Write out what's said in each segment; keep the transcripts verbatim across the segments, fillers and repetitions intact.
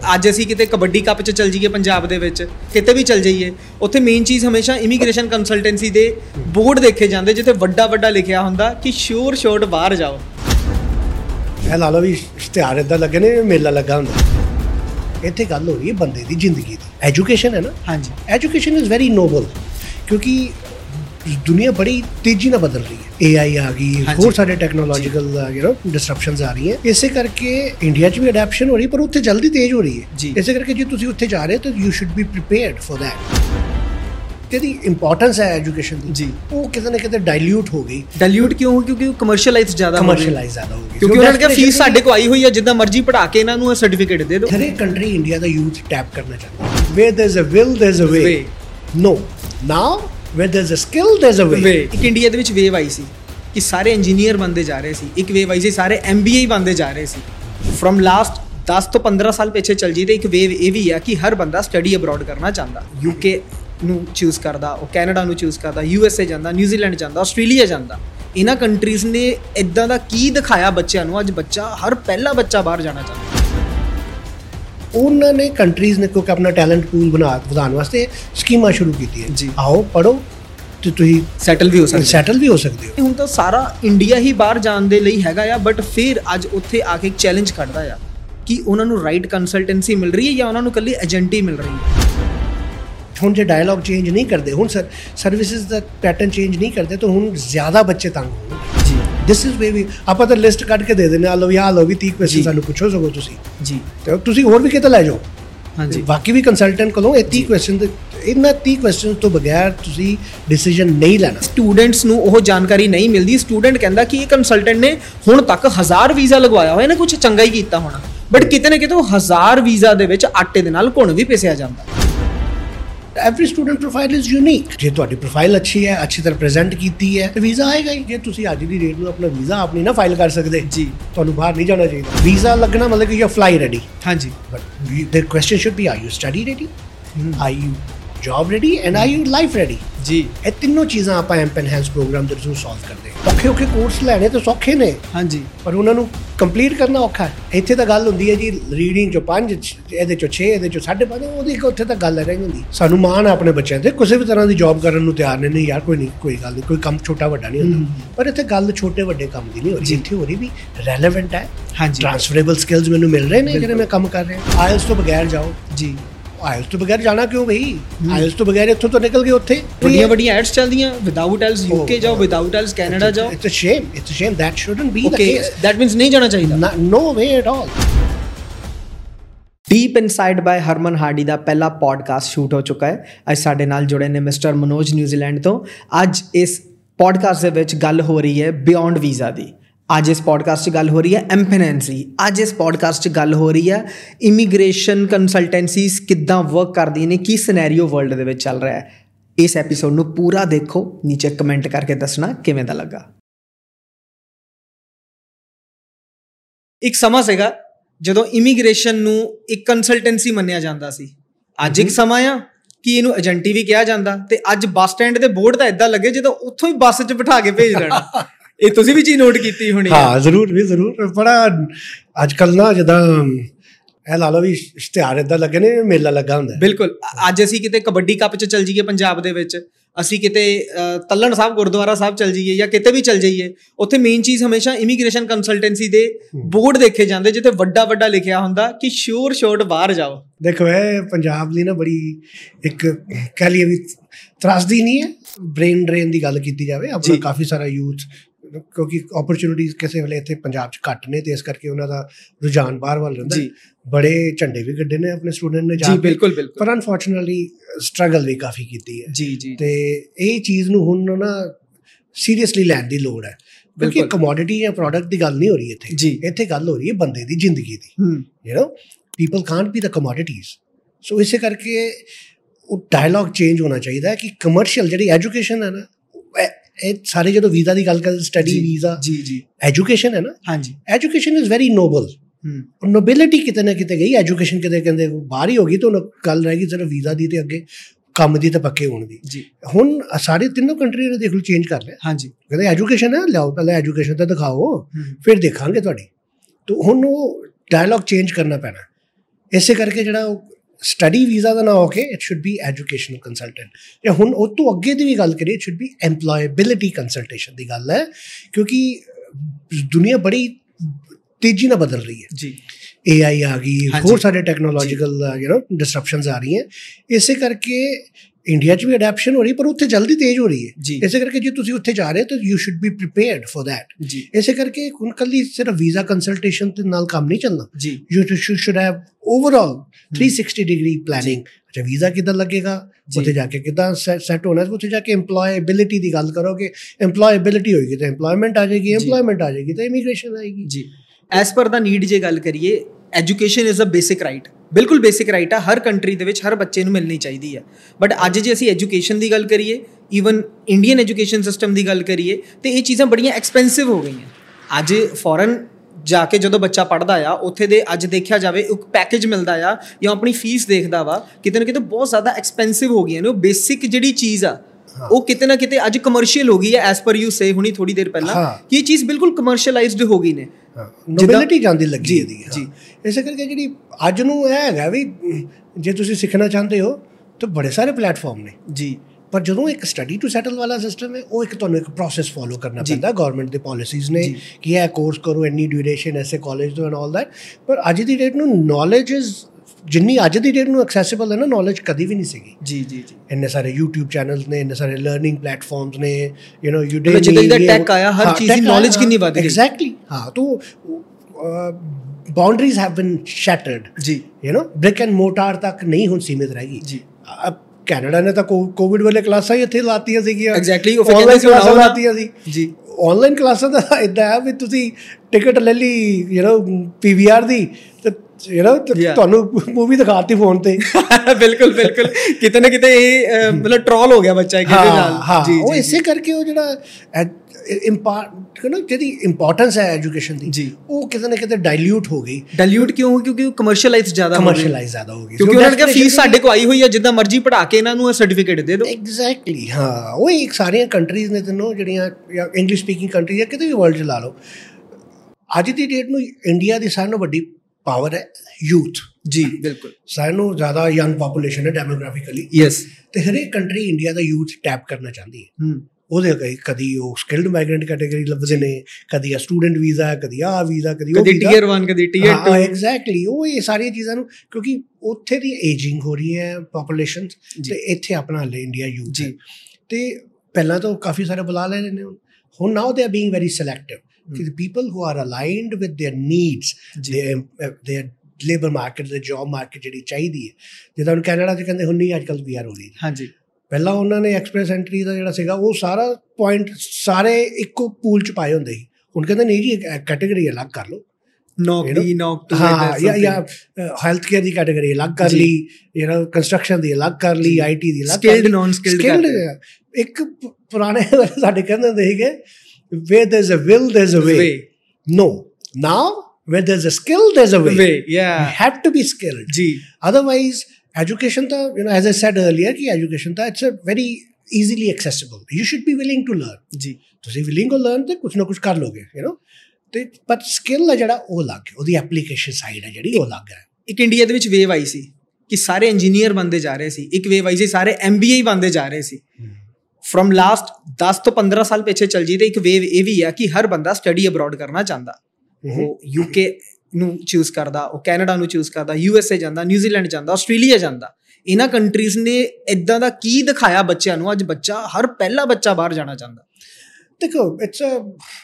ਅੱਜ ਅਸੀਂ ਕਿਤੇ ਕਬੱਡੀ ਕੱਪ 'ਚ ਚੱਲ ਜਾਈਏ ਪੰਜਾਬ ਦੇ ਵਿੱਚ, ਕਿਤੇ ਵੀ ਚੱਲ ਜਾਈਏ, ਉੱਥੇ ਮੇਨ ਚੀਜ਼ ਹਮੇਸ਼ਾ ਇਮੀਗ੍ਰੇਸ਼ਨ ਕੰਸਲਟੈਂਸੀ ਦੇ ਬੋਰਡ ਦੇਖੇ ਜਾਂਦੇ ਜਿੱਥੇ ਵੱਡਾ ਵੱਡਾ ਲਿਖਿਆ ਹੁੰਦਾ ਕਿ ਸ਼ੋਰ ਸ਼ੋਟ ਬਾਹਰ ਜਾਓ। ਇਹ ਲਾ ਲਓ ਵੀ ਇਸ਼ਤਿਹਾਰ ਇੱਦਾਂ ਲੱਗੇ ਨੇ, ਮੇਲਾ ਲੱਗਾ ਹੁੰਦਾ। ਇੱਥੇ ਗੱਲ ਹੋ ਰਹੀ ਹੈ ਬੰਦੇ ਦੀ ਜ਼ਿੰਦਗੀ ਦੀ। ਐਜੂਕੇਸ਼ਨ ਹੈ ਨਾ, ਹਾਂਜੀ, ਐਜੂਕੇਸ਼ਨ ਇਜ਼ ਵੈਰੀ ਨੋਬਲ, ਕਿਉਂਕਿ ਦੁਨੀਆ ਬੜੀ ਤੇਜ਼ੀ ਨਾਲ ਬਦਲ ਰਹੀ ਹੈ। ਏ ਆਈ ਆ ਗਈ, ਹੋਰ ਸਾਰੇ ਟੈਕਨੋਲੋਜੀਕਲ ਯੂ ਨੋ ਡਿਸਰਪਸ਼ਨਸ ਆ ਰਹੀਆਂ। ਇਸੇ ਕਰਕੇ ਇੰਡੀਆ 'ਚ ਵੀ ਅਡੈਪਸ਼ਨ ਹੋ ਰਹੀ, ਪਰ ਉੱਥੇ ਜਲਦੀ ਤੇਜ਼ ਹੋ ਰਹੀ ਹੈ। ਇਸੇ ਕਰਕੇ ਜੇ ਤੁਸੀਂ ਉੱਥੇ ਜਾ ਰਹੇ ਤਾਂ you should be prepared for that. ਜਿਹਦੀ ਇੰਪੋਰਟੈਂਸ ਹੈ ਐਜੂਕੇਸ਼ਨ ਦੀ ਜੀ, ਉਹ ਕਿਤੇ ਨਾ ਕਿਤੇ ਡਾਇਲਿਊਟ ਹੋ ਗਈ। ਡਾਇਲਿਊਟ ਕਿਉਂ ਹੋ? ਕਿਉਂਕਿ ਕਮਰਸ਼ੀਅਲਾਈਜ਼ ਜ਼ਿਆਦਾ ਕਮਰਸ਼ੀਅਲਾਈਜ਼ ਜ਼ਿਆਦਾ ਹੋ ਗਈ, ਕਿਉਂਕਿ ਉਹਨਾਂ ਨੇ ਕਿਹਾ ਫੀਸ ਸਾਡੇ ਕੋਲ ਆਈ ਹੋਈ ਹੈ, ਜਿੱਦਾਂ ਮਰਜ਼ੀ ਪੜ੍ਹਾ ਕੇ ਇਹਨਾਂ ਨੂੰ ਇਹ ਸਰਟੀਫਿਕੇਟ ਦੇ ਦਿਓ। ਹਰੇਕ ਕੰਟਰੀ ਇੰਡੀਆ ਦਾ ਯੂਥ ਟੈਪ ਕਰਨਾ ਚਾਹੁੰਦਾ। Where there is a will there is a way. No, now where there's a skill there's a way। ਇੱਕ ਇੰਡੀਆ ਦੇ ਵਿੱਚ ਵੇਵ ਆਈ ਸੀ ਕਿ ਸਾਰੇ ਇੰਜੀਨੀਅਰ ਬਣਦੇ ਜਾ ਰਹੇ ਸੀ। ਇੱਕ ਵੇਵ ਆਈ ਸੀ ਸਾਰੇ ਐਮ ਬੀ ਏ ਹੀ ਬਣਦੇ ਜਾ ਰਹੇ ਸੀ। ਫਰਮ ਲਾਸਟ ਦਸ ਤੋਂ ਪੰਦਰਾਂ ਸਾਲ ਪਿੱਛੇ ਚੱਲ ਜੀ ਤੇ ਇੱਕ ਵੇਵ ਇਹ ਵੀ ਆ ਕਿ ਹਰ ਬੰਦਾ ਸਟੱਡੀ ਅਬਰੋਡ ਕਰਨਾ ਚਾਹੁੰਦਾ। ਯੂਕੇ ਨੂੰ ਚੂਜ਼ ਕਰਦਾ, ਉਹ ਕੈਨੇਡਾ ਨੂੰ ਚੂਜ਼ ਕਰਦਾ, ਯੂ ਐਸ ਏ ਜਾਂਦਾ, ਨਿਊਜ਼ੀਲੈਂਡ ਜਾਂਦਾ, ਆਸਟ੍ਰੇਲੀਆ ਜਾਂਦਾ। ਇਹਨਾਂ ਕੰਟਰੀਜ਼ ਨੇ ਇੱਦਾਂ ਦਾ ਕੀ ਦਿਖਾਇਆ ਬੱਚਿਆਂ ਨੂੰ, ਅੱਜ ਬੱਚਾ ਹਰ ਪਹਿਲਾ ਬੱਚਾ ਬਾਹਰ ਜਾਣਾ ਚਾਹੁੰਦਾ। ਉਹਨਾਂ ਨੇ ਕੰਟਰੀਜ਼ ਨੇ ਕਿਉਂਕਿ ਆਪਣਾ ਟੈਲੈਂਟ ਪੂਲ ਬਣਾ ਵਧਾਉਣ ਵਾਸਤੇ ਸਕੀਮਾਂ ਸ਼ੁਰੂ ਕੀਤੀਆਂ ਜੀ। ਆਓ ਪੜ੍ਹੋ ਤੇ ਤੁਸੀਂ ਸੈਟਲ ਵੀ ਹੋ ਸਕਦੇ ਸੈਟਲ ਵੀ ਹੋ ਸਕਦੇ ਹੋ। ਹੁਣ ਤਾਂ ਸਾਰਾ ਇੰਡੀਆ ਹੀ ਬਾਹਰ ਜਾਣ ਦੇ ਲਈ ਹੈਗਾ ਆ, ਬਟ ਫਿਰ ਅੱਜ ਉੱਥੇ ਆ ਕੇ ਇੱਕ ਚੈਲੰਜ ਖੜਦਾ ਆ ਕਿ ਉਹਨਾਂ ਨੂੰ ਰਾਈਟ ਕੰਸਲਟੈਂਸੀ ਮਿਲ ਰਹੀ ਹੈ ਜਾਂ ਉਹਨਾਂ ਨੂੰ ਇਕੱਲੀ ਏਜੰਟੀ ਮਿਲ ਰਹੀ ਹੈ। ਹੁਣ ਜੇ ਡਾਇਲੌਗ ਚੇਂਜ ਨਹੀਂ ਕਰਦੇ, ਹੁਣ ਸਰ ਸਰਵਿਸਿਜ਼ ਦਾ ਪੈਟਰਨ ਚੇਂਜ ਨਹੀਂ ਕਰਦੇ ਤਾਂ ਹੁਣ ਜ਼ਿਆਦਾ ਬੱਚੇ ਤੰਗ ਹੋਣਗੇ ਜੀ। ਦਿਸ ਇਜ਼ ਵੇ ਵੀ ਆਪਾਂ ਤਾਂ ਲਿਸਟ ਕੱਢ ਕੇ ਦੇ ਦਿੰਦੇ ਆ, ਲਓ ਵੀ ਆਹ ਲਓ ਵੀ ਤੀਹ ਕੁਐਸਚਨ ਸਾਨੂੰ ਪੁੱਛੋ ਸਗੋਂ ਤੁਸੀਂ ਜੀ, ਤੇ ਤੁਸੀਂ ਹੋਰ ਵੀ ਕਿਤੇ ਲੈ ਜਾਓ। ਹਾਂਜੀ, ਬਾਕੀ ਵੀ ਕੰਸਲਟੈਂਟ ਕੋਲੋਂ ਇਹ ਤੀਹ ਕੁਐਸਚਨ ਦੇ ਇਹਨਾਂ ਤੀਹ ਕੁਐਸਚਨ ਤੋਂ ਬਗੈਰ ਤੁਸੀਂ ਡਿਸੀਜਨ ਨਹੀਂ ਲੈਣਾ। ਸਟੂਡੈਂਟਸ ਨੂੰ ਉਹ ਜਾਣਕਾਰੀ ਨਹੀਂ ਮਿਲਦੀ। ਸਟੂਡੈਂਟ ਕਹਿੰਦਾ ਕਿ ਇਹ ਕੰਸਲਟੈਂਟ ਨੇ ਹੁਣ ਤੱਕ ਹਜ਼ਾਰ ਵੀਜ਼ਾ ਲਗਵਾਇਆ ਹੋਇਆ, ਇਹਨੇ ਕੁਝ ਚੰਗਾ ਹੀ ਕੀਤਾ ਹੋਣਾ, ਬਟ ਕਿਤੇ ਨਾ ਕਿਤੇ ਉਹ ਹਜ਼ਾਰ ਵੀਜ਼ਾ ਦੇ ਵਿੱਚ ਆਟੇ ਦੇ ਨਾਲ ਘੁਣ ਵੀ ਪਿਸਿਆ ਜਾਂਦਾ। Every student profile is unique. ਜੇ ਤੁਹਾਡੀ ਪ੍ਰੋਫਾਈਲ ਅੱਛੀ ਹੈ, ਅੱਛੀ ਤਰ੍ਹਾਂ ਪ੍ਰੈਜ਼ੈਂਟ ਕੀਤੀ ਹੈ, ਤਾਂ ਵੀਜ਼ਾ ਆਏਗਾ ਹੀ। ਜੇ ਤੁਸੀਂ ਅੱਜ ਦੀ ਡੇਟ ਨੂੰ ਆਪਣਾ ਵੀਜ਼ਾ ਆਪ ਨਹੀਂ ਨਾ ਫਾਈਲ ਕਰ ਸਕਦੇ ਜੀ, ਤੁਹਾਨੂੰ ਬਾਹਰ ਨਹੀਂ ਜਾਣਾ ਚਾਹੀਦਾ। ਵੀਜ਼ਾ ਲੱਗਣਾ ਮਤਲਬ ਕਿ ਯੂ ਫਲਾਈ ਰੈਡੀ। ਹਾਂਜੀ, but the question should be are you study ready, are you job ready and are you life ready ਜੀ। ਇਹ ਤਿੰਨੋਂ ਚੀਜ਼ਾਂ ਆਪਾਂ ਐਮ ਪੈਨਹੈਂਸ ਪ੍ਰੋਗਰਾਮ ਦੇ ਥਰੂ ਸੋਲਵ ਕਰਦੇ ਹਾਂ। ਔਖੇ ਔਖੇ ਕੋਰਸ ਲੈਣੇ ਤਾਂ ਸੌਖੇ ਨੇ, ਹਾਂਜੀ, ਪਰ ਉਹਨਾਂ ਨੂੰ ਕੰਪਲੀਟ ਕਰਨਾ ਔਖਾ ਹੈ। ਇੱਥੇ ਤਾਂ ਗੱਲ ਹੁੰਦੀ ਹੈ ਜੀ ਰੀਡਿੰਗ ਚੋਂ ਪੰਜ, ਇਹਦੇ ਚੋਂ ਛੇ, ਇਹਦੇ ਚੋਂ ਸਾਢੇ ਪੰਜ, ਉਹਦੀ ਉੱਥੇ ਤਾਂ ਗੱਲ ਰਹਿ ਜਾਂਦੀ। ਸਾਨੂੰ ਮਾਣ ਆਪਣੇ ਬੱਚਿਆਂ ਤੇ, ਕਿਸੇ ਵੀ ਤਰ੍ਹਾਂ ਦੀ ਜੌਬ ਕਰਨ ਨੂੰ ਤਿਆਰ ਨੇ। ਨਹੀਂ ਯਾਰ ਕੋਈ ਨਹੀਂ, ਕੋਈ ਗੱਲ ਨਹੀਂ, ਕੋਈ ਕੰਮ ਛੋਟਾ ਵੱਡਾ ਨਹੀਂ ਹੁੰਦਾ, ਪਰ ਇੱਥੇ ਗੱਲ ਛੋਟੇ ਵੱਡੇ ਕੰਮ ਦੀ ਨਹੀਂ ਹੋ ਰਹੀ। ਇੱਥੇ ਹੋ ਰਹੀ ਵੀ ਰੈਲੇਵੈਂਟ ਹੈ। ਹਾਂਜੀ, ਟ੍ਰਾਂਸਫਰੇਬਲ ਸਕਿੱਲਸ ਮੈਨੂੰ ਮਿਲ ਰਹੇ ਨੇ ਜਿਹੜੇ ਮੈਂ ਕੰਮ ਕਰ ਰਿਹਾ। ਆਇਲਸ ਤੋਂ ਬਗੈਰ ਜਾਓ ਜੀ। ਆਇਲਸ ਤੋਂ ਬਗੈਰ ਜਾਣਾ ਕਿਉਂ ਬਈ? ਆਇਲਸ ਤੋਂ ਬਗੈਰ ਇੱਥੋਂ ਤੋਂ ਨਿਕਲ ਗਏ ਉੱਥੇ ਵੱਡੀਆਂ ਵੱਡੀਆਂ ਐਡਸ ਚੱਲਦੀਆਂ, ਵਿਦਆਊਟ ਆਇਲਸ ਯੂਕੇ ਜਾਓ, ਵਿਦਆਊਟ ਆਇਲਸ ਕੈਨੇਡਾ ਜਾਓ। It's a shame, it's a shame, that shouldn't be the case. That means ਨਹੀਂ ਜਾਣਾ ਚਾਹੀਦਾ, no way at all. Deep inside by Harman Hardy ਦਾ ਪਹਿਲਾ ਪੋਡਕਾਸਟ ਸ਼ੂਟ ਹੋ ਚੁੱਕਾ ਹੈ। ਅੱਜ ਸਾਡੇ ਨਾਲ ਜੁੜੇ ਨੇ ਮਿਸਟਰ ਮਨੋਜ ਨਿਊਜ਼ੀਲੈਂਡ ਤੋਂ। ਅੱਜ ਇਸ ਪੋਡਕਾਸਟ ਦੇ ਵਿੱਚ ਗੱਲ ਹੋ ਰਹੀ ਹੈ ਬਿਯੋਂਡ ਵੀਜ਼ਾ ਦੀ। ਅੱਜ ਇਸ ਪੋਡਕਾਸਟ 'ਚ ਗੱਲ ਹੋ ਰਹੀ ਹੈ ਐਮਪੈਨੈਂਸੀ। ਅੱਜ ਇਸ ਪੋਡਕਾਸਟ 'ਚ ਗੱਲ ਹੋ ਰਹੀ ਹੈ ਇਮੀਗ੍ਰੇਸ਼ਨ ਕੰਸਲਟੈਂਸੀਜ਼ ਕਿੱਦਾਂ ਵਰਕ ਕਰਦੀਆਂ ਨੇ, ਕੀ ਸਿਨੈਰੀਓ ਵਰਲਡ ਦੇ ਵਿੱਚ ਚੱਲ ਰਿਹਾ ਹੈ। ਇਸ ਐਪੀਸੋਡ ਨੂੰ ਪੂਰਾ ਦੇਖੋ, ਨੀਚੇ ਕਮੈਂਟ ਕਰਕੇ ਦੱਸਣਾ ਕਿਵੇਂ ਦਾ ਲੱਗਾ। ਇੱਕ ਸਮਾਂ ਸੀਗਾ ਜਦੋਂ ਇਮੀਗ੍ਰੇਸ਼ਨ ਨੂੰ ਇੱਕ ਕੰਸਲਟੈਂਸੀ ਮੰਨਿਆ ਜਾਂਦਾ ਸੀ। ਅੱਜ ਇੱਕ ਸਮਾਂ ਆ ਕਿ ਇਹਨੂੰ ਏਜੰਟੀ ਵੀ ਕਿਹਾ ਜਾਂਦਾ, ਤੇ ਅੱਜ ਬੱਸ ਸਟੈਂਡ ਦੇ ਬੋਰਡ ਤਾਂ ਏਦਾਂ ਲੱਗੇ ਜਦੋਂ ਉੱਥੋਂ ਹੀ ਬੱਸ 'ਚ ਬਿਠਾ ਕੇ ਭੇਜ ਦੇਣਾ। ਇਹ ਤੁਸੀਂ ਵੀ ਚੀਜ਼ ਨੋਟ ਕੀਤੀ ਹੋਣੀ? ਹਾਂ, ਜ਼ਰੂਰ ਵੀ ਜ਼ਰੂਰ। ਬੜਾ ਅੱਜ ਕੱਲ੍ਹ ਨਾ ਜਿੱਦਾਂ ਇਹ ਲਾ ਲਓ ਵੀ ਇਸ਼ਤਿਹਾਰ ਇੱਦਾਂ ਲੱਗੇ ਨੇ, ਮੇਲਾ ਲੱਗਾ ਹੁੰਦਾ। ਬਿਲਕੁਲ। ਅੱਜ ਅਸੀਂ ਕਿਤੇ ਕਬੱਡੀ ਕੱਪ 'ਚ ਚੱਲ ਜਾਈਏ ਪੰਜਾਬ ਦੇ ਵਿੱਚ, ਅਸੀਂ ਕਿਤੇ ਤੱਲਣ ਸਾਹਿਬ ਗੁਰਦੁਆਰਾ ਸਾਹਿਬ ਚੱਲ ਜਾਈਏ ਜਾਂ ਕਿਤੇ ਵੀ ਚੱਲ ਜਾਈਏ, ਉੱਥੇ ਮੇਨ ਚੀਜ਼ ਹਮੇਸ਼ਾ ਇਮੀਗ੍ਰੇਸ਼ਨ ਕੰਸਲਟੈਂਸੀ ਦੇ ਬੋਰਡ ਦੇਖੇ ਜਾਂਦੇ ਜਿੱਥੇ ਵੱਡਾ ਵੱਡਾ ਲਿਖਿਆ ਹੁੰਦਾ ਕਿ ਸ਼ੋਰ ਸ਼ੋਟ ਬਾਹਰ ਜਾਓ। ਦੇਖੋ ਇਹ ਪੰਜਾਬ ਦੀ ਨਾ ਬੜੀ ਇੱਕ ਕਹਿ ਲਈਏ ਵੀ ਤਰਾਸਦੀ ਨਹੀਂ ਹੈ। ਬ੍ਰੇਨ ਡਰੇਨ ਦੀ ਗੱਲ ਕੀਤੀ ਜਾਵੇ, ਆਪਣਾ ਕਾਫੀ ਸਾਰਾ ਯੂਥ, ਕਿਉਂਕਿ ਓਪਰਚੁਨਿਟੀਜ਼ ਕਿਸੇ ਵੇਲੇ ਇੱਥੇ ਪੰਜਾਬ 'ਚ ਘੱਟ ਨੇ, ਤੇ ਇਸ ਕਰਕੇ ਉਹਨਾਂ ਦਾ ਰੁਝਾਨ ਬਾਹਰ ਵੱਲ ਰਹਿੰਦਾ। ਬੜੇ ਝੰਡੇ ਵੀ ਕੱਢੇ ਨੇ ਆਪਣੇ ਸਟੂਡੈਂਟ ਨੇ ਜਾ ਕੇ, ਬਿਲਕੁਲ ਬਿਲਕੁਲ, ਪਰ ਅਨਫੋਰਚੂਨੇਟਲੀ ਸਟਰਗਲ ਵੀ ਕਾਫੀ ਕੀਤੀ ਹੈ ਜੀ ਜੀ। ਤੇ ਇਹ ਚੀਜ਼ ਨੂੰ ਹੁਣ ਨਾ ਸੀਰੀਅਸਲੀ ਲੈਣ ਦੀ ਲੋੜ ਹੈ, ਕਿਉਂਕਿ ਕਮੋਡਿਟੀ ਜਾਂ ਪ੍ਰੋਡਕਟ ਦੀ ਗੱਲ ਨਹੀਂ ਹੋ ਰਹੀ ਇੱਥੇ ਜੀ। ਇੱਥੇ ਗੱਲ ਹੋ ਰਹੀ ਹੈ ਬੰਦੇ ਦੀ ਜ਼ਿੰਦਗੀ ਦੀ। You know people can't be the commodities. So ਇਸੇ ਕਰਕੇ ਉਹ ਡਾਇਲੌਗ ਚੇਂਜ ਹੋਣਾ ਚਾਹੀਦਾ ਹੈ ਕਿ ਕਮਰਸ਼ੀਅਲ ਜਿਹੜੀ ਐਜੂਕੇਸ਼ਨ ਹੈ ਨਾ, ਇਹ ਸਾਰੇ ਜਦੋਂ ਵੀਜ਼ਾ ਦੀ ਗੱਲ ਕਰਦੇ, ਸਟੱਡੀ ਵੀਜ਼ਾ ਜੀ ਜੀ, ਐਜੂਕੇਸ਼ਨ ਹੈ ਨਾ, ਹਾਂਜੀ, education is very noble. Nobility ਕਿਤੇ ਨਾ ਕਿਤੇ ਗਈ, ਐਜੂਕੇਸ਼ਨ ਕਿਤੇ ਕਹਿੰਦੇ ਬਾਹਰ ਹੀ ਹੋ ਗਈ, ਤਾਂ ਗੱਲ ਰਹਿ ਗਈ ਸਿਰਫ ਵੀਜ਼ਾ ਦੀ ਤੇ ਅੱਗੇ ਕੰਮ ਦੀ ਤਾਂ ਪੱਕੇ ਹੋਣ ਦੀ ਜੀ। ਹੁਣ ਸਾਰੇ ਤਿੰਨੋਂ ਕੰਟਰੀਆਂ ਨੇ ਦੇਖ ਲਓ ਚੇਂਜ ਕਰ ਲਿਆ। ਹਾਂਜੀ, ਕਹਿੰਦੇ ਐਜੂਕੇਸ਼ਨ ਹੈ, ਲਿਆਓ ਪਹਿਲਾਂ ਐਜੂਕੇਸ਼ਨ ਤਾਂ ਦਿਖਾਓ, ਫਿਰ ਦੇਖਾਂਗੇ ਤੁਹਾਡੀ। ਤਾਂ ਹੁਣ ਉਹ ਡਾਇਲੌਗ ਚੇਂਜ ਕਰਨਾ ਪੈਣਾ ਇਸੇ ਕਰਕੇ ਜਿਹੜਾ ਸਟੱਡੀ ਵੀਜ਼ਾ ਦਾ ਨਾ ਹੋ ਕੇ it should be educational consultant. ਜਾਂ ਹੁਣ ਉਹ ਤੋਂ ਅੱਗੇ ਦੀ ਵੀ ਗੱਲ ਕਰੀਏ, it should be employability consultation ਦੀ ਗੱਲ ਹੈ, ਕਿਉਂਕਿ ਦੁਨੀਆ ਬੜੀ ਤੇਜ਼ੀ ਨਾਲ ਬਦਲ ਰਹੀ ਹੈ ਜੀ। ਏ ਆਈ ਆ ਗਈ, ਹੋਰ ਸਾਰੇ ਟੈਕਨੋਲੋਜੀਕਲ ਯੂ ਨੋ ਡਿਸਰਪਸ਼ਨਸ ਆ ਰਹੀਆਂ, ਇਸੇ ਕਰਕੇ ਇੰਡੀਆ 'ਚ ਵੀ ਅਡੈਪਸ਼ਨ ਹੋ ਰਹੀ, ਪਰ ਉੱਥੇ ਜਲਦੀ ਤੇਜ਼ ਹੋ ਰਹੀ ਹੈ। ਇਸੇ ਕਰਕੇ ਜੇ ਤੁਸੀਂ ਉੱਥੇ ਜਾ ਰਹੇ ਤਾਂ you should be prepared for that. ਇਸੇ ਕਰਕੇ ਹੁਣ ਕੱਲੀ ਸਿਰਫ ਵੀਜ਼ਾ ਕੰਸਲਟੇਸ਼ਨ ਦੇ ਨਾਲ ਕੰਮ ਨਹੀਂ ਚੱਲਣਾ, you should have overall three sixty degree planning. ਅੱਛਾ, ਵੀਜ਼ਾ ਕਿੱਦਾਂ ਲੱਗੇਗਾ, ਉੱਥੇ ਜਾ ਕੇ ਕਿੱਦਾਂ ਸੈੱਟ ਹੋਣਾ, ਉੱਥੇ ਜਾ ਕੇ ਇੰਪਲੋਏਬਿਲਿਟੀ ਦੀ ਗੱਲ ਕਰੋਗੇ, ਇੰਪਲੋਏਬਿਲਿਟੀ ਹੋਏਗੀ ਤਾਂ ਇੰਪਲੋਇਮੈਂਟ ਆ ਜਾਏਗੀ, ਇੰਪਲੋਇਮੈਂਟ ਆ ਜਾਏਗੀ ਤਾਂ ਇਮੀਗ੍ਰੇਸ਼ਨ ਆਏਗੀ ਜੀ। ਐਸ ਪਰ ਦਾ ਨੀਡ ਜੇ ਗੱਲ ਕਰੀਏ, education is a basic right, ਬਿਲਕੁਲ ਬੇਸਿਕ ਰਾਈਟ ਆ, ਹਰ ਕੰਟਰੀ ਦੇ ਵਿੱਚ ਹਰ ਬੱਚੇ ਨੂੰ ਮਿਲਣੀ ਚਾਹੀਦੀ ਹੈ। ਬਟ ਅੱਜ ਜੇ ਅਸੀਂ ਐਜੂਕੇਸ਼ਨ ਦੀ ਗੱਲ ਕਰੀਏ, ਈਵਨ ਇੰਡੀਅਨ ਐਜੂਕੇਸ਼ਨ ਸਿਸਟਮ ਦੀ ਗੱਲ ਕਰੀਏ, ਤੇ ਇਹ ਚੀਜ਼ਾਂ ਬੜੀਆਂ ਐਕਸਪੈਂਸਿਵ ਹੋ ਗਈਆਂ। ਅੱਜ ਫੋਰਨ ਜਾ ਕੇ ਜਦੋਂ ਬੱਚਾ ਪੜ੍ਹਦਾ ਆ, ਉੱਥੇ ਦੇ ਅੱਜ ਦੇਖਿਆ ਜਾਵੇ ਇੱਕ ਪੈਕੇਜ ਮਿਲਦਾ ਆ ਜਾਂ ਆਪਣੀ ਫੀਸ ਦੇਖਦਾ ਵਾ, ਕਿਤੇ ਨਾ ਕਿਤੇ ਬਹੁਤ ਜ਼ਿਆਦਾ ਐਕਸਪੈਂਸਿਵ ਹੋ ਗਈਆਂ ਨੇ। ਉਹ ਬੇਸਿਕ ਜਿਹੜੀ ਚੀਜ਼ ਆ ਉਹ ਕਿਤੇ ਨਾ ਕਿਤੇ ਅੱਜ ਕਮਰਸ਼ੀਅਲ ਹੋ ਗਈ ਹੈ, ਐਸ ਪਰ ਯੂ ਸੇ ਹੁਣੀ ਥੋੜੀ ਦੇਰ ਪਹਿਲਾਂ, ਕਿ ਇਹ ਚੀਜ਼ ਬਿਲਕੁਲ ਕਮਰਸ਼ੀਅਲਾਈਜ਼ਡ ਹੋ ਗਈ ਨੇ, ਨੋਬਿਲਿਟੀ ਜਾਂਦੀ ਲੱਗੀ ਇਹਦੀ ਜੀ। ਇਸੇ ਕਰਕੇ ਜਿਹੜੀ ਅੱਜ ਨੂੰ ਇਹ ਹੈਗਾ ਵੀ ਜੇ ਤੁਸੀਂ ਸਿੱਖਣਾ ਚਾਹੁੰਦੇ ਹੋ ਤਾਂ ਬੜੇ ਸਾਰੇ ਪਲੇਟਫਾਰਮ ਨੇ ਜੀ, ਪਰ ਜਦੋਂ ਇੱਕ ਸਟੱਡੀ ਟੂ ਸੈਟਲ ਵਾਲਾ ਸਿਸਟਮ ਹੈ, ਉਹ ਇੱਕ ਤੁਹਾਨੂੰ ਇੱਕ ਪ੍ਰੋਸੈਸ ਫੋਲੋ ਕਰਨਾ ਪੈਂਦਾ। ਗਵਰਨਮੈਂਟ ਦੇ ਪਾਲਿਸੀਜ਼ ਨੇ ਕਿ ਇਹ ਕੋਰਸ ਕਰੋ, ਇੰਨੀ ਡਿਊਰੇਸ਼ਨ ਐਸੇ ਕਾਲਜ ਤੋਂ ਐਂਡ ਆਲ ਦੈਟ, ਪਰ ਅੱਜ ਦੀ ਡੇਟ ਨੂੰ ਨੌਲੇਜ ਇਜ਼ ਜਿੰਨੀ ਅੱਜ ਦੀ ਡੇਟ ਨੂੰ ਐਕਸੈਸਿਬਲ ਹੈ ਨਾ, ਨੌਲੇਜ ਕਦੀ ਵੀ ਨਹੀਂ ਸੀਗੀ ਜੀ ਜੀ ਜੀ। ਇੰਨੇ ਸਾਰੇ YouTube ਚੈਨਲਸ ਨੇ, ਇੰਨੇ ਸਾਰੇ ਲਰਨਿੰਗ ਪਲੇਟਫਾਰਮਸ ਨੇ, ਯੂ ਨੋ ਯੂਡੇਮੀ, ਜਿੱਦਾਂ ਦਾ ਟੈਕ ਆਇਆ, ਹਰ ਚੀਜ਼ ਦੀ ਨੌਲੇਜ ਕਿੰਨੀ ਵੱਧ ਗਈ। ਐਗਜ਼ੈਕਟਲੀ, ਹਾਂ। ਤੋ ਬਾਉਂਡਰੀਜ਼ ਹੈਵ ਬੀਨ ਸ਼ੈਟਰਡ ਜੀ, you know brick and mortar ਤੱਕ ਨਹੀਂ ਹੁਣ ਸੀਮਿਤ ਰਹੇਗੀ ਜੀ। ਕੈਨੇਡਾ ਨੇ ਤਾਂ ਕੋਵਿਡ ਵੇਲੇ ਕਲਾਸਾਂ ਹੀ ਇੱਥੇ ਲਾਤੀਆਂ ਸੀਗੀਆਂ, ਐਗਜ਼ੈਕਟਲੀ, ਉਹ ਆਨਲਾਈਨ ਕਲਾਸਾਂ ਲਾਤੀਆਂ ਸੀ ਜੀ। ਆਨਲਾਈਨ ਕਲਾਸਾਂ ਦਾ ਇੱਦਾਂ ਹੈ ਵੀ ਤੁਸੀਂ ਟਿਕਟ ਲੈ ਲਈ you know P we R ਦੀ, ਤੇ ਯੂ ਨੋ ਤੁਹਾਨੂੰ ਮੂਵੀ ਦਿਖਾਤੀ ਫੋਨ ਤੇ। ਬਿਲਕੁਲ ਬਿਲਕੁਲ, ਕਿਤੇ ਨਾ ਕਿਤੇ ਇਹ ਮਤਲਬ ਟਰੋਲ ਹੋ ਗਿਆ ਬੱਚਾ ਕਿਤੇ ਨਾਲ ਜੀ। ਉਹ ਇਸੇ ਕਰਕੇ ਉਹ ਜਿਹੜਾ ਜਿਹੜੀ ਇੰਪੋਰਟੈਂਸ ਹੈ ਐਜੂਕੇਸ਼ਨ ਦੀ ਜੀ, ਉਹ ਕਿਤੇ ਨਾ ਕਿਤੇ ਡਾਇਲਿਊਟ ਹੋ ਗਈ। ਡਾਇਲਿਊਟ ਕਿਉਂ? ਕਿਉਂਕਿ ਕਮਰਸ਼ੀਅਲਾਈਜ਼ ਜ਼ਿਆਦਾ ਕਮਰਸ਼ੀਅਲਾਈਜ਼ ਜ਼ਿਆਦਾ ਹੋ ਗਈ, ਕਿਉਂਕਿ ਉਹਨਾਂ ਨੇ ਕਿਹਾ ਫੀਸ ਸਾਡੇ ਕੋਲ ਆਈ ਹੋਈ ਹੈ, ਜਿੱਦਾਂ ਮਰਜ਼ੀ ਪੜ੍ਹਾ ਕੇ ਇਹਨਾਂ ਨੂੰ ਸਰਟੀਫਿਕੇਟ ਦੇ ਦਿਓ। ਐਗਜ਼ੈਕਟਲੀ, ਹਾਂ। ਉਹ ਇੱਕ ਸਾਰੀਆਂ ਕੰਟਰੀਜ਼ ਨੇ ਤੈਨੂੰ ਜਿਹੜੀਆਂ ਜਾਂ ਇੰਗਲਿਸ਼ ਸਪੀਕਿੰਗ ਕੰਟਰੀ ਜਾਂ ਕਿਤੇ ਵੀ ਵਰਲਡ 'ਚ ਲਾ ਲਓ, ਅੱਜ ਦੀ ਡੇਟ ਨੂੰ ਇੰਡੀਆ ਦੀ ਸਾਰਿਆਂ ਨਾਲੋਂ ਵੱਡੀ ਪਾਵਰ ਹੈ ਯੂਥ ਜੀ। ਬਿਲਕੁਲ, ਸਾਰਿਆਂ ਨੂੰ ਜ਼ਿਆਦਾ ਯੰਗ ਪਾਪੂਲੇਸ਼ਨ ਹੈ ਡੈਮੋਗ੍ਰਾਫਿਕਲੀ, ਯੈਸ। ਤੇ ਹਰੇਕ ਕੰਟਰੀ ਇੰਡੀਆ ਦਾ ਯੂਥ ਟੈਪ ਕਰਨਾ ਚਾਹੁੰਦੀ ਹੈ। ਉਹਦੇ ਕਦੀ ਉਹ ਸਕਿਲਡ ਮਾਈਗ੍ਰੈਂਟ ਕੈਟੇਗਰੀ ਲੱਭਦੇ ਨੇ, ਕਦੀ ਆ ਸਟੂਡੈਂਟ ਵੀਜ਼ਾ, ਕਦੀ ਆਹ ਵੀਜ਼ਾ, ਕਦੀ ਉਹ ਟੀਅਰ ਵਨ, ਕਦੀ ਟੀਅਰ ਟੂ। ਐਗਜ਼ੈਕਟਲੀ, ਉਹ ਇਹ ਸਾਰੀਆਂ ਚੀਜ਼ਾਂ ਨੂੰ, ਕਿਉਂਕਿ ਉੱਥੇ ਦੀ ਏਜਿੰਗ ਹੋ ਰਹੀ ਹੈ ਪਾਪੂਲੇਸ਼ਨ, ਤੇ ਇੱਥੇ ਆਪਣਾ ਹਲੇ ਇੰਡੀਆ ਯੂਥ ਜੀ। ਤੇ ਪਹਿਲਾਂ ਤਾਂ ਕਾਫੀ ਸਾਰੇ ਬੁਲਾ ਲੈ ਰਹੇ ਨੇ, ਹੁਣ now they are being very selective ਕਿ the people who are aligned with their needs, their their labor market, the job market ਜਿਹੜੀ ਚਾਹੀਦੀ ਹੈ। ਜਿੱਦਾਂ ਹੁਣ ਕੈਨੇਡਾ 'ਚ ਕਹਿੰਦੇ ਹੁਣ ਨਹੀਂ ਅੱਜ ਕੱਲ੍ਹ ਪੀ ਆਰ ਹੋ ਰਹੀ ਹਾਂਜੀ, ਪਹਿਲਾਂ ਉਹਨਾਂ ਨੇ ਐਕਸਪ੍ਰੈਸ ਐਂਟਰੀ ਦਾ ਜਿਹੜਾ ਸੀਗਾ ਉਹ ਸਾਰਾ ਪੁਆਇੰਟ ਸਾਰੇ ਇੱਕੋ ਪੂਲ 'ਚ ਪਾਏ ਹੁੰਦੇ ਸੀ। ਹੁਣ ਕਹਿੰਦੇ ਨਹੀਂ ਜੀ, ਕੈਟੇਗਰੀ ਅਲੱਗ ਕਰ ਲਓ, ਨੌਕਰੀ ਨੌਕ ਹਾਂ, ਜਾਂ ਜਾਂ ਹੈਲਥ ਕੇਅਰ ਦੀ ਕੈਟੇਗਰੀ ਅਲੱਗ ਕਰ ਲਈ, ਯੂ ਨੋ ਕੰਸਟਰਕਸ਼ਨ ਦੀ ਅਲੱਗ ਕਰ ਲਈ, ਆਈ ਟੀ ਦੀ ਅਲੱਗ, ਸਕਿਲਡ ਨੌਨ ਸਕਿਲਡ। ਇੱਕ ਪੁਰਾਣੇ ਸਾਡੇ ਕਹਿੰਦੇ ਹੁੰਦੇ ਸੀਗੇ, where there's a will there's a way. way no now where there's a skill there's a way, way yeah, you have to be skilled ji, otherwise education ta, you know, as I said earlier ki education ta it's a very easily accessible, you should be willing to learn ji। ਤੁਸੀਂ willing to learn ਤੇ ਕੁਛ ਨਾ ਕੁਛ ਕਰ ਲੋਗੇ, you know, ਤੇ but skill ਹੈ ਜਿਹੜਾ ਉਹ ਅਲੱਗ ਹੈ, ਉਹਦੀ ਐਪਲੀਕੇਸ਼ਨ ਸਾਈਡ ਹੈ ਜਿਹੜੀ ਉਹ ਅਲੱਗ ਹੈ। ਇੱਕ ਇੰਡੀਆ ਦੇ ਵਿੱਚ ਵੇਵ ਆਈ ਸੀ ਕਿ ਸਾਰੇ ਇੰਜੀਨੀਅਰ ਬਣਦੇ ਜਾ ਰਹੇ ਸੀ, ਇੱਕ ਵੇਵ ਆਈ ਸੀ ਸਾਰੇ ਐਮ ਬੀ ਏ ਬਣਦੇ ਜਾ ਰਹੇ ਸੀ। ਫਰੋਮ ਲਾਸਟ ਦਸ ਤੋਂ ਪੰਦਰਾਂ ਸਾਲ ਪਿੱਛੇ ਚੱਲ ਜੀ, ਤੇ ਇੱਕ ਵੇਵ ਇਹ ਵੀ ਆ ਕਿ ਹਰ ਬੰਦਾ ਸਟੱਡੀ ਅਬਰੋਡ ਕਰਨਾ ਚਾਹੁੰਦਾ। ਉਹ ਯੂਕੇ ਨੂੰ ਚੂਜ਼ ਕਰਦਾ, ਉਹ ਕੈਨੇਡਾ ਨੂੰ ਚੂਜ਼ ਕਰਦਾ, ਯੂ ਐਸ ਏ ਜਾਂਦਾ, ਨਿਊਜ਼ੀਲੈਂਡ ਜਾਂਦਾ, ਆਸਟ੍ਰੇਲੀਆ ਜਾਂਦਾ। ਇਹਨਾਂ ਕੰਟਰੀਜ਼ ਨੇ ਇੱਦਾਂ ਦਾ ਕੀ ਦਿਖਾਇਆ ਬੱਚਿਆਂ ਨੂੰ, ਅੱਜ ਬੱਚਾ ਹਰ ਪਹਿਲਾ ਬੱਚਾ ਬਾਹਰ ਜਾਣਾ ਚਾਹੁੰਦਾ। ਦੇਖੋ ਇਟਸ ਅ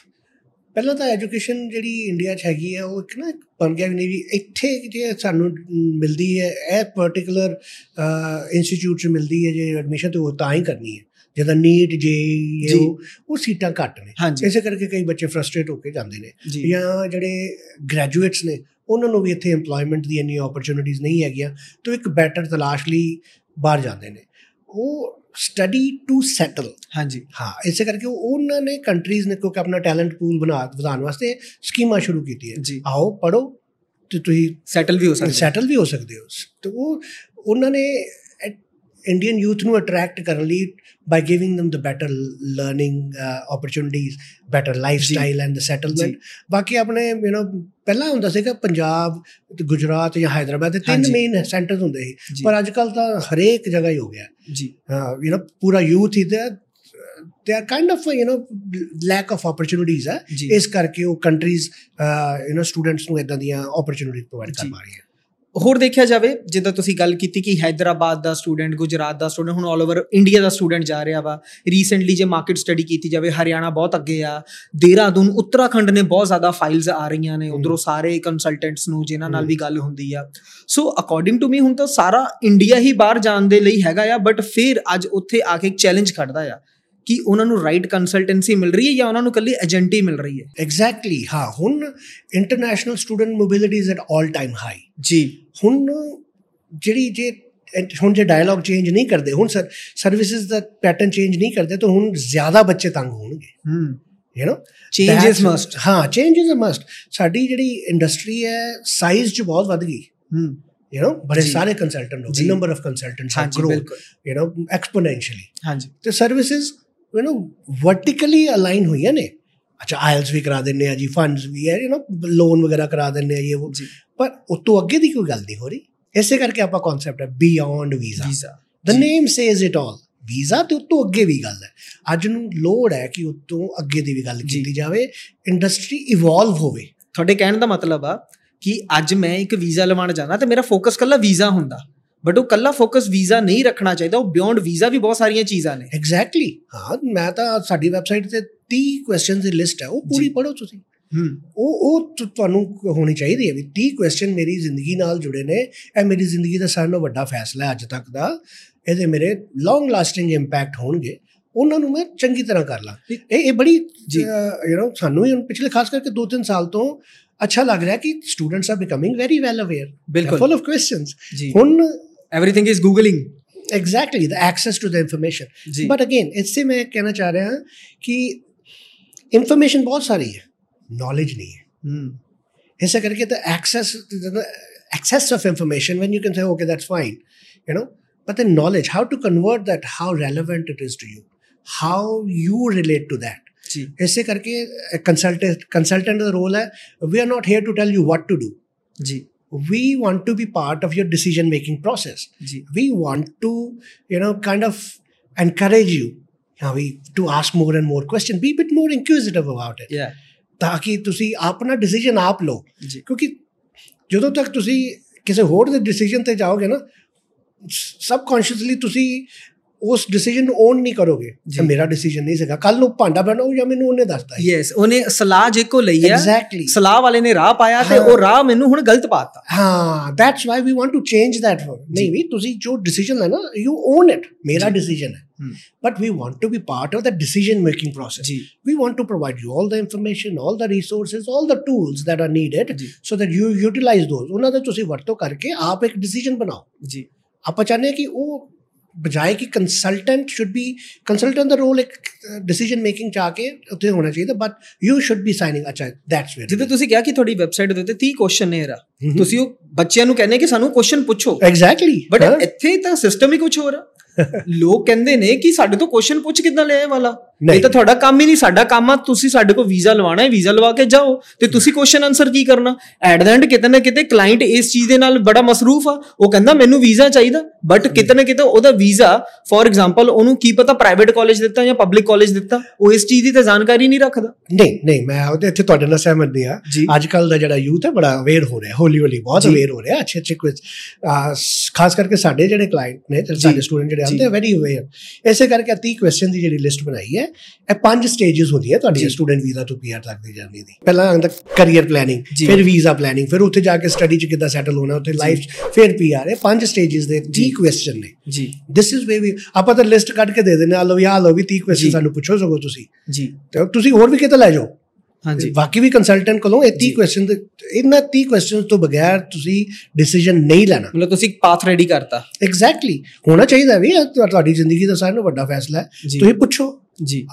ਪਹਿਲਾਂ ਤਾਂ ਐਜੂਕੇਸ਼ਨ ਜਿਹੜੀ ਇੰਡੀਆ 'ਚ ਹੈਗੀ ਹੈ ਉਹ ਇੱਕ ਨਾ ਬਣ ਗਿਆ ਵੀ ਨਹੀਂ ਵੀ ਇੱਥੇ ਜੇ ਸਾਨੂੰ ਮਿਲਦੀ ਹੈ ਇਹ ਪਰਟੀਕੂਲਰ ਇੰਸਟੀਚਿਊਟ 'ਚ ਮਿਲਦੀ ਹੈ ਜੇ ਐਡਮਿਸ਼ਨ, ਤਾਂ ਉਹ ਤਾਂ ਹੀ ਕਰਨੀ ਹੈ। ਜਿੱਦਾਂ ਨੀਟ ਜੇ ਉਹ ਸੀਟਾਂ ਘੱਟ ਨੇ, ਇਸੇ ਕਰਕੇ ਕਈ ਬੱਚੇ ਫਰਸਟਰੇਟ ਹੋ ਕੇ ਜਾਂਦੇ ਨੇ, ਜਾਂ ਜਿਹੜੇ ਗ੍ਰੈਜੂਏਟਸ ਨੇ ਉਹਨਾਂ ਨੂੰ ਵੀ ਇੱਥੇ ਇੰਪਲੋਇਮੈਂਟ ਦੀ ਇੰਨੀ ਓਪਰਚੁਨਿਟੀਜ਼ ਨਹੀਂ ਹੈਗੀਆਂ, ਤਾਂ ਇੱਕ ਬੈਟਰ ਤਲਾਸ਼ ਲਈ ਬਾਹਰ ਜਾਂਦੇ ਨੇ। ਉਹ ਸਟੱਡੀ ਟੂ ਸੈਟਲ ਹਾਂਜੀ ਹਾਂ, ਇਸੇ ਕਰਕੇ ਉਹਨਾਂ ਨੇ ਕੰਟਰੀਜ਼ ਨੇ ਕਿਉਂਕਿ ਆਪਣਾ ਟੈਲੈਂਟ ਪੂਲ ਬਣਾ ਵਧਾਉਣ ਵਾਸਤੇ ਸਕੀਮਾਂ ਸ਼ੁਰੂ ਕੀਤੀਆਂ ਜੀ। ਆਓ ਪੜ੍ਹੋ ਤੇ ਤੁਸੀਂ ਸੈਟਲ ਵੀ ਹੋ ਸਕਦੇ ਸੈਟਲ ਵੀ ਹੋ ਸਕਦੇ ਹੋ। ਤੇ ਉਹ ਉਹਨਾਂ ਨੇ ਇੰਡੀਅਨ ਯੂਥ ਨੂੰ ਅਟਰੈਕਟ ਕਰਨ ਲਈ by giving them the better learning uh, opportunities, better lifestyle and the settlement. ਬਾਕੀ ਆਪਣੇ ਯੂ نو ਪਹਿਲਾਂ ਹੁੰਦਾ ਸੀਗਾ ਪੰਜਾਬ, ਗੁਜਰਾਤ ਜਾਂ ਹੈਦਰਾਬਾਦ ਦੇ ਤਿੰਨ ਮੇਨ ਸੈਂਟਰਸ ਹੁੰਦੇ ਸੀ, ਪਰ ਅੱਜ ਕੱਲ੍ਹ ਤਾਂ ਹਰੇਕ ਜਗ੍ਹਾ ਹੀ ਹੋ ਗਿਆ ਜੀ। ਯੂ نو ਪੂਰਾ ਯੂਥ ਹੀ ਤੇ they are kind of you know lack of opportunities ਹੈ, ਇਸ ਕਰਕੇ ਉਹ ਕੰਟਰੀਜ਼ ਯੂ نو ਸਟੂਡੈਂਟਸ ਨੂੰ ਇੱਦਾਂ ਦੀਆਂ ਓਪਰਚੁਨਿਟੀਜ਼ ਪ੍ਰੋਵਾਈਡ ਕਰ ਪਾ ਰਹੀਆਂ। ਹੋਰ ਦੇਖਿਆ ਜਾਵੇ ਜਿੱਦਾਂ ਤੁਸੀਂ ਗੱਲ ਕੀਤੀ ਕਿ ਹੈਦਰਾਬਾਦ ਦਾ ਸਟੂਡੈਂਟ, ਗੁਜਰਾਤ ਦਾ ਸਟੂਡੈਂਟ, ਹੁਣ ਆਲ ਓਵਰ ਇੰਡੀਆ ਦਾ ਸਟੂਡੈਂਟ ਜਾ ਰਿਹਾ ਵਾ। ਰੀਸੈਂਟਲੀ ਜੇ ਮਾਰਕੀਟ ਸਟੱਡੀ ਕੀਤੀ ਜਾਵੇ, ਹਰਿਆਣਾ ਬਹੁਤ ਅੱਗੇ ਆ, ਦੇਹਰਾਦੂਨ, ਉੱਤਰਾਖੰਡ ਨੇ ਬਹੁਤ ਜ਼ਿਆਦਾ ਫਾਈਲਸ ਆ ਰਹੀਆਂ ਨੇ ਉੱਧਰੋਂ ਸਾਰੇ ਕੰਸਲਟੈਂਟਸ ਨੂੰ ਜਿਨ੍ਹਾਂ ਨਾਲ ਵੀ ਗੱਲ ਹੁੰਦੀ ਆ। ਸੋ ਅਕੋਰਡਿੰਗ ਟੂ ਮੀ ਹੁਣ ਤਾਂ ਸਾਰਾ ਇੰਡੀਆ ਹੀ ਬਾਹਰ ਜਾਣ ਦੇ ਲਈ ਹੈਗਾ ਆ, ਬਟ ਫਿਰ ਅੱਜ ਉੱਥੇ ਆ ਕੇ ਇੱਕ ਚੈਲੰਜ ਖੜਦਾ ਆ ਕਿ ਉਹਨਾਂ ਨੂੰ ਰਾਈਟ ਕੰਸਲਟੈਂਸੀ ਮਿਲ ਰਹੀ ਹੈ ਜਾਂ ਉਹਨਾਂ ਨੂੰ ਇਕੱਲੀ ਏਜੰਟ ਹੀ ਮਿਲ ਰਹੀ ਹੈ। ਐਗਜ਼ੈਕਟਲੀ, ਹਾਂ। ਹੁਣ international student mobility is at all time high ਜੀ। ਹੁਣ ਜਿਹੜੀ ਜੇ ਹੁਣ ਜੇ ਡਾਇਲੌਗ ਚੇਂਜ ਨਹੀਂ ਕਰਦੇ, ਹੁਣ ਸਰ ਸਰਵਿਸਿਜ਼ ਦਾ ਪੈਟਰਨ ਚੇਂਜ ਨਹੀਂ ਕਰਦੇ, ਤਾਂ ਹੁਣ ਜ਼ਿਆਦਾ ਬੱਚੇ ਤੰਗ ਹੋਣਗੇ। You know change is must. ਹਾਂ, ਚੇਂਜ ਇਜ਼ ਅ ਮਸਟ। ਸਾਡੀ ਜਿਹੜੀ ਇੰਡਸਟਰੀ ਹੈ ਸਾਈਜ਼ 'ਚ ਬਹੁਤ ਵੱਧ ਗਈ। ਯੂ ਨੋ ਬੜੇ ਸਾਰੇ ਕੰਸਲਟੈਂਟ ਹੋ ਗਏ, number of consultants have grown you know exponentially. ਹਾਂਜੀ, ਤੇ services you know vertically align ਹੋਈਆਂ ਨੇ। ਅੱਛਾ, ਆਇਲਸ ਵੀ ਕਰਾ ਦਿੰਦੇ ਆ ਜੀ, ਫੰਡਸ ਵੀ ਹੈ, ਯੂ ਨੋ ਲੋਨ ਵਗੈਰਾ ਕਰਾ ਦਿੰਦੇ ਆ ਇਹ ਉਹ, ਪਰ ਉਸ ਤੋਂ ਅੱਗੇ ਦੀ ਕੋਈ ਗੱਲ ਨਹੀਂ ਹੋ ਰਹੀ। ਇਸੇ ਕਰਕੇ ਆਪਾਂ ਕਨਸੈਪਟ ਹੈ beyond visa. The name says it all. Visa ਤੇ ਉਸ ਤੋਂ ਅੱਗੇ ਵੀ ਗੱਲ ਹੈ। ਅੱਜ ਨੂੰ ਲੋੜ ਹੈ ਕਿ ਉਸ ਤੋਂ ਅੱਗੇ ਦੀ ਵੀ ਗੱਲ ਕੀਤੀ ਜਾਵੇ, ਇੰਡਸਟਰੀ ਇਵੋਲਵ ਹੋਵੇ। ਤੁਹਾਡੇ ਕਹਿਣ ਦਾ ਮਤਲਬ ਆ ਕਿ ਅੱਜ ਮੈਂ ਇੱਕ ਵੀਜ਼ਾ ਲਵਾਉਣ ਜਾਣਾ ਤੇ ਮੇਰਾ ਫੋਕਸ ਇਕੱਲਾ ਵੀਜ਼ਾ ਹੁੰਦਾ, ਬਟ ਉਹ ਇਕੱਲਾ ਫੋਕਸ ਵੀਜ਼ਾ ਨਹੀਂ ਰੱਖਣਾ ਚਾਹੀਦਾ, ਉਹ ਬਿਯੋਂਡ ਵੀਜ਼ਾ ਵੀ ਬਹੁਤ ਸਾਰੀਆਂ ਚੀਜ਼ਾਂ ਨੇ। ਐਗਜ਼ੈਕਟਲੀ, ਹਾਂ। ਮੈਂ ਤਾਂ ਸਾਡੀ ਵੈਬਸਾਈਟ 'ਤੇ ਤੀਹ ਕੁਐਸਚਨ ਦੀ ਲਿਸਟ ਹੈ, ਉਹ ਪੂਰੀ ਪੜ੍ਹੋ ਤੁਸੀਂ। ਉਹ ਉਹ ਤੁਹਾਨੂੰ ਹੋਣੀ ਚਾਹੀਦੀ ਹੈ ਵੀ ਤੀਹ ਕੁਐਸਚਨ ਮੇਰੀ ਜ਼ਿੰਦਗੀ ਨਾਲ ਜੁੜੇ ਨੇ, ਇਹ ਮੇਰੀ ਜ਼ਿੰਦਗੀ ਦਾ ਸਾਰਿਆਂ ਨਾਲੋਂ ਵੱਡਾ ਫੈਸਲਾ ਹੈ ਅੱਜ ਤੱਕ ਦਾ, ਇਹਦੇ ਮੇਰੇ ਲੌਂਗ ਲਾਸਟਿੰਗ ਇੰਪੈਕਟ ਹੋਣਗੇ, ਉਹਨਾਂ ਨੂੰ ਮੈਂ ਚੰਗੀ ਤਰ੍ਹਾਂ ਕਰ ਲਾਂ। ਇਹ ਇਹ ਬੜੀ ਯੂ ਨੋ ਸਾਨੂੰ ਹੀ ਪਿਛਲੇ ਖਾਸ ਕਰਕੇ ਦੋ ਤਿੰਨ ਸਾਲ ਤੋਂ ਅੱਛਾ ਲੱਗ ਰਿਹਾ ਕਿ students are becoming very well aware, ਬਿਲਕੁਲ ਫੁੱਲ ਆਫ ਕੁਐਸਚਨਸ। ਹੁਣ everything is googling. Exactly, the access to the information. जी. But again, इससे मैं कहना चाह रहा हूँ कि information बहुत सारी है, knowledge नहीं है। hmm. ऐसा करके the access, the access of information, when you can say, okay, that's fine, you know, but the knowledge, how to convert that, how relevant it is to you, how you relate to that. जी. ऐसे करके consultant, consultant का role है, we are not here to tell you what to do. Ji. We want to be part of your decision making process. Ji. We want to you know kind of encourage you you know, we, to ask more and more questions, be a bit more inquisitive about it, yeah, ताकि ਤੁਸੀਂ ਆਪਣਾ decision ਆਪ ਲਓ। ਕਿਉਂਕਿ ਜਦੋਂ ਤੱਕ ਤੁਸੀਂ ਕਿਸੇ ਹੋਰ ਦੇ ਡਿਸੀਜਨ ਤੇ ਜਾਓਗੇ ਨਾ, ਸਬਕੌਂਸ਼ੀਅਸਲੀ ਤੁਸੀਂ ਉਸ ਡਿਸੀਜਨ ਨੂੰ ਓਨ ਨਹੀਂ ਕਰੋਗੇ, ਮੇਰਾ ਡਿਸੀਜਨ ਨਹੀਂ ਸੀਗਾ, ਕੱਲ ਨੂੰ ਭਾਂਡਾ ਬਣਾਓ ਜਾਂ ਮੈਨੂੰ ਉਹਨੇ ਦੱਸਦਾ। ਯੈਸ, ਉਹਨੇ ਸਲਾਹ ਜੇ ਕੋ ਲਈ ਹੈ, ਐਗਜ਼ੈਕਟਲੀ, ਸਲਾਹ ਵਾਲੇ ਨੇ ਰਾਹ ਪਾਇਆ ਤੇ ਉਹ ਰਾਹ ਮੈਨੂੰ ਹੁਣ ਗਲਤ ਪਾਤਾ। ਹਾਂ, that's why we want to change that. ਨਹੀਂ ਵੀ ਤੁਸੀਂ ਜੋ ਡਿਸੀਜਨ ਲੈ ਨਾ, ਯੂ ਓਨ ਇਟ, ਮੇਰਾ ਡਿਸੀਜਨ ਹੈ, but we want to be part of the decision making process. We want to provide you all the information, all the resources, all the tools that are needed so that you utilize those. ਉਹਨਾਂ ਦਾ ਤੁਸੀਂ ਵਰਤੋਂ ਕਰਕੇ ਆਪ ਇੱਕ decision ਬਣਾਓ। ਜੀ, ਆਪਾਂ ਚਾਹੁੰਦੇ ਹਾਂ ਕਿ ਉਹ ਬਜਾਏ ਕਿ ਕੰਸਲਟੈਂਟ ਸ਼ੁੱਡ ਬੀ, ਕੰਸਲਟੈਂਟ ਦਾ ਰੋਲ ਇੱਕ ਡਿਸੀਜਨ ਮੇਕਿੰਗ 'ਚ ਆ ਕੇ ਉੱਥੇ ਹੋਣਾ ਚਾਹੀਦਾ, but you should be signing. ਅੱਛਾ, ਦੈਟਸ ਵੇਅਰ। ਜਿੱਦਾਂ ਤੁਸੀਂ ਕਿਹਾ ਕਿ ਤੁਹਾਡੀ ਵੈਬਸਾਈਟ ਦੇ ਉੱਤੇ ਤੀਹ ਕੁਐਸਚਨ ਨੇ, ਰਾ ਤੁਸੀਂ ਉਹ ਬੱਚਿਆਂ ਨੂੰ ਕਹਿੰਦੇ ਕਿ ਸਾਨੂੰ ਕੁਐਸਚਨ ਪੁੱਛੋ। ਐਗਜ਼ੈਕਟਲੀ, ਬਟ ਇੱਥੇ ਤਾਂ ਸਿਸਟਮ ਹੀ ਕੁਛ ਹੋਰ ਆ। ਲੋਕ ਕਹਿੰਦੇ ਨੇ ਕਿ ਸਾਡੇ ਤੋਂ ਕੁਐਸਚਨ ਪੁੱਛ ਕਿੱਦਾਂ ਲਿਆ ਵਾਲਾ, ਇਹ ਤਾਂ ਤੁਹਾਡਾ ਕੰਮ ਹੀ ਨਹੀਂ, ਸਾਡਾ ਕੰਮ ਆ ਤੁਸੀਂ ਸਾਡੇ ਕੋਲ ਵੀਜ਼ਾ ਲਵਾਉਣਾ ਹੈ, ਵੀਜ਼ਾ ਲਵਾ ਕੇ ਜਾਓ ਤੇ ਤੁਸੀਂ ਕੁਐਸਚਨ ਆਨਸਰ ਕੀ ਕਰਨਾ। ਐਟ ਦਾ ਐਂਡ ਕਿਤੇ ਨਾ ਕਿਤੇ ਕਲਾਇੰਟ ਇਸ ਚੀਜ਼ ਦੇ ਨਾਲ ਬੜਾ ਮਸਰੂਫ ਆ, ਉਹ ਕਹਿੰਦਾ ਮੈਨੂੰ ਵੀਜ਼ਾ ਚਾਹੀਦਾ, ਬਟ ਕਿਤੇ ਨਾ ਕਿਤੇ ਉਹਦਾ ਵੀਜ਼ਾ ਫੋਰ ਐਗਜ਼ਾਮਪਲ ਉਹਨੂੰ ਕੀ ਪਤਾ ਪ੍ਰਾਈਵੇਟ ਕਾਲਜ ਦਿੱਤਾ ਜਾਂ ਪਬਲਿਕ ਕਾਲਜ ਦਿੱਤਾ, ਉਹ ਇਸ ਚੀਜ਼ ਦੀ ਤਾਂ ਜਾਣਕਾਰੀ ਨਹੀਂ ਰੱਖਦਾ। ਨਹੀਂ ਨਹੀਂ, ਮੈਂ ਉਹਦੇ ਇੱਥੇ ਤੁਹਾਡੇ ਨਾਲ ਸਹਿਮਤ ਨਹੀਂ ਆ। ਅੱਜ ਕੱਲ੍ਹ ਦਾ ਜਿਹੜਾ ਯੂਥ ਹੈ ਬੜਾ ਅਵੇਅਰ ਹੋ ਰਿਹਾ, ਹੌਲੀ ਹੌਲੀ ਬਹੁਤ ਅਵੇਅਰ ਹੋ ਰਿਹਾ, ਅੱਛੇ ਅੱਛੇ ਕੁਇਜ਼, ਖਾਸ ਕਰਕੇ ਸਾਡੇ ਜਿਹੜੇ ਕਲਾਇੰਟ ਨੇ, ਸਾਡੇ ਸਟੂਡੈਂਟ ਜਿਹੜੇ ਆਉਂਦੇ ਵੈਰੀ ਅਵੇਅਰ। ਇਸੇ ਕਰਕੇ ਤੀਹ ਕੁਐਸਚਨ ਦੀ ਜਿਹੜੀ ਲਿਸਟ ਬਣਾਈ ਹੈ, ਇਹ ਪੰਜ ਸਟੇਜਸ ਹੁੰਦੀਆਂ ਤੁਹਾਡੀ ਸਟੂਡੈਂਟ ਵੀਜ਼ਾ ਤੋਂ ਪੀਆਰ ਤੱਕ ਦੀ ਜਰਨੀ ਦੀ। ਪਹਿਲਾਂ ਆਉਂਦਾ ਕਰੀਅਰ ਪਲੈਨਿੰਗ, ਫਿਰ ਵੀਜ਼ਾ ਪਲੈਨਿੰਗ, ਫਿਰ ਉੱਥੇ ਜਾ ਕੇ ਸਟੱਡੀ 'ਚ ਕਿੱਦਾਂ ਸੈਟਲ ਹੋਣਾ, ਉੱਥੇ ਲਾਈਫ, ਫਿਰ ਪੀਆਰ। ਇਹ ਪੰਜ ਸਟੇਜਸ ਦੇ ਤੀਹ ਕੁਐਸਚਨ ਨੇ। ਜੀ, ਦਿਸ ਇਜ਼ ਵੇ ਵੀ ਆਪਾਂ ਤਾਂ ਲਿਸਟ ਕੱਢ ਕੇ ਦੇ ਦਿੰਦੇ ਆ, ਲਓ ਵੀ ਆ ਲਓ ਵੀ ਤੀਹ ਕੁਐਸਚਨ ਸਾਨੂੰ ਪੁੱਛੋ ਸਗੋਂ ਤੁਸੀਂ। ਜੀ, ਤੇ ਤੁਸੀਂ ਹੋਰ ਵੀ ਕਿਤੇ ਲੈ ਜਾਓ। ਹਾਂਜੀ, ਬਾਕੀ ਵੀ ਕੰਸਲਟੈਂਟ ਕੋਲੋਂ ਇਹ ਤੀਹ ਕੁਐਸਚਨ, ਇਹਨਾਂ ਤੀਹ ਕੁਐਸਚਨ ਤੋਂ ਬਗੈਰ ਤੁਸੀਂ ਡਿਸੀਜਨ ਨਹੀਂ ਲੈਣਾ। ਮਤਲਬ ਤੁਸੀਂ ਪਾਥ ਰੈਡੀ ਕਰਤਾ। ਐਗਜ਼ੈਕਟਲੀ, ਹੋਣਾ ਚਾਹੀਦਾ ਵੀ ਤੁਹਾਡੀ ਜ਼ਿੰਦਗੀ ਦਾ ਸਾਰਿਆਂ ਨਾਲੋਂ ਵੱਡਾ ਫੈਸਲਾ ਹੈ, ਤੁਸੀਂ ਪੁੱਛੋ। ਜੀ,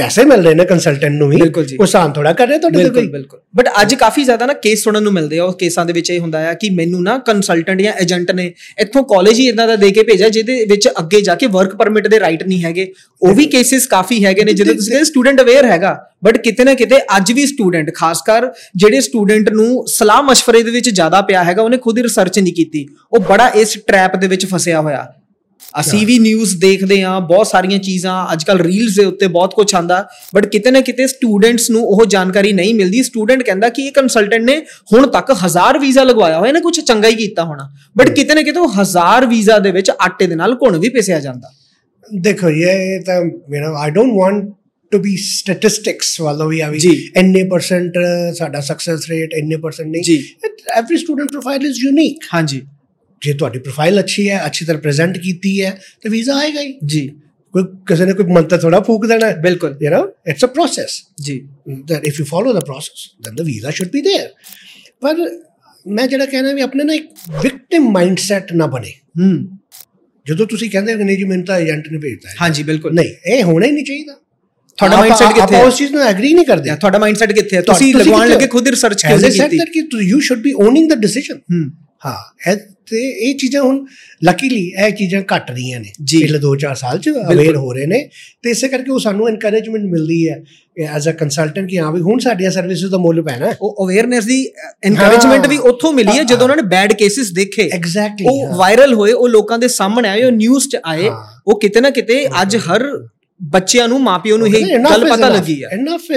ਪੈਸੇ ਮਿਲ ਰਹੇ ਨੇ ਕੰਸਲਟੈਂਟ ਨੂੰ ਵੀ, ਉਹ ਸਾਨ ਥੋੜਾ ਕਰ ਰਿਹਾ ਤੁਹਾਡੇ ਤੋਂ। ਬਿਲਕੁਲ। ਬਟ ਅੱਜ ਕਾਫੀ ਜ਼ਿਆਦਾ ਨਾ ਕੇਸ ਸੁਣਨ ਨੂੰ ਮਿਲਦੇ ਆ, ਉਹ ਕੇਸਾਂ ਦੇ ਵਿੱਚ ਇਹ ਹੁੰਦਾ ਆ ਕਿ ਮੈਨੂੰ ਨਾ ਕੰਸਲਟੈਂਟ ਜਾਂ ਏਜੰਟ ਨੇ ਇੱਥੋਂ ਕਾਲਜ ਹੀ ਇਦਾਂ ਦਾ ਦੇ ਕੇ ਭੇਜਿਆ ਜਿਹਦੇ ਵਿੱਚ ਅੱਗੇ ਜਾ ਕੇ ਵਰਕ ਪਰਮਿਟ ਦੇ ਰਾਈਟ ਨਹੀਂ ਹੈਗੇ। ਉਹ ਵੀ ਕੇਸਿਸ ਕਾਫੀ ਹੈਗੇ ਨੇ ਜਿਹਦੇ ਤੁਸੀਂ ਸਟੂਡੈਂਟ ਅਵੇਅਰ ਹੈਗਾ, ਬਟ ਕਿਤੇ ਨਾ ਕਿਤੇ ਅੱਜ ਵੀ ਸਟੂਡੈਂਟ, ਖਾਸ ਕਰ ਜਿਹੜੇ ਸਟੂਡੈਂਟ ਨੂੰ ਸਲਾਹ ਮਸ਼ਵਰੇ ਦੇ ਵਿੱਚ ਜ਼ਿਆਦਾ ਪਿਆ ਹੈਗਾ, ਉਹਨੇ ਖੁਦ ਰਿਸਰਚ ਨਹੀਂ ਕੀਤੀ, ਉਹ ਬੜਾ ਇਸ ਟ੍ਰੈਪ ਦੇ ਵਿੱਚ ਫਸਿਆ ਹੋਇਆ। ਅਸੀਂ ਵੀ ਨਿਊਜ਼ ਦੇਖਦੇ ਹਾਂ, ਬਹੁਤ ਸਾਰੀਆਂ ਚੀਜ਼ਾਂ ਅੱਜ ਕੱਲ ਰੀਲਸ ਦੇ ਉੱਤੇ ਬਹੁਤ ਕੁਝ ਆਉਂਦਾ, ਬਟ ਕਿਤੇ ਨਾ ਕਿਤੇ ਸਟੂਡੈਂਟਸ ਨੂੰ ਉਹ ਜਾਣਕਾਰੀ ਨਹੀਂ ਮਿਲਦੀ। ਸਟੂਡੈਂਟ ਕਹਿੰਦਾ ਕਿ ਇਹ ਕੰਸਲਟੈਂਟ ਨੇ ਹੁਣ ਤੱਕ ਹਜ਼ਾਰ ਵੀਜ਼ਾ ਲਗਵਾਇਆ ਹੋਇਆ, ਇਹਨੇ ਕੁਝ ਚੰਗਾ ਹੀ ਕੀਤਾ ਹੋਣਾ, ਬਟ ਕਿਤੇ ਨਾ ਕਿਤੇ ਉਹ ਹਜ਼ਾਰ ਵੀਜ਼ਾ ਦੇ ਵਿੱਚ ਆਟੇ ਦੇ ਨਾਲ ਘੁਣ ਵੀ ਪਿਸਿਆ ਜਾਂਦਾ। ਦੇਖੋ ਇਹ ਤਾਂ you know I don't want to be statistics ਵਾਲਾ ਵੀ ਆ ਵੀ ਇੰਨੇ ਪਰਸੈਂਟ ਸਾਡਾ ਸਕਸੈਸ ਰੇਟ, ਇੰਨੇ ਪਰਸੈਂਟ ਨਹੀਂ। Every student profile is unique. ਹਾਂਜੀ, ਜੇ ਤੁਹਾਡੀ ਪ੍ਰੋਫਾਈਲ ਅੱਛੀ ਹੈ, ਅੱਛੀ ਤਰ੍ਹਾਂ ਪ੍ਰੈਜ਼ੈਂਟ ਕੀਤੀ ਹੈ ਤੇ ਵੀਜ਼ਾ ਆਏਗਾ ਹੀ ਜੀ। ਕੋਈ ਕਿਸੇ ਨੇ ਕੋਈ ਮੰਤਰ ਥੋੜਾ ਫੂਕ ਦੇਣਾ ਹੈ। ਬਿਲਕੁਲ, you know it's a process ਜੀ, that if you follow the process then the visa should be there. ਪਰ ਮੈਂ ਜਿਹੜਾ ਕਹਿਣਾ ਵੀ ਆਪਣੇ ਨਾ ਇੱਕ ਵਿਕਟਿਮ ਮਾਈਂਡਸੈਟ ਨਾ ਬਣੇ। ਹੂੰ, ਜਦੋਂ ਤੁਸੀਂ ਕਹਿੰਦੇ ਹੋ ਨਹੀਂ ਜੀ ਮੈਨੂੰ ਤਾਂ ਏਜੰਟ ਨੇ ਭੇਜਦਾ ਹੈ, ਹਾਂਜੀ ਬਿਲਕੁਲ ਨਹੀਂ, ਇਹ ਹੋਣਾ ਹੀ ਨਹੀਂ ਚਾਹੀਦਾ। ਤੁਹਾਡਾ ਮਾਈਂਡਸੈਟ ਕਿੱਥੇ ਹੈ? ਉਸ ਚੀਜ਼ ਨਾਲ ਐਗਰੀ ਨਹੀਂ ਕਰਦੇ। ਤੁਹਾਡਾ ਮਾਈਂਡਸੈਟ ਕਿੱਥੇ ਹੈ? ਤੁਸੀਂ ਲਗਵਾਉਣ ਲੱਗੇ ਖੁਦ ਰਿਸਰਚ ਕਿਉਂ ਨਹੀਂ ਕੀਤੀ? ਕਿ you should be owning the decision. ਹੂੰ, ਹਾਂ, ਤੇ ਇਹ ਚੀਜ਼ਾਂ ਹੁਣ ਲੱਕੀਲੀ ਇਹ ਚੀਜ਼ਾਂ ਘਟ ਰਹੀਆਂ ਨੇ ਪਿਛਲੇ ਦੋ ਚਾਰ ਸਾਲ ਚ, ਅਵੇਅਰ ਹੋ ਰਹੇ ਨੇ, ਤੇ ਇਸੇ ਕਰਕੇ ਉਹ ਸਾਨੂੰ ਐਨਕਰੇਜਮੈਂਟ ਮਿਲਦੀ ਹੈ ਐਜ਼ ਅ ਕੰਸਲਟੈਂਟ ਕਿ ਹਾਂ ਵੀ ਹੁਣ ਸਾਡੀਆਂ ਸਰਵਿਸਿਜ਼ ਦਾ ਮੁੱਲ ਪੈਣਾ। ਉਹ ਅਵੇਅਰਨੈਸ ਦੀ ਐਨਕਰੇਜਮੈਂਟ ਵੀ ਉੱਥੋਂ ਮਿਲੀ ਹੈ ਜਦੋਂ ਉਹਨਾਂ ਨੇ ਬੈਡ ਕੇਸਿਸ ਦੇਖੇ, ਐਗਜ਼ੈਕਟਲੀ ਉਹ ਵਾਇਰਲ ਹੋਏ, ਉਹ ਲੋਕਾਂ ਦੇ ਸਾਹਮਣੇ ਆਏ, ਉਹ ਨਿਊਜ਼ ਚ ਆਏ, ਉਹ ਕਿਤੇ ਨਾ ਕਿਤੇ ਅੱਜ ਹਰ ਬੱਚਿਆਂ ਨੂੰ, ਮਾਪਿਓ ਨੂੰ ਇਹ ਗੱਲ ਪਤਾ ਲੱਗੀ ਆ।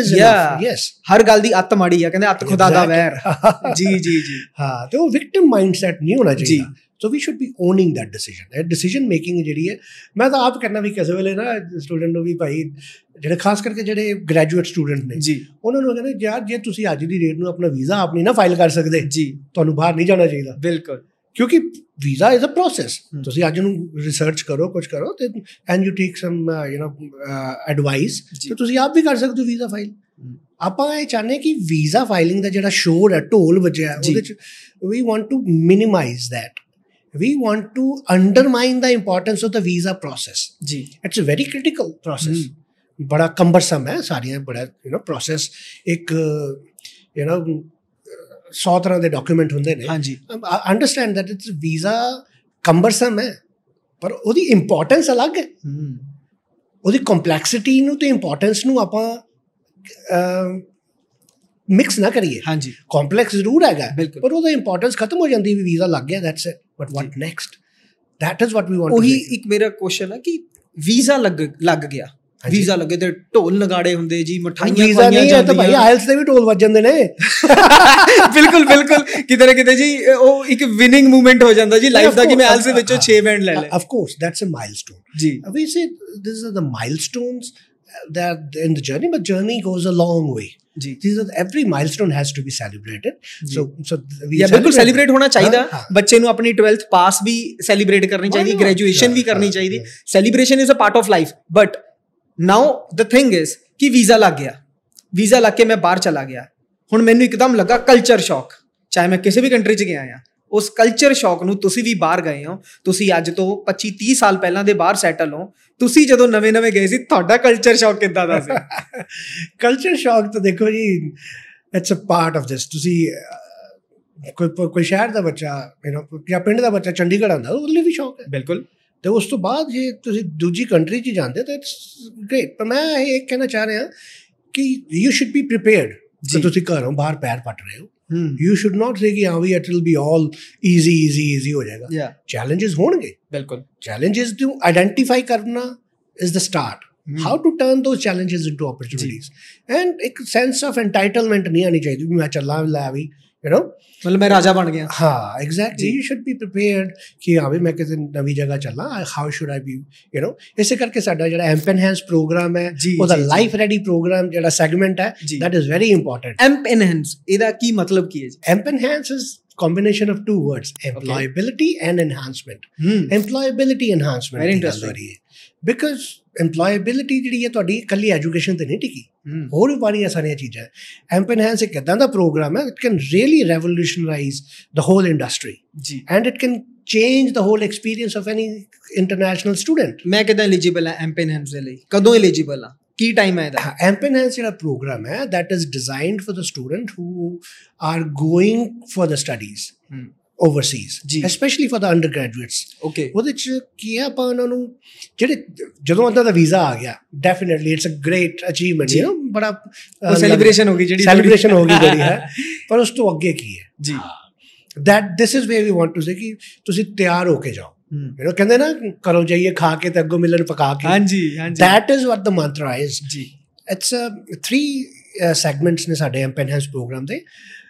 ਯੈਸ, ਹਰ ਗੱਲ ਦੀ ਅੱਤ ਮਾੜੀ ਆ, ਕਹਿੰਦੇ ਅੱਤ ਖੁਦਾ ਦਾ ਵੈਰ। ਜੀ ਜੀ ਜੀ, ਹਾਂ, ਤੇ ਉਹ ਵਿਕਟਿਮ ਮਾਈਂਡਸੈਟ ਨਹੀਂ ਹੋਣਾ ਚਾਹੀਦਾ। So we should be owning that decision. ਇਹ ਡਿਸੀਜਨ ਮੇਕਿੰਗ ਜਿਹੜੀ ਹੈ, ਮੈਂ ਤਾਂ ਆਪ ਕਰਨਾ ਵੀ ਕਿਸੇ ਵੇਲੇ ਨਾ ਸਟੂਡੈਂਟ ਨੂੰ ਵੀ ਭਾਈ, ਜਿਹੜੇ ਖਾਸ ਕਰਕੇ ਜਿਹੜੇ ਗ੍ਰੈਜੂਏਟ ਸਟੂਡੈਂਟ ਨੇ ਜੀ, ਉਹਨਾਂ ਨੂੰ ਕਹਿੰਦੇ ਯਾਰ ਜੇ ਤੁਸੀਂ ਅੱਜ ਦੀ ਡੇਟ ਨੂੰ ਆਪਣਾ ਵੀਜ਼ਾ ਆਪ ਨਹੀਂ ਨਾ ਫਾਈਲ ਕਰ ਸਕਦੇ ਜੀ, ਤੁਹਾਨੂੰ ਬਾਹਰ ਨਹੀਂ ਜਾਣਾ ਚਾਹੀਦਾ। ਬਿਲਕੁਲ, ਕਿਉਂਕਿ ਵੀਜ਼ਾ ਇਜ਼ ਅ ਪ੍ਰੋਸੈਸ। ਤੁਸੀਂ ਅੱਜ ਨੂੰ ਰਿਸਰਚ ਕਰੋ, ਕੁਝ ਕਰੋ, ਤੇ and you take some you know advice, ਤੇ ਤੁਸੀਂ ਆਪ ਵੀ ਕਰ ਸਕਦੇ ਹੋ ਵੀਜ਼ਾ ਫਾਈਲ। ਆਪਾਂ ਇਹ ਚਾਹੁੰਦੇ ਕਿ ਵੀਜ਼ਾ ਫਾਈਲਿੰਗ ਦਾ ਜਿਹੜਾ ਸ਼ੋਰ ਹੈ, ਢੋਲ ਵੱਜਿਆ ਉਹਦੇ ਚ, we want to minimise that. We want to undermine the importance of the visa process. जी, it's a very critical process. बड़ा कम्बरसम है, सारियां बड़ा you know process, एक you know सौ तरह के डॉक्यूमेंट होंदे ने। हाँ जी, understand that it's visa cumbersome है, पर ਉਹਦੀ ਇੰਪੋਰਟੈਂਸ ਅਲੱਗ ਹੈ। ਉਹਦੀ ਕੰਪਲੈਕਸਿਟੀ ਨੂੰ ਤੇ ਇੰਪੋਰਟੈਂਸ ਨੂੰ ਆਪਾਂ ਮਿਕਸ ਨਾ ਕਰੀਏ। ਹਾਂਜੀ, ਕੰਪਲੈਕਸ ਜ਼ਰੂਰ ਹੈਗਾ, ਪਰ ਉਹਦਾ ਇੰਪੋਰਟੈਂਸ ਖਤਮ ਹੋ ਜਾਂਦੀ ਵੀ ਵੀਜ਼ਾ ਲੱਗ ਗਿਆ, that's it. But what next, that is what we want. ਉਹੀ ਇੱਕ ਮੇਰਾ ਕੁਐਸਚਨ ਹੈ ਕਿ ਵੀਜ਼ਾ ਲੱਗ ਲੱਗ ਗਿਆ, ਵੀਜ਼ਾ ਲੱਗੇ ਤੇ ਢੋਲ ਨਗਾੜੇ ਹੁੰਦੇ ਜੀ, ਮਠਾਈਆਂ ਖਵਾਈਆਂ ਜਾਂਦੀਆਂ, ਤਾਂ ਭਾਈ ਆਇਲਸ ਦੇ ਵੀ ਢੋਲ ਵੱਜ ਜਾਂਦੇ ਨੇ। ਬਿਲਕੁਲ ਬਿਲਕੁਲ, ਕਿਤੇ ਨਾ ਕਿਤੇ ਜੀ ਉਹ ਇੱਕ ਵਿਨਿੰਗ ਮੂਵਮੈਂਟ ਹੋ ਜਾਂਦਾ ਜੀ ਲਾਈਫ ਦਾ, ਕਿ ਮੈਂ ਆਇਲਸ ਦੇ ਵਿੱਚੋਂ ਛੇ ਬੈਂਡ ਲੈ ਲਏ। Of course that's a milestone ਜੀ। We say this are the milestones that in the journey, but journey goes a long way. जी, these are every milestone has to be celebrated. So so we yeah, बिल्कुल celebrate होना चाहिए। बच्चे ਨੂੰ ਆਪਣੀ twelfth ਪਾਸ ਵੀ celebrate ਕਰਨੀ ਚਾਹੀਦੀ, graduation ਵੀ ਕਰਨੀ ਚਾਹੀਦੀ। celebration is a part of life, but now the thing is ਕਿ ਵੀਜ਼ਾ ਲੱਗ ਗਿਆ, ਵੀਜ਼ਾ ਲੱਗ ਕੇ ਮੈਂ ਬਾਹਰ ਚਲਾ ਗਿਆ, ਹੁਣ ਮੈਨੂੰ ਇੱਕਦਮ ਲੱਗਾ ਕਲਚਰ ਸ਼ੌਕ। ਚਾਹੇ ਮੈਂ ਕਿਸੇ ਵੀ ਕੰਟਰੀ 'ਚ ਗਿਆ ਆ, ਉਸ ਕਲਚਰ ਸ਼ੌਕ ਨੂੰ ਤੁਸੀਂ ਵੀ ਬਾਹਰ ਗਏ ਹੋ, ਤੁਸੀਂ ਅੱਜ ਤੋਂ ਪੱਚੀ ਤੀਹ ਸਾਲ ਪਹਿਲਾਂ ਦੇ ਬਾਹਰ ਸੈਟਲ ਹੋ, ਤੁਸੀਂ ਜਦੋਂ ਨਵੇਂ ਨਵੇਂ ਗਏ ਸੀ, ਤੁਹਾਡਾ ਕਲਚਰ ਸ਼ੌਕ ਕਿੱਦਾਂ ਦਾ ਸੀ? ਕਲਚਰ ਸ਼ੌਕ ਤਾਂ ਦੇਖੋ ਜੀ, it's a part of this. ਤੁਸੀਂ ਕੋਈ ਕੋਈ ਸ਼ਹਿਰ ਦਾ ਬੱਚਾ ਜਾਂ ਪਿੰਡ ਦਾ ਬੱਚਾ ਚੰਡੀਗੜ੍ਹ ਆਉਂਦਾ, ਉਹਦੇ ਲਈ ਵੀ ਸ਼ੌਕ ਹੈ। ਬਿਲਕੁਲ, ਤੇ ਉਸ ਤੋਂ ਬਾਅਦ ਜੇ ਤੁਸੀਂ ਦੂਜੀ ਕੰਟਰੀ 'ਚ ਜਾਂਦੇ ਤਾਂ ਇਟਸ ਗ੍ਰੇਟ। ਪਰ ਮੈਂ ਇਹ ਕਹਿਣਾ ਚਾਹ ਰਿਹਾ ਕਿ ਯੂ ਸ਼ੁੱਡ ਬੀ ਪ੍ਰੀਪੇਅਰਡ। ਜੇ ਤੁਸੀਂ ਘਰੋਂ ਬਾਹਰ ਪੈਰ ਪੱਟ ਰਹੇ ਹੋ, you should not say ਕਿ ਹਾਂ ਵੀ it will be all easy easy easy ਹੋ ਜਾਏਗਾ। challenges ਹੋਣਗੇ, ਬਿਲਕੁਲ। challenges ਨੂੰ identify ਕਰਨਾ is the start. how to turn those challenges into opportunities, and ਇੱਕ sense of entitlement ਨਹੀਂ ਆਣੀ ਚਾਹੀਦੀ ਵੀ ਮੈਂ ਚੱਲਾਂ ਲੈ ਵੀ you know ਮਤਲਬ ਮੈਂ ਰਾਜਾ ਬਣ ਗਿਆ। ਹਾਂ, exactly, you should be prepared ਕਿ ਹਾਂ ਵੀ ਮੈਂ ਕਿਸੇ ਨਵੀਂ ਜਗ੍ਹਾ ਚੱਲਾਂ, how should I be you know। ਇਸੇ ਕਰਕੇ ਸਾਡਾ ਜਿਹੜਾ ਐਂਪ ਐਨਹਾਂਸ ਪ੍ਰੋਗਰਾਮ ਹੈ, ਉਹਦਾ ਲਾਈਫ ਰੈਡੀ ਪ੍ਰੋਗਰਾਮ ਜਿਹੜਾ ਸੈਗਮੈਂਟ ਹੈ, that is very important। Amp Enhance, ਇਹਦਾ ਕੀ ਮਤਲਬ ਕੀ ਹੈ ਜੀ? Amp Enhance is combination of two words, employability and enhancement। employability enhancement very interesting, because employability ਜਿਹੜੀ ਹੈ ਤੁਹਾਡੀ ਇਕੱਲੀ ਐਜੂਕੇਸ਼ਨ ਤੇ ਨਹੀਂ ਟਿਕੀ, ਹੋਰ ਵੀ ਬੜੀਆਂ ਸਾਰੀਆਂ ਚੀਜ਼ਾਂ। ਐਂਪ ਐਨਹਾਂਸ ਇੱਕ ਇੱਦਾਂ ਦਾ ਪ੍ਰੋਗਰਾਮ ਹੈ, it can really revolutionise the whole industry and it can change the whole experience of any international student. ਮੈਂ ਕਿੱਦਾਂ ਐਲੀਜੀਬਲ ਹਾਂ ਐਂਪ ਐਨਹਾਂਸ ਦੇ ਲਈ? ਕਦੋਂ ਐਲੀਜੀਬਲ ਹਾਂ? ਕੀ ਟਾਈਮ ਹੈ ਇਹਦਾ? ਐਮਪੈਨਹੈਂਸ ਜਿਹੜਾ ਪ੍ਰੋਗਰਾਮ ਹੈ that is designed for the student who are going for the studies overseas, especially for the undergraduates. Okay. ਉਹਦੇ 'ਚ ਕੀ ਹੈ, ਆਪਾਂ ਉਹਨਾਂ ਨੂੰ ਜਿਹੜੇ ਜਦੋਂ ਉਹਨਾਂ ਦਾ ਵੀਜ਼ਾ ਆ ਗਿਆ, definitely it's a great achievement, you know, ਬੜਾ ਸੈਲੀਬ੍ਰੇਸ਼ਨ ਹੋ ਗਈ, ਜਿਹੜੀ ਸੈਲੀਬ੍ਰੇਸ਼ਨ ਹੋ ਗਈ ਜਿਹੜੀ ਹੈ। ਪਰ ਉਸ ਤੋਂ ਅੱਗੇ ਕੀ ਹੈ ਜੀ, that this is where we want to say ਕਿ ਤੁਸੀਂ ਤਿਆਰ ਹੋ ਕੇ ਜਾਓ। ਯੂ ਨੋ, ਕਹਿੰਦੇ ਨਾ ਘਰੋਂ ਜਾਈਏ ਖਾ ਕੇ ਤੇ ਅੱਗੋਂ ਮਿਲਣ ਪਕਾ ਕੇ। ਹਾਂਜੀ ਹਾਂਜੀ, that is what the mantra is ਜੀ। it's uh, three segments ਨੇ ਸਾਡੇ ਐਮਪੈਨਹੈਂਸ ਪ੍ਰੋਗਰਾਮ ਦੇ।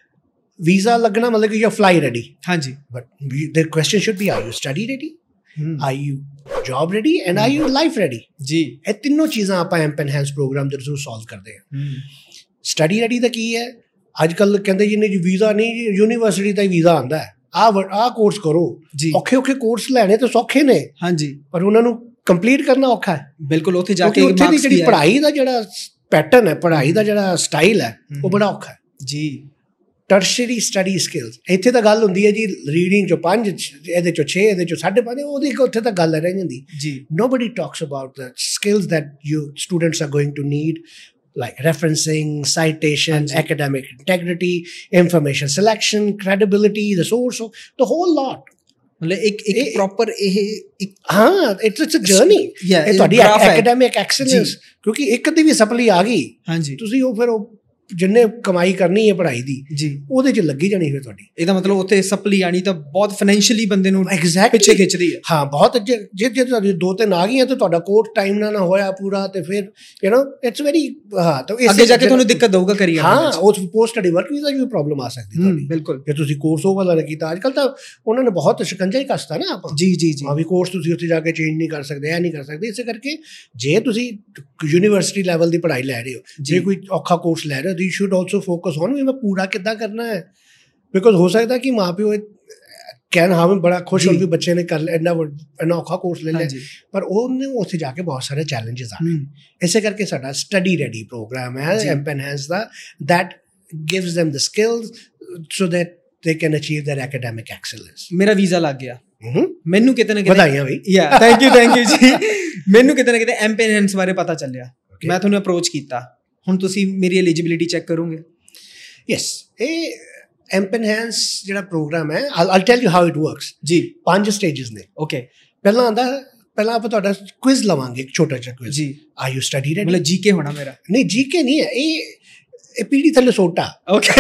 ਵੀਜ਼ਾ ਲੱਗਣਾ ਮਤਲਬ ਕਿ ਯੂ ਆਰ ਫਲਾਈ ਰੈਡੀ, ਹਾਂਜੀ, but the question should be, are you study ready, are you job ready, and are you life ready? ਜੀ, ਇਹ ਤਿੰਨੋਂ ਚੀਜ਼ਾਂ ਆਪਾਂ ਐਮਪੈਨਹੈਂਸ ਪ੍ਰੋਗਰਾਮ ਦੇ ਥਰੂ ਸੋਲਵ ਕਰਦੇ ਹਾਂ। ਸਟੱਡੀ ਰੈਡੀ ਦਾ ਕੀ ਹੈ, ਅੱਜ ਕੱਲ੍ਹ ਕਹਿੰਦੇ ਜਿਹਨੇ ਵੀਜ਼ਾ ਨਹੀਂ, ਯੂਨੀਵਰਸਿਟੀ ਦਾ ਹੀ ਵੀਜ਼ਾ ਆਉਂਦਾ ਹੈ, ਆਹ ਆਹ ਕੋਰਸ ਕਰੋ। ਔਖੇ ਔਖੇ ਕੋਰਸ ਲੈਣੇ ਤਾਂ ਸੌਖੇ ਨੇ, ਹਾਂਜੀ, ਪਰ ਉਹਨਾਂ ਨੂੰ ਕੰਪਲੀਟ ਕਰਨਾ ਔਖਾ ਹੈ। ਬਿਲਕੁਲ, ਉੱਥੇ ਜਾ ਕੇ ਉੱਥੇ ਦੀ ਜਿਹੜੀ ਪੜ੍ਹਾਈ ਦਾ ਜਿਹੜਾ ਪੈਟਰਨ ਹੈ, ਪੜ੍ਹਾਈ ਦਾ ਜਿਹੜਾ ਸਟਾਈਲ ਹੈ, ਉਹ ਬੜਾ ਔਖਾ ਹੈ ਜੀ। ਟਰਸ਼ਰੀ ਸਟੱਡੀ ਸਕਿੱਲਸ, ਇੱਥੇ ਤਾਂ ਗੱਲ ਹੁੰਦੀ ਹੈ ਜੀ ਰੀਡਿੰਗ 'ਚੋਂ ਪੰਜ, ਇਹਦੇ 'ਚੋਂ ਛੇ, ਇਹਦੇ 'ਚੋਂ ਸਾਢੇ ਪੰਜ, ਉਹਦੀ ਉੱਥੇ ਤਾਂ ਗੱਲ ਰਹਿ ਜਾਂਦੀ ਜੀ। Nobody talks about the skills that you students are going to need, like referencing, citation, Anji. academic integrity, information selection, credibility, the source, the whole lot. मतलब एक एक proper ਇਹ ਇੱਕ ਹਾਂ, it's it's a journey, ਇਹ ਤੁਹਾਡੀ academic excellence, ਕਿਉਂਕਿ ਇੱਕ ਦੀ ਵੀ ਸਪਲੀ ਆ ਗਈ, ਹਾਂਜੀ, ਤੁਸੀਂ ਉਹ ਫਿਰ ਉਹ ਜਿੰਨੇ ਕਮਾਈ ਕਰਨੀ ਹੈ ਪੜ੍ਹਾਈ ਦੀ ਜੀ, ਉਹਦੇ 'ਚ ਲੱਗੀ ਜਾਣੀ ਫਿਰ ਤੁਹਾਡੀ। ਇਹਦਾ ਮਤਲਬ ਉੱਥੇ ਸਪਲੀ ਆਣੀ ਤਾਂ ਬਹੁਤ ਫਾਈਨੈਂਸ਼ੀਅਲੀ ਬੰਦੇ ਨੂੰ ਪਿੱਛੇ ਖਿੱਚਦੀ ਹੈ। ਹਾਂ, ਬਹੁਤ। ਜੇ ਜੇ ਤੁਹਾਡੀ ਦੋ ਤਿੰਨ ਆ ਗਈਆਂ ਤਾਂ ਤੁਹਾਡਾ ਕੋਰਸ ਟਾਈਮ ਨਾਲ ਨਾ ਹੋਇਆ ਪੂਰਾ, ਤੇ ਫਿਰ ਯੂ ਨੋ ਇਟਸ ਵੈਰੀ, ਹਾਂ, ਤਾਂ ਅੱਗੇ ਜਾ ਕੇ ਤੁਹਾਨੂੰ ਦਿੱਕਤ ਦਊਗਾ ਕਰੀਅਰ। ਹਾਂ, ਉਸ ਪੋਸਟ ਸਟੱਡੀ ਵਰਕ ਵੀਜ਼ਾ ਦੀ ਵੀ ਪ੍ਰੋਬਲਮ ਆ ਸਕਦੀ ਤੁਹਾਡੀ। ਬਿਲਕੁਲ, ਜੇ ਤੁਸੀਂ ਕੋਰਸ ਉਹ ਵਾਲਾ ਕੀਤਾ, ਅੱਜ ਕੱਲ੍ਹ ਤਾਂ ਉਹਨਾਂ ਨੇ ਬਹੁਤ ਸ਼ਿਕੰਜਾ ਹੀ ਕੱਸਤਾ ਨਾ ਆਪਾਂ। ਜੀ ਜੀ ਜੀ, ਹਾਂ, ਵੀ ਕੋਰਸ ਤੁਸੀਂ ਉੱਥੇ ਜਾ ਕੇ ਚੇਂਜ ਨਹੀਂ ਕਰ ਸਕਦੇ, ਇਹ ਨਹੀਂ ਕਰ ਸਕਦੇ। ਇਸੇ ਕਰਕੇ ਜੇ ਤੁਸੀਂ ਯੂਨੀਵਰਸਿਟੀ ਲੈਵਲ ਦੀ ਪੜ੍ਹਾਈ ਲੈ ਰਹੇ ਹੋ, ਜੇ ਕੋਈ ਔਖਾ ਕੋਰਸ ਲੈ ਰਹੇ ਹੋ, you should also focus on ਵੀ ਮੈਂ ਪੂਰਾ ਕਿੱਦਾਂ ਕਰਨਾ ਹੈ। ਬਿਕੋਜ਼ ਹੋ ਸਕਦਾ ਕਿ ਮਾਂ ਪਿਓ ਕਹਿਣ ਹਾਂ ਵੀ ਬੜਾ ਖੁਸ਼ ਹੋਣ ਵੀ ਬੱਚੇ ਨੇ ਕਰ ਲਿਆ, ਇੰਨਾ ਇੰਨਾ ਔਖਾ ਕੋਰਸ ਲੈ ਲਿਆ, ਪਰ ਉਹਨੇ ਉੱਥੇ ਜਾ ਕੇ ਬਹੁਤ ਸਾਰੇ ਚੈਲੰਜਸ ਆਣੇ। ਇਸੇ ਕਰਕੇ ਸਾਡਾ ਸਟੱਡੀ ਰੈਡੀ ਪ੍ਰੋਗਰਾਮ ਹੈ ਐਮਪੈਨਹੈਂਸ ਦਾ, that gives them the skills so that they can achieve their academic excellence. ਮੇਰਾ ਵੀਜ਼ਾ ਲੱਗ ਗਿਆ, ਮੈਨੂੰ ਕਿਤੇ ਨਾ ਕਿਤੇ ਵਧਾਈਆਂ ਬਈ। ਯਾ, ਥੈਂਕ ਯੂ ਥੈਂਕ ਯੂ ਜੀ। ਮੈਨੂੰ ਕਿਤੇ ਨਾ ਕਿਤੇ ਐਮਪੈਨਹੈਂਸ ਬਾਰੇ ਪਤਾ ਚੱਲਿਆ, ਮੈਂ ਤੁਹਾਨੂੰ ਅਪਰੋਚ ਕੀਤਾ, ਹੁਣ ਤੁਸੀਂ ਮੇਰੀ ਐਲੀਜੀਬਿਲਿਟੀ ਚੈੱਕ ਕਰੋਗੇ? ਯੈਸ, ਇਹ ਐਮਪੈਨਹੈਂਸ ਜਿਹੜਾ ਪ੍ਰੋਗਰਾਮ ਹੈ, I tell you how it works ਜੀ। ਪੰਜ ਸਟੇਜਸ ਨੇ। ਓਕੇ, ਪਹਿਲਾਂ ਆਉਂਦਾ, ਪਹਿਲਾਂ ਆਪਾਂ ਤੁਹਾਡਾ ਕੁਇਜ਼ ਲਵਾਂਗੇ, ਇੱਕ ਛੋਟਾ ਜਿਹਾ ਕੁਇਜ਼ ਜੀ। Are you study ready? ਮਤਲਬ ਜੀਕੇ ਹੋਣਾ ਮੇਰਾ? ਨਹੀਂ, ਜੀਕੇ ਨਹੀਂ ਹੈ ਇਹ, ਇਹ ਪੀੜੀ ਥੱਲੇ ਸੋਟਾ। Okay,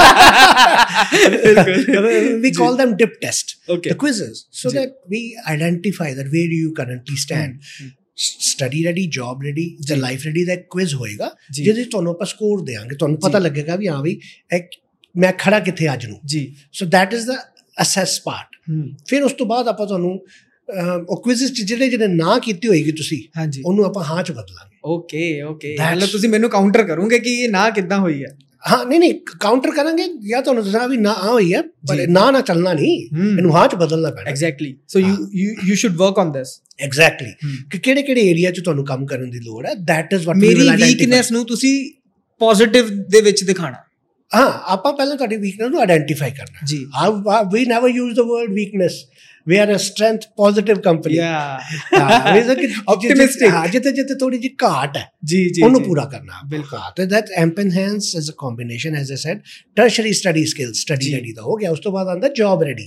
we call them dip test, the quizzes, so that we identify that where do you currently stand. Study ready, job ready ਜਾਂ ਲਾਈਫ ਰੈਡੀ ਦਾ ਕੁਇਜ਼ ਹੋਏਗਾ, ਜਿਹਦੇ ਤੁਹਾਨੂੰ ਆਪਾਂ ਸਕੋਰ ਦੇਵਾਂਗੇ, ਤੁਹਾਨੂੰ ਪਤਾ ਲੱਗੇਗਾ ਵੀ ਹਾਂ ਵੀ ਮੈਂ ਖੜਾ ਕਿੱਥੇ ਅੱਜ ਨੂੰ ਜੀ। So that is the assess part. ਫਿਰ ਉਸ ਤੋਂ ਬਾਅਦ ਆਪਾਂ ਤੁਹਾਨੂੰ ਉਹ ਕੁਇਜ਼ਸ 'ਚ ਜਿਹੜੇ ਜਿਹੜੇ ਨਾ ਕੀਤੀ ਹੋਏਗੀ ਤੁਸੀਂ, ਹਾਂਜੀ, ਉਹਨੂੰ ਆਪਾਂ ਹਾਂ 'ਚ ਬਦਲਾਂਗੇ। ਓਕੇ ਓਕੇ, ਮਤਲਬ ਤੁਸੀਂ ਮੈਨੂੰ ਕਾਊਂਟਰ ਕਰੋਗੇ ਕਿ ਇਹ ਨਾ ਕਿੱਦਾਂ ਹੋਈ ਹੈ? ਹਾਂ, ਨਹੀਂ ਨਹੀਂ, ਕਾਊਂਟਰ ਕਰਾਂਗੇ, ਜਾਂ ਤੁਹਾਨੂੰ ਦੱਸਣਾ ਵੀ ਨਾ ਆ ਹੋਈ ਹੈ, ਪਰ ਨਾ ਨਾ ਚੱਲਣਾ ਨਹੀਂ, ਇਹਨੂੰ ਹਾਂ 'ਚ ਬਦਲਣਾ ਪੈਣਾ। Exactly, so you you you should work on this. Exactly, ਕਿ ਕਿਹੜੇ ਕਿਹੜੇ ਏਰੀਆ 'ਚ ਤੁਹਾਨੂੰ ਕੰਮ ਕਰਨ ਦੀ ਲੋੜ ਹੈ, ਦੈਟ ਇਜ਼ ਵਾਟ ਮੇਰੀ ਵੀਕਨੈਸ ਨੂੰ ਤੁਸੀਂ ਪੋਜ਼ਿਟਿਵ ਦੇ ਵਿੱਚ ਦਿਖਾਣਾ। ਹਾਂ, ਆਪਾਂ ਪਹਿਲਾਂ ਤੁਹਾਡੀ ਵੀਕਨੈਸ ਨੂੰ ਆਇਡੈਂਟੀਫਾਈ ਕਰਨਾ ਜੀ। We never use the word weakness, we are a strength positive company. yeah optimistic, ਹਾਂ, ਜਿੱਥੇ ਜਿੱਥੇ ਥੋੜੀ ਜਿਹੀ ਘਾਟ ਹੈ ਜੀ ਜੀ, ਉਹਨੂੰ ਪੂਰਾ ਕਰਨਾ। ਬਿਲਕੁਲ, ਤੇ that empanhance is a combination, as I said, tertiary study skills, study ready ਦਾ ਹੋ ਗਿਆ। ਉਸ ਤੋਂ ਬਾਅਦ ਆਉਂਦਾ job ready।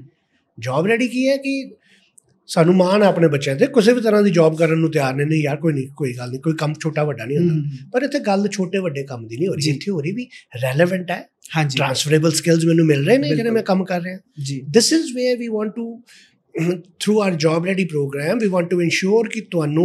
job ready ਕੀ ਹੈ ਕਿ ਸਾਨੂੰ ਮਾਣ ਆਪਣੇ ਬੱਚਿਆਂ ਤੇ, ਕਿਸੇ ਵੀ ਤਰ੍ਹਾਂ ਦੀ ਜੌਬ ਕਰਨ ਨੂੰ ਤਿਆਰ ਨੇ। ਨਹੀਂ ਯਾਰ, ਕੋਈ ਨਹੀਂ, ਕੋਈ ਗੱਲ ਨਹੀਂ, ਕੋਈ ਕੰਮ ਛੋਟਾ ਵੱਡਾ ਨਹੀਂ ਹੁੰਦਾ, ਪਰ ਇੱਥੇ ਗੱਲ ਛੋਟੇ ਵੱਡੇ ਕੰਮ ਦੀ ਨਹੀਂ ਹੋ ਰਹੀ, ਇੱਥੇ ਹੋ ਰਹੀ ਵੀ ਰੈਲੇਵੈਂਟ ਹੈ। ਹਾਂਜੀ, ਟ੍ਰਾਂਸਫਰੇਬਲ ਸਕਿੱਲਸ ਮੈਨੂੰ ਮਿਲ ਰਹੇ ਨੇ ਜਿਹੜੇ ਮੈਂ ਕੰਮ ਕਰ ਰਿਹਾ ਜੀ। This is where we want to, through our job ready program, we want to ensure ਕਿ ਤੁਹਾਨੂੰ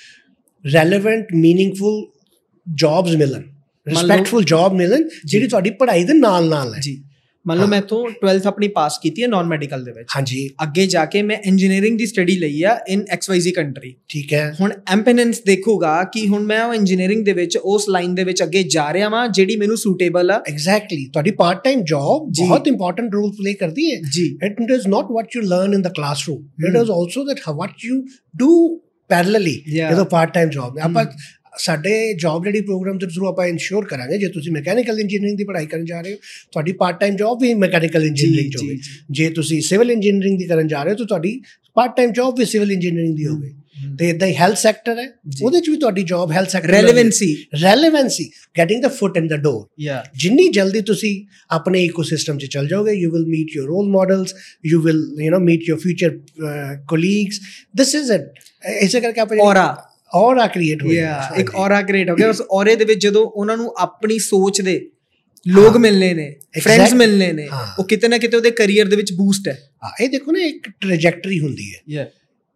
ਰੈਲੇਵੈਂਟ ਮੀਨਿੰਗਫੁਲ ਜੌਬਸ ਮਿਲਣ, ਰਿਸਪੈਕਟਫੁਲ ਜੌਬ ਮਿਲਣ, ਜਿਹੜੀ ਤੁਹਾਡੀ ਪੜ੍ਹਾਈ ਦੇ ਨਾਲ ਨਾਲ ਹੈ ਜੀ। ਮੰਨ ਲਓ ਮੈਂ ਤੋਂ ਟਵੈਲਥ ਆਪਣੀ ਪਾਸ ਕੀਤੀ ਹੈ ਨਾਨ ਮੈਡੀਕਲ ਦੇ ਵਿੱਚ, ਹਾਂਜੀ, ਅੱਗੇ ਜਾ ਕੇ ਮੈਂ ਇੰਜੀਨੀਅਰਿੰਗ ਦੀ ਸਟੱਡੀ ਲਈ ਆ in X Y Z country, ਠੀਕ ਹੈ। ਹੁਣ ਐਮਪੈਨਹੈਂਸ ਦੇਖੂਗਾ ਕਿ ਹੁਣ ਮੈਂ ਉਹ ਇੰਜੀਨੀਅਰਿੰਗ ਦੇ ਵਿੱਚ ਉਸ ਲਾਈਨ ਦੇ ਵਿੱਚ ਅੱਗੇ ਜਾ ਰਿਹਾ ਵਾਂ ਜਿਹੜੀ ਮੈਨੂੰ ਸੂਟੇਬਲ ਆ। ਐਗਜ਼ੈਕਟਲੀ, ਤੁਹਾਡੀ ਪਾਰਟ ਟਾਈਮ ਜੌਬ ਬਹੁਤ ਇੰਪੋਰਟੈਂਟ ਰੋਲ ਪਲੇ ਕਰਦੀ ਹੈ ਜੀ। It is not what you learn in the classroom, it is also that what you do parallelly ਜਦੋਂ ਪਾਰਟ ਟਾਈਮ ਜੌਬ। ਆਪਾਂ ਸਾਡੇ ਜੌਬ ਰੈਡੀ ਪ੍ਰੋਗਰਾਮ ਦੇ ਥਰੂ ਆਪਾਂ ਇਨਸ਼ੋਰ ਕਰਾਂਗੇ, ਜੇ ਤੁਸੀਂ ਮਕੈਨੀਕਲ ਇੰਜੀਨੀਅਰਿੰਗ ਦੀ ਪੜ੍ਹਾਈ ਕਰਨ ਜਾ ਰਹੇ ਹੋ, ਤੁਹਾਡੀ ਪਾਰਟ ਟਾਈਮ ਜੌਬ ਵੀ ਮਕੈਨੀਕਲ ਇੰਜੀਨੀਅਰਿੰਗ 'ਚ ਹੋਵੇ। ਜੇ ਤੁਸੀਂ ਸਿਵਲ ਇੰਜੀਨੀਅਰਿੰਗ ਦੀ ਕਰਨ ਜਾ ਰਹੇ ਹੋ ਤਾਂ ਤੁਹਾਡੀ ਪਾਰਟ ਟਾਈਮ ਜੌਬ ਵੀ ਸਿਵਲ ਇੰਜੀਨੀਅਰਿੰਗ ਦੀ ਹੋਵੇ। ਤੇ ਇਦਾਂ ਹੀ ਹੈਲਥ ਸੈਕਟਰ ਹੈ, ਉਹਦੇ ਚ ਵੀ ਤੁਹਾਡੀ job health sector relevancy relevancy getting the foot in the door. ਜਿੰਨੀ ਜਲਦੀ ਤੁਸੀਂ ਆਪਣੇ ਇਕੋਸਿਸਟਮ ਚ ਚੱਲ ਜਾਓਗੇ, you will meet your role models, you will you know meet your future colleagues. This is it. ਇਸੇ ਕਰਕੇ ਆਪਾਂ ਔਰਾ ਔਰਾ ਕ੍ਰੀਏਟ ਹੋ ਗਿਆ, ਇੱਕ ਔਰਾ ਕ੍ਰੀਏਟ ਹੋ ਗਿਆ। ਉਸ ਔਰੇ ਦੇ ਵਿੱਚ ਜਦੋਂ ਉਹਨਾਂ ਨੂੰ ਆਪਣੀ ਸੋਚ ਦੇ ਲੋਕ ਮਿਲਨੇ ਨੇ, ਫਰੈਂਡਸ ਮਿਲਨੇ ਨੇ, ਉਹ ਕਿਤੇ ਨਾ ਕਿਤੇ ਉਹਦੇ ਕੈਰੀਅਰ ਦੇ ਵਿੱਚ ਬੂਸਟ ਹੈ। ਇਹ ਦੇਖੋ ਨਾ, ਇੱਕ ਟ੍ਰੈਜੈਕਟਰੀ ਹੁੰਦੀ ਹੈ।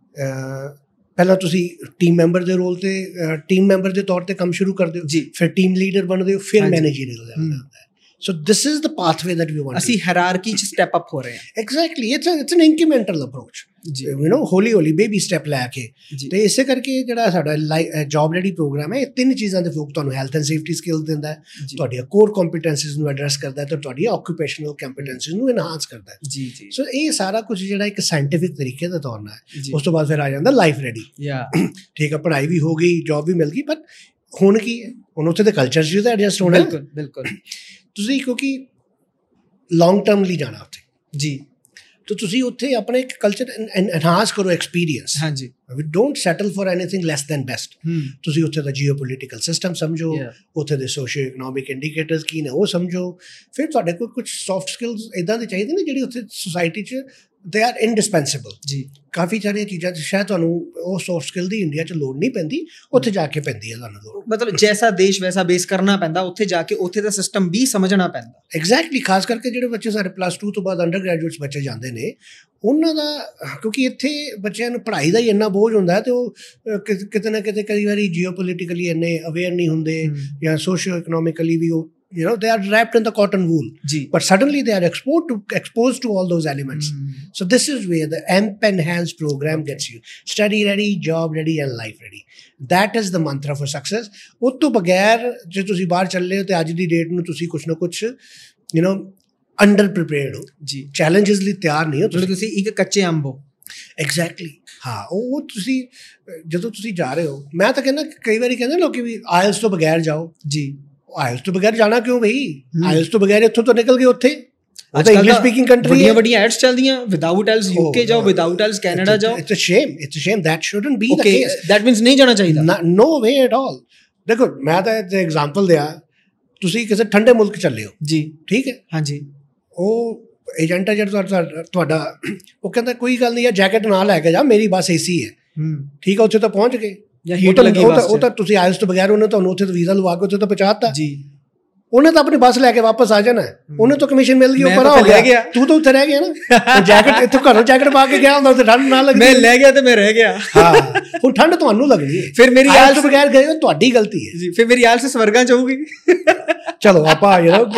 ਪਹਿਲਾਂ ਤੁਸੀਂ ਟੀਮ ਮੈਂਬਰ ਦੇ ਰੋਲ ਤੇ ਟੀਮ ਮੈਂਬਰ ਦੇ ਤੌਰ ਤੇ ਕੰਮ ਸ਼ੁਰੂ ਕਰਦੇ ਹੋ ਜੀ, ਫਿਰ ਟੀਮ ਲੀਡਰ ਬਣਦੇ ਹੋ, ਫਿਰ ਮੈਨੇਜਰੀਅਲ ਲੈਵਲ ਆਉਂਦਾ ਹੈ। So this is the pathway that we want. ਅਸੀਂ ਹਾਇਰਾਰਕੀ ਚ ਸਟੈਪ ਅਪ ਹੋ ਰਹੇ ਹਾਂ। Exactly, it's a it's an incremental approach. You know, ਹੌਲੀ ਹੌਲੀ ਬੇਬੀ ਸਟੈਪ ਲੈ ਕੇ। ਤੇ ਇਸੇ ਕਰਕੇ ਜਿਹੜਾ ਸਾਡਾ ਜੌਬ ਰੈਡੀ ਪ੍ਰੋਗਰਾਮ ਹੈ, ਇਹ ਤਿੰਨ ਚੀਜ਼ਾਂ ਦੇ ਫੋਕ ਤੁਹਾਨੂੰ ਹੈਲਥ ਐਂਡ ਸੇਫਟੀ ਸਕਿੱਲ ਦਿੰਦਾ ਹੈ, ਤੁਹਾਡੀਆਂ ਕੋਰ ਕੰਪੀਟੈਂਸੀਜ਼ ਨੂੰ ਐਡਰੈਸ ਕਰਦਾ ਹੈ, ਤੇ ਤੁਹਾਡੀਆਂ ਆਕੂਪੇਸ਼ਨਲ ਕੰਪੀਟੈਂਸੀਜ਼ ਨੂੰ ਇਨਹਾਂਸ ਕਰਦਾ ਹੈ। ਜੀ ਜੀ। ਸੋ ਇਹ ਸਾਰਾ ਕੁਝ ਜਿਹੜਾ ਇੱਕ ਸਾਇੰਟੀਫਿਕ ਤਰੀਕੇ ਦਾ ਤੌਰ ਨਾਲ ਹੈ। ਉਸ ਤੋਂ ਬਾਅਦ ਫਿਰ ਆ ਜਾਂਦਾ ਲਾਈਫ ਰੈਡੀ। ਠੀਕ ਹੈ, ਪੜ੍ਹਾਈ ਵੀ ਹੋ ਗਈ, ਜੌਬ ਵੀ ਮਿਲ ਗਈ, ਪਰ ਹੁਣ ਕੀ ਹੈ, ਹੁਣ ਉੱਥੇ ਦੇ ਕਲਚਰ 'ਚ ਤਾਂ ਐਡਜਸਟ ਹੋਣਾ। ਬਿਲਕੁਲ ਬਿਲਕੁਲ। ਤੁਸੀਂ ਕਿਉਂਕਿ ਲੌਂਗ ਟਰਮ ਲਈ ਜਾਣਾ ਉੱਥੇ ਜੀ, ਤਾਂ ਤੁਸੀਂ ਉੱਥੇ ਆਪਣੇ ਕਲਚਰ ਐਨਹਾਂਸ ਕਰੋ, ਐਕਸਪੀਰੀਅੰਸ। ਹਾਂਜੀ, we don't settle for anything less than best. ਤੁਸੀਂ ਉੱਥੇ ਦਾ ਜੀਓ ਪੋਲੀਟੀਕਲ ਸਿਸਟਮ ਸਮਝੋ, ਉੱਥੇ ਦੇ ਸੋਸ਼ੀਓ ਇਕਨੋਮਿਕ ਇੰਡੀਕੇਟਰਸ ਕੀ ਨੇ ਉਹ ਸਮਝੋ। ਫਿਰ ਤੁਹਾਡੇ ਕੋਲ ਕੁਝ ਸੌਫਟ ਸਕਿੱਲਸ ਇੱਦਾਂ ਦੇ ਚਾਹੀਦੇ ਨੇ ਜਿਹੜੀ ਉੱਥੇ ਸੁਸਾਇਟੀ 'ਚ ਦੇ ਆਰ ਇੰਡਿਸਪੈਂਸਿਬਲ ਜੀ। ਕਾਫੀ ਸਾਰੀਆਂ ਚੀਜ਼ਾਂ 'ਚ ਸ਼ਾਇਦ ਤੁਹਾਨੂੰ ਉਹ ਸੌਫਟ ਸਕਿੱਲ ਦੀ ਇੰਡੀਆ 'ਚ ਲੋੜ ਨਹੀਂ ਪੈਂਦੀ, ਉੱਥੇ ਜਾ ਕੇ ਪੈਂਦੀ ਹੈ ਤੁਹਾਨੂੰ ਲੋੜ। ਮਤਲਬ ਜੈਸਾ ਦੇਸ਼ ਵੈਸਾ ਬੇਸ ਕਰਨਾ ਪੈਂਦਾ, ਉੱਥੇ ਜਾ ਕੇ ਉੱਥੇ ਦਾ ਸਿਸਟਮ ਵੀ ਸਮਝਣਾ ਪੈਂਦਾ। ਐਗਜ਼ੈਕਟਲੀ, ਖਾਸ ਕਰਕੇ ਜਿਹੜੇ ਬੱਚੇ ਸਾਡੇ ਪਲੱਸ ਟੂ ਤੋਂ ਬਾਅਦ ਅੰਡਰ ਗ੍ਰੈਜੂਏਟਸ ਬੱਚੇ ਜਾਂਦੇ ਨੇ, ਉਹਨਾਂ ਦਾ ਕਿਉਂਕਿ ਇੱਥੇ ਬੱਚਿਆਂ ਨੂੰ ਪੜ੍ਹਾਈ ਦਾ ਹੀ ਇੰਨਾ ਬੋਝ ਹੁੰਦਾ ਹੈ, ਤੇ ਉਹ ਕਿਤੇ ਨਾ ਕਿਤੇ ਕਈ ਵਾਰੀ ਜੀਓ ਪੋਲੀਟੀਕਲੀ ਇੰਨੇ ਅਵੇਅਰ ਨਹੀਂ ਹੁੰਦੇ, ਜਾਂ ਸੋਸ਼ੀਓ ਇਕਨੋਮਿਕਲੀ ਵੀ ਉਹ you know they are wrapped in the cotton wool. Gee. But suddenly they are exposed to exposed to all those elements. Mm. So this is where the A M P Enhanced program gets you study ready, job ready and life ready. That is the mantra for success. ਉਸ ਤੋਂ ਬਗੈਰ ਜੇ ਤੁਸੀਂ ਬਾਹਰ ਚੱਲੇ ਹੋ ਤੇ ਅੱਜ ਦੀ ਡੇਟ ਨੂੰ ਤੁਸੀਂ ਕੁਛ ਨਾ ਕੁਛ you know ਅੰਡਰ ਪ੍ਰੀਪੇਅਰਡ ਹੋ ਜੀ, ਚੈਲੰਜਸ ਲਈ ਤਿਆਰ ਨਹੀਂ ਹੋ ਤੁਸੀਂ, ਇੱਕ ਕੱਚੇ ਅੰਬ ਹੋ। ਐਗਜ਼ੈਕਟਲੀ, ਹਾਂ। ਉਹ ਤੁਸੀਂ ਜਦੋਂ ਤੁਸੀਂ ਜਾ ਰਹੇ ਹੋ, ਮੈਂ ਤਾਂ ਕਹਿੰਦਾ ਕਈ ਵਾਰੀ ਕਹਿੰਦੇ ਲੋਕੀ ਵੀ ਆਇਲਸ ਤੋਂ ਬਗੈਰ ਜਾਓ ਜੀ। ਆਇਲਸ ਤੋਂ ਬਗੈਰ ਜਾਣਾ ਕਿਉਂ ਬਈ? ਆਇਲਸ ਤੋਂ ਬਗੈਰ ਇੱਥੋਂ ਤੋਂ ਨਿਕਲ ਗਏ ਉੱਥੇ, ਉਹ ਤਾਂ ਇੰਗਲਿਸ਼ ਸਪੀਕਿੰਗ ਕੰਟਰੀ ਹੈ। ਵੱਡੀਆਂ ਵੱਡੀਆਂ ਐਡਸ ਚੱਲਦੀਆਂ, ਵਿਦਆਊਟ ਆਇਲਸ ਯੂਕੇ ਜਾਓ, ਵਿਦਆਊਟ ਆਇਲਸ ਕੈਨੇਡਾ ਜਾਓ। It's a shame, it's a shame, that shouldn't be the case. That means ਨਹੀਂ ਜਾਣਾ ਚਾਹੀਦਾ, ਨੋ ਵੇ ਐਟ ਆਲ। ਦੇਖੋ, ਮੈਂ ਤਾਂ ਇੱਕ ਐਗਜ਼ਾਮਪਲ ਦਿਆ, ਤੁਸੀਂ ਕਿਸੇ ਠੰਡੇ ਮੁਲਕ ਚੱਲੇ ਹੋ ਜੀ, ਠੀਕ ਹੈ, ਹਾਂਜੀ, ਉਹ ਏਜੰਟ ਹੈ ਜਿਹੜਾ ਤੁਹਾਡਾ, ਉਹ ਕਹਿੰਦਾ ਕੋਈ ਗੱਲ ਨਹੀਂ ਯਾਰ, ਜੈਕਟ ਨਾਲ ਲੈ ਕੇ ਜਾ, ਮੇਰੀ ਬਸ ਏ ਸੀ ਹੈ, ਠੀਕ ਹੈ। ਉੱਥੇ ਤਾਂ ਪਹੁੰਚ ਗਏ, ਉਹ ਤਾਂ ਤੁਸੀਂ ਆਇਲਸ ਤੋਂ ਬਗੈਰ ਉਹਨੇ ਤੁਹਾਨੂੰ ਉੱਥੇ ਤੋਂ ਵੀਜ਼ਾ ਲਵਾ ਕੇ ਉੱਥੇ ਤੋਂ ਪਹੁੰਚਾਤਾ ਜੀ। ਉਹਨੇ ਤਾਂ ਆਪਣੀ ਬੱਸ ਲੈ ਕੇ ਵਾਪਸ ਆ ਜਾਣਾ, ਉਹਨੇ ਤਾਂ ਕਮਿਸ਼ਨ ਮਿਲ ਗਈ, ਉਹ ਪਰਾਂ ਹੋ ਗਿਆ, ਤੂੰ ਤਾਂ ਉੱਥੇ ਰਹਿ ਗਿਆ ਨਾ। ਜੈਕਟ ਇੱਥੋਂ ਘਰੋਂ ਜੈਕਟ ਪਾ ਕੇ ਗਿਆ ਹੁੰਦਾ, ਉੱਥੇ ਠੰਡ ਨਾ ਲੱਗਦੀ, ਮੈਂ ਲੈ ਗਿਆ ਤੇ ਮੈਂ ਰਹਿ ਗਿਆ। ਹਾਂ, ਹੁਣ ਠੰਡ ਤੁਹਾਨੂੰ ਲੱਗਣੀ ਹੈ, ਫਿਰ ਮੇਰੀ ਆਇਲਸ ਤੋਂ ਬਗੈਰ ਗਏ, ਤੁਹਾਡੀ ਗਲਤੀ ਹੈ ਜੀ। ਫਿਰ ਮੇਰੀ ਆਇਲਸ ਸਵਰਗਾਂ ਚ ਹੋਊਗੀ। ਚਲੋ ਆਪਾਂ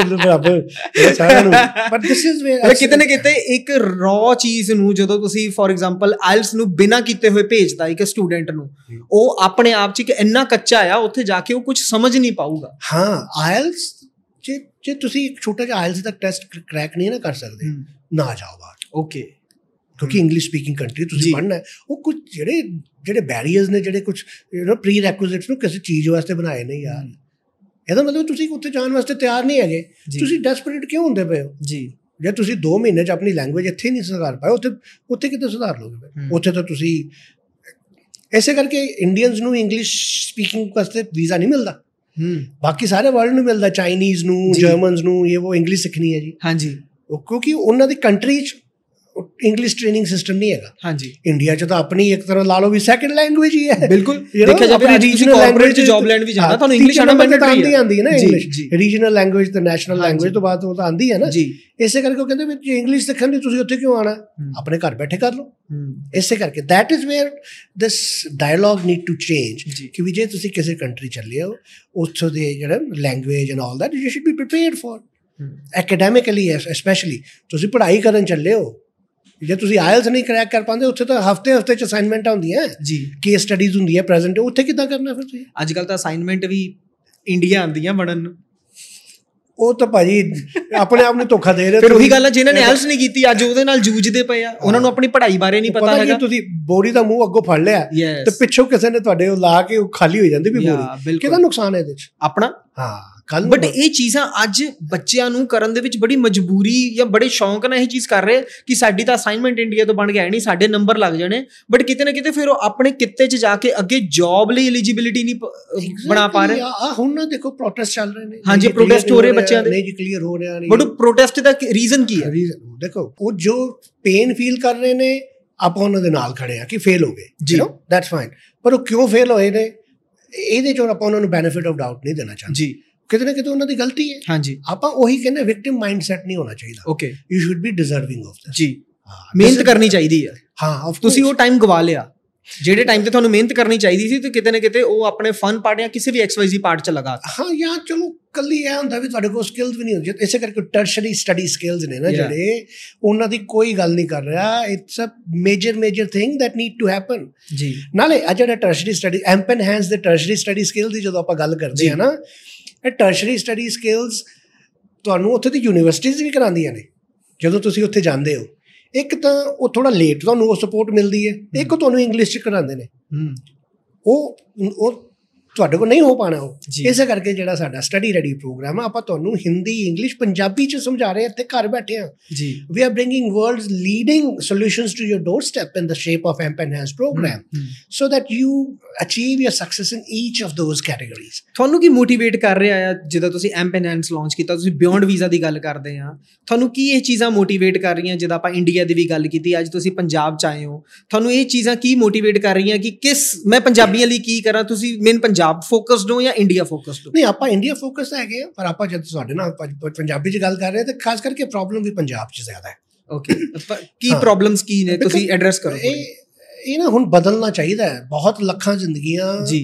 ਸਾਰਿਆਂ ਨੂੰ, ਬਟ ਦਿਸ ਇਜ਼ ਵੇਅਰ ਕਿਤੇ ਨਾ ਕਿਤੇ ਇੱਕ ਰॉ ਚੀਜ਼ ਨੂੰ ਜਦੋਂ ਤੁਸੀਂ ਫੋਰ ਐਗਜ਼ਾਮਪਲ ਆਇਲਸ ਨੂੰ ਬਿਨਾਂ ਕੀਤੇ ਹੋਏ ਭੇਜਦਾ ਇੱਕ ਸਟੂਡੈਂਟ ਨੂੰ, ਉਹ ਆਪਣੇ ਆਪ 'ਚ ਇੱਕ ਇੰਨਾ ਕੱਚਾ ਆ, ਉੱਥੇ ਜਾ ਕੇ ਉਹ ਕੁਝ ਸਮਝ ਨਹੀਂ ਪਾਊਗਾ। ਹਾਂ, ਆਇਲਸ ਜੇ ਜੇ ਤੁਸੀਂ ਇੱਕ ਛੋਟਾ ਜਿਹਾ ਆਇਲਸ ਦਾ ਟੈਸਟ ਕਰੈਕ ਨਹੀਂ ਨਾ ਕਰ ਸਕਦੇ, ਨਾ ਜਾਓ ਬਾਹਰ। ਓਕੇ, ਕਿਉਂਕਿ ਇੰਗਲਿਸ਼ ਸਪੀਕਿੰਗ ਕੰਟਰੀ ਤੁਸੀਂ ਪੜ੍ਹਨਾ ਹੈ, ਉਹ ਕੁਝ ਜਿਹੜੇ ਜਿਹੜੇ ਬੈਰੀਅਰਸ ਨੇ, ਜਿਹੜੇ ਕੁਝ ਯੂ ਨੋ ਪ੍ਰੀ ਰੈਕੁਇਜ਼ਿਟਸ ਨੂੰ ਕਿਸੇ ਚੀਜ਼ ਵਾਸਤੇ ਬਣਾਏ ਨੇ ਯਾਰ। ਇਹਦਾ ਮਤਲਬ ਤੁਸੀਂ ਉੱਥੇ ਜਾਣ ਵਾਸਤੇ ਤਿਆਰ ਨਹੀਂ ਹੈਗੇ, ਤੁਸੀਂ ਡੈਸਪਰੇਟ ਕਿਉਂ ਹੁੰਦੇ ਪਏ ਹੋ ਜੀ? ਜੇ ਤੁਸੀਂ ਦੋ ਮਹੀਨੇ 'ਚ ਆਪਣੀ ਲੈਂਗੁਏਜ ਇੱਥੇ ਨਹੀਂ ਸੁਧਾਰ ਪਾਏ, ਉੱਥੇ ਉੱਥੇ ਕਿਤੇ ਸੁਧਾਰ ਲਓਗੇ? ਉੱਥੇ ਤਾਂ ਤੁਸੀਂ, ਇਸੇ ਕਰਕੇ ਇੰਡੀਅਨਸ ਨੂੰ ਇੰਗਲਿਸ਼ ਸਪੀਕਿੰਗ ਵਾਸਤੇ ਵੀਜ਼ਾ ਨਹੀਂ ਮਿਲਦਾ, ਬਾਕੀ ਸਾਰੇ ਵਰਲਡ ਨੂੰ ਮਿਲਦਾ, ਚਾਈਨੀਜ਼ ਨੂੰ, ਜਰਮਨਸ ਨੂੰ, ਇਹ ਉਹ ਇੰਗਲਿਸ਼ ਸਿੱਖਣੀ ਹੈ ਜੀ। ਹਾਂਜੀ, ਕਿਉਂਕਿ ਉਹਨਾਂ ਦੀ ਕੰਟਰੀ 'ਚ ਇੰਗਲਿਸ਼ ਟ੍ਰੇਨਿੰਗ ਸਿਸਟਮ ਨਹੀਂ ਹੈਗਾ। ਹਾਂਜੀ, ਇੰਡੀਆ 'ਚ ਤਾਂ ਆਪਣੀ ਇੱਕ ਤਰ੍ਹਾਂ ਲਾ ਲਓ ਵੀ ਸੈਕੰਡ ਲੈਂਗੁਏਜ ਹੀ ਹੈ। ਬਿਲਕੁਲ, ਦੇਖਿਆ ਜਾਵੇ ਰੀਜਨਲ ਲੈਂਗੁਏਜ 'ਚ ਜੌਬ ਲੈਣ ਵੀ ਜਾਣਾ, ਤੁਹਾਨੂੰ ਇੰਗਲਿਸ਼ ਆਉਣਾ ਮੈਂਡੇਟਰੀ ਆਉਂਦੀ ਹੈ ਨਾ। ਇੰਗਲਿਸ਼ ਰੀਜਨਲ ਲੈਂਗੁਏਜ ਤੇ ਨੈਸ਼ਨਲ ਲੈਂਗੁਏਜ ਤੋਂ ਬਾਅਦ ਉਹ ਤਾਂ ਆਉਂਦੀ ਹੈ ਨਾ ਜੀ। ਇਸੇ ਕਰਕੇ ਉਹ ਕਹਿੰਦੇ ਵੀ ਜੇ ਇੰਗਲਿਸ਼ ਸਿੱਖਣ ਲਈ ਤੁਸੀਂ ਉੱਥੇ ਕਿਉਂ ਆਉਣਾ, ਆਪਣੇ ਘਰ ਬੈਠੇ ਕਰ ਲਓ। ਇਸੇ ਕਰਕੇ that is where this dialogue need to change, ਕਿ ਵੀ ਜੇ ਤੁਸੀਂ ਕਿਸੇ ਕੰਟਰੀ ਚੱਲੇ ਹੋ, ਉੱਥੋਂ ਦੇ ਜਿਹੜਾ language and all that you should be prepared for academically, especially ਤੁਸੀਂ ਪੜ੍ਹਾਈ ਕਰਨ ਚੱਲੇ ਹੋ। ਜੇ ਤੁਸੀਂ ਆਇਲਸ ਨਹੀਂ ਕਰੈਕ ਕਰ ਪਾਉਂਦੇ, ਉੱਥੇ ਤਾਂ ਹਫਤੇ ਹਫਤੇ 'ਚ ਅਸਾਈਨਮੈਂਟਾਂ ਹੁੰਦੀਆਂ ਜੀ, ਕੇਸ ਸਟੱਡੀਜ਼ ਹੁੰਦੀ ਹੈ ਪ੍ਰੈਜ਼ੈਂਟ, ਉੱਥੇ ਕਿੱਦਾਂ ਕਰਨਾ ਫਿਰ ਤੁਸੀਂ? ਅੱਜ ਕੱਲ੍ਹ ਤਾਂ ਅਸਾਈਨਮੈਂਟ ਵੀ ਇੰਡੀਆ ਆਉਂਦੀਆਂ ਬਣਨ ਨੂੰ, ਉਹ ਤਾਂ ਭਾਜੀ ਆਪਣੇ ਆਪ ਨੂੰ ਧੋਖਾ ਦੇ ਰਹੇ। ਫਿਰ ਉਹੀ ਗੱਲ ਹੈ, ਜਿਹਨਾਂ ਨੇ ਆਇਲਸ ਨਹੀਂ ਕੀਤੀ ਅੱਜ ਉਹਦੇ ਨਾਲ ਜੂਝਦੇ ਪਏ ਆ, ਉਹਨਾਂ ਨੂੰ ਆਪਣੀ ਪੜ੍ਹਾਈ ਬਾਰੇ ਨਹੀਂ ਪਤਾ ਹੈਗਾ। ਤੁਸੀਂ ਬੋਰੀ ਦਾ ਮੂੰਹ ਅੱਗੋਂ ਫੜ ਲਿਆ ਤੇ ਪਿੱਛੋਂ ਕਿਸੇ ਨੇ ਤੁਹਾਡੇ ਲਾ ਕੇ ਖਾਲੀ ਹੋ ਜਾਂਦੀ ਵੀ ਬੋਰੀ, ਕਿਹਦਾ ਨੁਕਸਾਨ ਹੈ ਇਹਦੇ 'ਚ? ਆਪਣਾ। ਹਾਂ, ਕੱਲ ਬਟ ਇਹ ਚੀਜ਼ਾਂ ਅੱਜ ਬੱਚਿਆਂ ਨੂੰ ਕਰਨ ਦੇ ਵਿੱਚ ਬੜੀ ਮਜਬੂਰੀ ਜਾਂ ਬੜੇ ਸ਼ੌਂਕ ਨਾਲ ਇਹ ਚੀਜ਼ ਕਰ ਰਹੇ ਕਿ ਸਾਡੀ ਤਾਂ ਅਸਾਈਨਮੈਂਟ ਇੰਡੀਆ ਤੋਂ ਬਣ ਕੇ ਆਏ ਨਹੀਂ, ਸਾਡੇ ਨੰਬਰ ਲੱਗ ਜਾਣੇ, ਬਟ ਕਿਤੇ ਨਾ ਕਿਤੇ ਫਿਰ ਉਹ ਆਪਣੇ ਕਿੱਤੇ 'ਚ ਜਾ ਕੇ ਅੱਗੇ ਜੌਬ ਲਈ ਐਲੀਜੀਬਿਲਿਟੀ ਨਹੀਂ ਬਣਾ ਪਾ ਰਹੇ। ਆ ਹੁਣ ਨਾ ਦੇਖੋ ਪ੍ਰੋਟੈਸਟ ਚੱਲ ਰਹੇ ਨੇ, ਹਾਂਜੀ ਪ੍ਰੋਟੈਸਟ ਹੋ ਰਹੇ ਬੱਚਿਆਂ ਦੇ, ਨਹੀਂ ਜੀ ਕਲੀਅਰ ਹੋ ਰਿਹਾ ਨਹੀਂ, ਬਟ ਪ੍ਰੋਟੈਸਟ ਦਾ ਰੀਜ਼ਨ ਕੀ ਹੈ? ਰੀਜ਼ਨ ਦੇਖੋ, ਉਹ ਜੋ ਪੇਨ ਫੀਲ ਕਰ ਰਹੇ ਨੇ ਆਪਾਂ ਉਹਨਾਂ ਦੇ ਨਾਲ ਖੜੇ ਆ ਕਿ ਫੇਲ ਹੋ ਗਏ, ਯੂ ਨੋ ਦੈਟਸ ਫਾਈਨ, ਪਰ ਉਹ ਕਿਉਂ ਫੇਲ ਹੋਏ ਨੇ ਇਹਦੇ 'ਚੋਂ ਆਪਾਂ ਉਹਨਾਂ ਨੂੰ ਬੈਨੀਫਿਟ ਆਫ ਡਾਊਟ ਨਹੀਂ ਦੇਣਾ ਚਾਹੁੰਦੇ ਜੀ, ਕਿਤੇ ਨਾ ਕਿਤੇ ਉਹਨਾਂ ਦੀ ਗਲਤੀ ਹੈ। ਹਾਂਜੀ, ਆਪਾਂ ਉਹੀ ਕਹਿੰਦੇ ਵਿਕਟਿਮ ਮਾਈਂਡਸੈਟ ਨਹੀਂ ਹੋਣਾ ਚਾਹੀਦਾ। Okay, you should be deserving of this ਜੀ, ਮਿਹਨਤ ਕਰਨੀ ਚਾਹੀਦੀ ਹੈ। ਹਾਂ, ਤੁਸੀਂ ਉਹ ਟਾਈਮ ਗਵਾ ਲਿਆ ਜਿਹੜੇ ਟਾਈਮ ਤੇ ਤੁਹਾਨੂੰ ਮਿਹਨਤ ਕਰਨੀ ਚਾਹੀਦੀ ਸੀ, ਤੇ ਕਿਤੇ ਨਾ ਕਿਤੇ ਉਹ ਆਪਣੇ ਫਨ ਪਾਰਟ ਜਾਂ ਕਿਸੇ ਵੀ ਐਕਸ ਵਾਈ ਜ਼ੀ ਪਾਰਟ 'ਚ ਲਗਾ। ਹਾਂ, ਜਾਂ ਚਲੋ ਕੱਲੀ ਇਹ ਹੁੰਦਾ ਵੀ ਤੁਹਾਡੇ ਕੋਲ ਸਕਿੱਲਸ ਵੀ ਨਹੀਂ ਹੁੰਦੀਆਂ, ਇਸੇ ਕਰਕੇ ਟਰਸ਼ਰੀ ਸਟੱਡੀ ਸਕਿੱਲਸ ਨੇ ਨਾ ਜਿਹੜੇ, ਉਹਨਾਂ ਦੀ ਕੋਈ ਗੱਲ ਨਹੀਂ ਕਰ ਰਿਹਾ। It's a major major thing that need to happen ਜੀ। ਨਾਲੇ ਆ ਜਿਹੜਾ ਟਰਸ਼ਰੀ ਸਟੱਡੀ ਐਂਪ ਐਨਹਾਂਸ ਦੇ ਟਰਸ਼ਰੀ ਸਟੱਡੀ ਸਕਿੱਲ ਦੀ ਜਦੋਂ ਆਪਾਂ ਗੱਲ ਕਰਦੇ ਹਾਂ ਨਾ, ਇਹ ਟਰਸ਼ਰੀ ਸਟੱਡੀ ਸਕਿੱਲਸ ਤੁਹਾਨੂੰ ਉੱਥੇ ਦੀ ਯੂਨੀਵਰਸਿਟੀਜ਼ ਵੀ ਕਰਾਉਂਦੀਆਂ ਨੇ। ਜਦੋਂ ਤੁਸੀਂ ਉੱਥੇ ਜਾਂਦੇ ਹੋ, ਇੱਕ ਤਾਂ ਉਹ ਥੋੜਾ ਲੇਟ ਤੁਹਾਨੂੰ ਉਹ ਸਪੋਰਟ ਮਿਲਦੀ ਹੈ, ਇੱਕ ਤੁਹਾਨੂੰ ਇੰਗਲਿਸ਼ 'ਚ ਕਰਾਉਂਦੇ ਨੇ, ਉਹ ਉਹ ਤੁਹਾਡੇ ਕੋਲ ਨਹੀਂ ਹੋ ਪਾਣਾ। ਉਹ ਇਸੇ ਕਰਕੇ ਜਿਹੜਾ ਸਾਡਾ ਸਟੱਡੀ ਰੈਡੀ ਪ੍ਰੋਗਰਾਮ ਆ, ਆਪਾਂ ਤੁਹਾਨੂੰ ਹਿੰਦੀ, ਇੰਗਲਿਸ਼, ਪੰਜਾਬੀ 'ਚ ਸਮਝਾ ਰਹੇ ਇੱਥੇ ਘਰ ਬੈਠੇ ਹਾਂ ਜੀ। We are bringing worlds leading solutions to your door step in the shape of Emp Enhance program, so that you achieve your success in each of those categories. ਤੁਹਾਨੂੰ ਕੀ ਮੋਟੀਵੇਟ ਕਰ ਰਿਹਾ ਆ ਜਦੋਂ ਤੁਸੀਂ ਐਂਪ ਐਨਹਾਂਸ ਲਾਂਚ ਕੀਤਾ? ਤੁਸੀਂ beyond visa ਦੀ ਗੱਲ ਕਰਦੇ ਆ, ਤੁਹਾਨੂੰ ਕੀ ਇਹ ਚੀਜ਼ਾਂ ਮੋਟੀਵੇਟ ਕਰ ਰਹੀਆਂ? ਜਿੱਦਾਂ ਆਪਾਂ ਇੰਡੀਆ ਦੀ ਵੀ ਗੱਲ ਕੀਤੀ, ਅੱਜ ਤੁਸੀਂ ਪੰਜਾਬ 'ਚ ਆਏ ਹੋ, ਤੁਹਾਨੂੰ ਇਹ ਚੀਜ਼ਾਂ ਕੀ ਮੋਟੀਵੇਟ ਕਰ ਰਹੀਆਂ ਕਿ ਕਿਸ ਮੈਂ ਪੰਜਾਬੀਆਂ ਲਈ ਕੀ ਕਰਾਂ? ਤੁਸੀਂ ਮੇਨ ਪੰਜਾਬ ਫੋਕਸਡ ਹੋ ਜਾਂ ਇੰਡੀਆ ਫੋਕਸਡ ਹੋ? ਨਹੀਂ, ਆਪਾਂ ਇੰਡੀਆ ਫੋਕਸਡ ਹੈਗੇ ਆ, ਪਰ ਆਪਾਂ ਜਦ ਤੁਹਾਡੇ ਨਾਲ ਪੰਜਾਬੀ 'ਚ ਗੱਲ ਕਰ ਰਹੇ ਤਾਂ ਖਾਸ ਕਰਕੇ ਪ੍ਰੋਬਲਮ ਵੀ ਪੰਜਾਬ 'ਚ ਜ਼ਿਆਦਾ ਹੈ। ਓਕੇ, ਕੀ ਪ੍ਰੋਬਲਮਸ ਕੀ ਨੇ, ਤੁਸੀਂ ਐਡਰੈਸ ਕਰੋ। ਇਹ ਇਹ ਨਾ ਹੁਣ ਬਦਲਣਾ ਚਾਹੀਦਾ ਹੈ। ਬਹੁਤ ਲੱਖਾਂ ਜ਼ਿੰਦਗੀਆਂ ਜੀ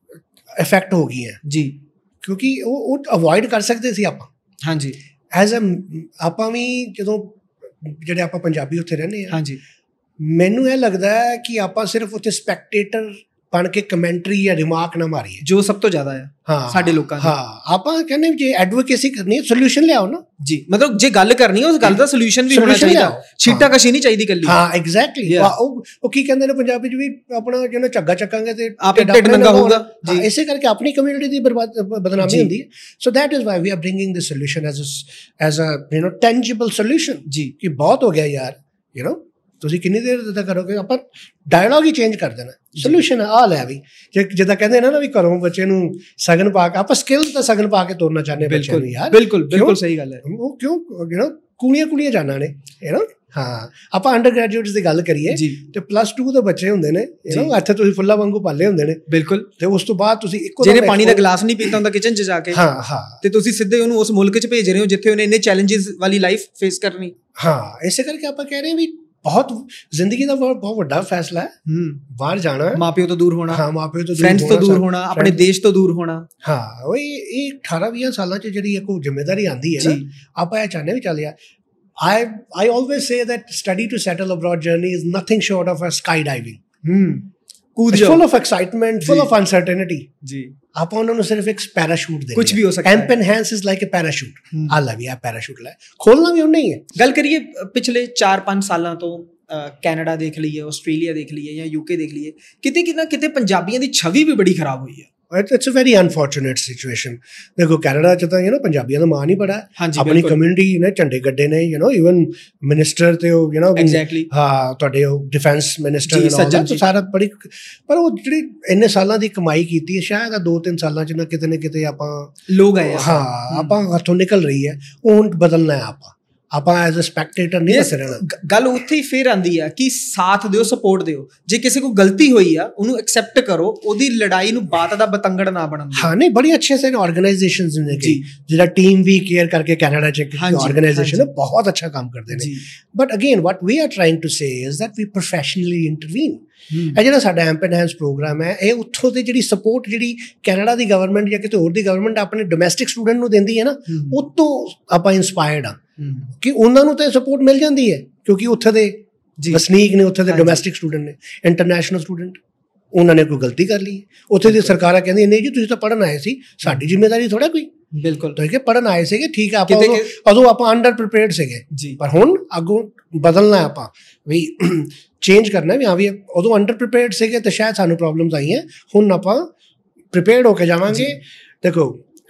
ਇਫੈਕਟ ਹੋ ਗਈਆਂ ਜੀ, ਕਿਉਂਕਿ ਉਹ ਉਹ ਅਵੋਇਡ ਕਰ ਸਕਦੇ ਸੀ ਆਪਾਂ। ਹਾਂਜੀ, ਐਜ਼ ਅ ਆਪਾਂ ਵੀ ਜਦੋਂ ਜਿਹੜੇ ਆਪਾਂ ਪੰਜਾਬੀ ਉੱਥੇ ਰਹਿੰਦੇ ਹਾਂ, ਹਾਂਜੀ, ਮੈਨੂੰ ਇਹ ਲੱਗਦਾ ਹੈ ਕਿ ਆਪਾਂ ਸਿਰਫ ਉੱਥੇ ਸਪੈਕਟੇਟਰ ਬਣ ਕੇ ਕਮੈਂਟਰੀ ਜਾਂ ਰਿਮਾਰਕ ਨਾ ਮਾਰੀਏ, ਜੋ ਸਭ ਤੋਂ ਜ਼ਿਆਦਾ ਹੈ ਹਾਂ ਸਾਡੇ ਲੋਕਾਂ ਦੀ। ਹਾਂ, ਆਪਾਂ ਕਹਿੰਦੇ ਜੇ ਐਡਵੋਕੇਸੀ ਕਰਨੀ ਹੈ, ਸੋਲਿਊਸ਼ਨ ਲਿਆਓ ਨਾ ਜੀ। ਮਤਲਬ ਜੇ ਗੱਲ ਕਰਨੀ ਹੈ, ਉਸ ਗੱਲ ਦਾ ਸੋਲਿਊਸ਼ਨ ਵੀ ਹੋਣਾ ਚਾਹੀਦਾ, ਛੀਟਾ ਕਸ਼ੀ ਨਹੀਂ ਚਾਹੀਦੀ ਕੱਲੀ। ਹਾਂ, ਐਗਜ਼ੈਕਟਲੀ। ਉਹ ਉਹ ਕੀ ਕਹਿੰਦੇ ਨੇ ਪੰਜਾਬੀ 'ਚ ਵੀ, ਆਪਣਾ ਜਿਹਨੂੰ ਝੱਗਾ ਚੱਕਾਂਗੇ ਤੇ ਆਪੇ ਢਿੱਡ ਨੰਗਾ ਹੋਊਗਾ ਜੀ। ਇਸੇ ਕਰਕੇ ਆਪਣੀ ਕਮਿਊਨਿਟੀ ਦੀ ਬਰਬਾਦ ਬਦਨਾਮੀ ਹੁੰਦੀ ਹੈ। So that is why we are bringing this solution as as a you know tangible solution ਜੀ, ਕਿ ਬਹੁਤ ਹੋ ਗਿਆ ਯਾਰ, ਯੂ ਨੋ ਤੁਸੀਂ ਕਿੰਨੀ ਦੇਰ ਤੱਕ ਕਰੋਗੇ? ਆਪਾਂ ਡਾਇਲੌਗ ਹੀ ਚੇਂਜ ਕਰ ਦੇਣਾ। ਸੋਲਿਊਸ਼ਨ ਆ ਲੈ ਵੀ, ਜੇ ਜਿੱਦਾਂ ਕਹਿੰਦੇ ਨਾ ਨਾ ਵੀ ਘਰੋਂ ਬੱਚੇ ਨੂੰ ਸਗਨ ਪਾ ਕੇ, ਆਪਾਂ ਸਕਿੱਲ ਤਾਂ ਸਗਨ ਪਾ ਕੇ ਤੋਰਨਾ ਚਾਹੁੰਦੇ ਬੱਚਿਆਂ ਨੂੰ ਯਾਰ। ਬਿਲਕੁਲ ਬਿਲਕੁਲ ਸਹੀ ਗੱਲ ਹੈ। ਉਹ ਕਿਉਂ ਯੂ ਨੋ ਕੁੜੀਆਂ ਕੁੜੀਆਂ ਜਾਣਾ ਨੇ, ਯੂ ਨੋ। ਹਾਂ, ਆਪਾਂ ਅੰਡਰ ਗ੍ਰੈਜੂਏਟਸ ਦੀ ਗੱਲ ਕਰੀਏ ਤੇ ਪਲੱਸ ਟੂ ਦੇ ਬੱਚੇ ਹੁੰਦੇ ਨੇ, ਯੂ ਨੋ, ਇੱਥੇ ਤੁਸੀਂ ਫੁੱਲਾਂ ਵਾਂਗੂ ਪਾਲੇ ਹੁੰਦੇ ਨੇ। ਬਿਲਕੁਲ। ਤੇ ਉਸ ਤੋਂ ਬਾਅਦ ਤੁਸੀਂ ਇੱਕੋ ਜਿਹਨੇ ਪਾਣੀ ਦਾ ਗਲਾਸ ਨਹੀਂ ਪੀਤਾ ਹੁੰਦਾ ਕਿਚਨ 'ਚ ਜਾ ਕੇ, ਹਾਂ ਹਾਂ, ਤੇ ਤੁਸੀਂ ਸਿੱਧੇ ਉਹਨੂੰ ਉਸ ਮੁਲਕ 'ਚ ਭੇਜ ਰਹੇ ਹੋ ਜਿੱਥੇ ਉਹਨੇ ਇੰਨੇ ਚੈਲੰਜਸ ਵਾਲੀ ਲਾਈਫ ਫੇਸ ਕਰਨੀ। ਹਾਂ, ਇਸੇ ਕਰਕੇ ਆਪਾਂ ਕਹਿ ਰਹੇ ਹਾਂ ਵੀ ਬਹੁਤ ਜ਼ਿੰਦਗੀ ਦਾ ਬਹੁਤ ਵੱਡਾ ਫੈਸਲਾ ਹੈ ਬਾਹਰ ਜਾਣਾ, ਮਾਪਿਓ ਤੋਂ ਦੂਰ ਹੋਣਾ। ਹਾਂ, ਮਾਪਿਓ ਤੋਂ, ਫਰੈਂਡਸ ਤੋਂ ਦੂਰ ਹੋਣਾ, ਆਪਣੇ ਦੇਸ਼ ਤੋਂ ਦੂਰ ਹੋਣਾ। ਹਾਂ, ਉਹ ਇਹ ਅਠਾਰਾਂ ਵੀਹ ਸਾਲਾਂ 'ਚ ਜਿਹੜੀ ਇੱਕ ਜ਼ਿੰਮੇਵਾਰੀ ਆਉਂਦੀ ਹੈ ਨਾ, ਆਪਾਂ ਇਹ ਚਾਹੁੰਦੇ ਵੀ ਚੱਲ ਯਾਰ, I I always say that study to settle abroad journey is nothing short of a skydiving. Hmm. It's full of excitement, full of uncertainty. जी. ਆਪਾਂ ਉਹਨਾਂ ਨੂੰ ਸਿਰਫ ਇੱਕ ਪੈਰਾਸ਼ੂਟ ਦੇ, ਕੁਝ ਵੀ ਹੋ ਸਕਦਾ ਹੈ। Emp Enhance is like a parachute. ਆ ਲੈ ਵੀ ਆ ਪੈਰਾਸ਼ੂਟ ਲੈ, ਖੋਲਣਾ ਵੀ ਉਹਨੇ ਹੀ ਹੈ। ਗੱਲ ਕਰੀਏ ਪਿਛਲੇ ਚਾਰ ਪੰਜ ਸਾਲਾਂ ਤੋਂ, ਕੈਨੇਡਾ ਦੇਖ ਲਈਏ, ਆਸਟ੍ਰੇਲੀਆ ਦੇਖ ਲਈਏ ਜਾਂ ਯੂਕੇ ਦੇਖ ਲਈਏ, ਕਿਤੇ ਕਿਤੇ ਕਿਤੇ ਪੰਜਾਬੀਆਂ ਦੀ ਛਵੀ ਵੀ ਬੜੀ ਖਰਾਬ ਹੋਈ ਹੈ। It's a very unfortunate situation. ਦੇਖੋ, ਕੈਨੇਡਾ 'ਚ ਤਾਂ ਯੂ ਨੋ ਪੰਜਾਬੀਆਂ ਦਾ ਮਾਣ ਨਹੀਂ ਬੜਾ, ਆਪਣੀ ਕਮਿਊਨਿਟੀ ਨੇ ਝੰਡੇ ਗੱਡੇ ਨੇ, ਯੂ ਨੋ, ਈਵਨ ਮਿਨਿਸਟਰ ਤੇ ਉਹ ਯੂ ਨੋ ਹਾਂ ਤੁਹਾਡੇ ਉਹ ਡਿਫੈਂਸ ਮਿਨਿਸਟਰ ਸਾਰਾ ਬੜੀ, ਪਰ ਉਹ ਜਿਹੜੀ ਇੰਨੇ ਸਾਲਾਂ ਦੀ ਕਮਾਈ ਕੀਤੀ ਹੈ, ਸ਼ਾਇਦ ਦੋ ਤਿੰਨ ਸਾਲਾਂ 'ਚ ਨਾ ਕਿਤੇ ਨਾ ਕਿਤੇ ਆਪਾਂ ਲੋਕ ਆਏ ਹਾਂ ਆਪਾਂ ਹੱਥੋਂ ਨਿਕਲ ਰਹੀ ਹੈ। ਉਹ ਹੁਣ ਬਦਲਣਾ ਹੈ। ਆਪਾਂ ਆਪਾਂ ਐਜ਼ ਅ ਸਪੈਕਟੇਟਰ ਨਹੀਂ ਬਸ ਰਹਿਣਾ। ਗੱਲ ਉੱਥੇ ਹੀ ਫਿਰ ਆਉਂਦੀ ਆ ਕਿ ਸਾਥ ਦਿਓ, ਸਪੋਰਟ ਦਿਓ। ਜੇ ਕਿਸੇ ਕੋਲ ਗਲਤੀ ਹੋਈ ਆ, ਉਹਨੂੰ ਐਕਸੈਪਟ ਕਰੋ, ਉਹਦੀ ਲੜਾਈ ਨੂੰ ਬਾਤ ਦਾ ਬਤੰਗੜ ਨਾ ਬਣਨ। ਹਾਂ, ਨਹੀਂ, ਬੜੀ ਅੱਛੇ ਸੇ ਆਰਗੇਨਾਈਜੇਸ਼ਨਸ ਨੇ ਜੀ, ਜਿਹੜਾ ਟੀਮ ਵੀ ਕੇਅਰ ਕਰਕੇ ਕੈਨੇਡਾ 'ਚ ਆਰਗੇਨਾਈਜੇਸ਼ਨ ਹੈ, ਬਹੁਤ ਅੱਛਾ ਕੰਮ ਕਰਦੇ ਨੇ। But again what we are trying to say is that we professionally intervene. ਇਹ ਜਿਹੜਾ ਸਾਡਾ ਐਂਪ ਐਨਹਾਂਸ ਪ੍ਰੋਗਰਾਮ ਹੈ, ਇਹ ਉੱਥੋਂ ਦੀ ਜਿਹੜੀ ਸਪੋਰਟ ਜਿਹੜੀ ਕੈਨੇਡਾ ਦੀ ਗਵਰਨਮੈਂਟ ਜਾਂ ਕਿਤੇ ਹੋਰ ਦੀ ਗਵਰਨਮੈਂਟ ਆਪਣੇ ਡੋਮੈਸਟਿਕ ਸਟੂਡੈਂਟ ਨੂੰ ਦਿੰਦੀ ਹੈ ਨਾ, ਉਹ ਤੋਂ ਆਪਾਂ ਇੰਸਪਾਇਰਡ ਆ ਕਿ ਉਹਨਾਂ ਨੂੰ ਤਾਂ ਸਪੋਰਟ ਮਿਲ ਜਾਂਦੀ ਹੈ, ਕਿਉਂਕਿ ਉੱਥੇ ਦੇ ਵਸਨੀਕ ਨੇ, ਉੱਥੇ ਦੇ ਡੋਮੈਸਟਿਕ ਸਟੂਡੈਂਟ ਨੇ, ਇੰਟਰਨੈਸ਼ਨਲ ਸਟੂਡੈਂਟ। ਉਹਨਾਂ ਨੇ ਕੋਈ ਗਲਤੀ ਕਰ ਲਈ, ਉੱਥੇ ਦੀ ਸਰਕਾਰਾਂ ਕਹਿੰਦੀਆਂ ਨਹੀਂ ਜੀ ਤੁਸੀਂ ਤਾਂ ਪੜ੍ਹਨ ਆਏ ਸੀ, ਸਾਡੀ ਜ਼ਿੰਮੇਵਾਰੀ ਥੋੜਾ ਕੋਈ। ਬਿਲਕੁਲ, ਤੁਸੀਂ ਕਿ ਪੜ੍ਹਨ ਆਏ ਸੀਗੇ, ਠੀਕ ਹੈ, ਆਪਾਂ ਉਦੋਂ ਆਪਾਂ ਅੰਡਰ ਪ੍ਰੀਪੇਅਰਡ ਸੀਗੇ, ਪਰ ਹੁਣ ਅੱਗੋਂ ਬਦਲਣਾ ਆਪਾਂ ਵੀ ਚੇਂਜ ਕਰਨਾ ਵੀ ਹਾਂ ਵੀ ਉਦੋਂ ਅੰਡਰ ਪ੍ਰੀਪੇਅਰਡ ਸੀਗੇ ਤੇ ਸ਼ਾਇਦ ਸਾਨੂੰ ਪ੍ਰੋਬਲਮਸ ਆਈਆਂ, ਹੁਣ ਆਪਾਂ ਪ੍ਰੀਪੇਅਰਡ ਹੋ ਕੇ ਜਾਵਾਂਗੇ। ਦੇਖੋ,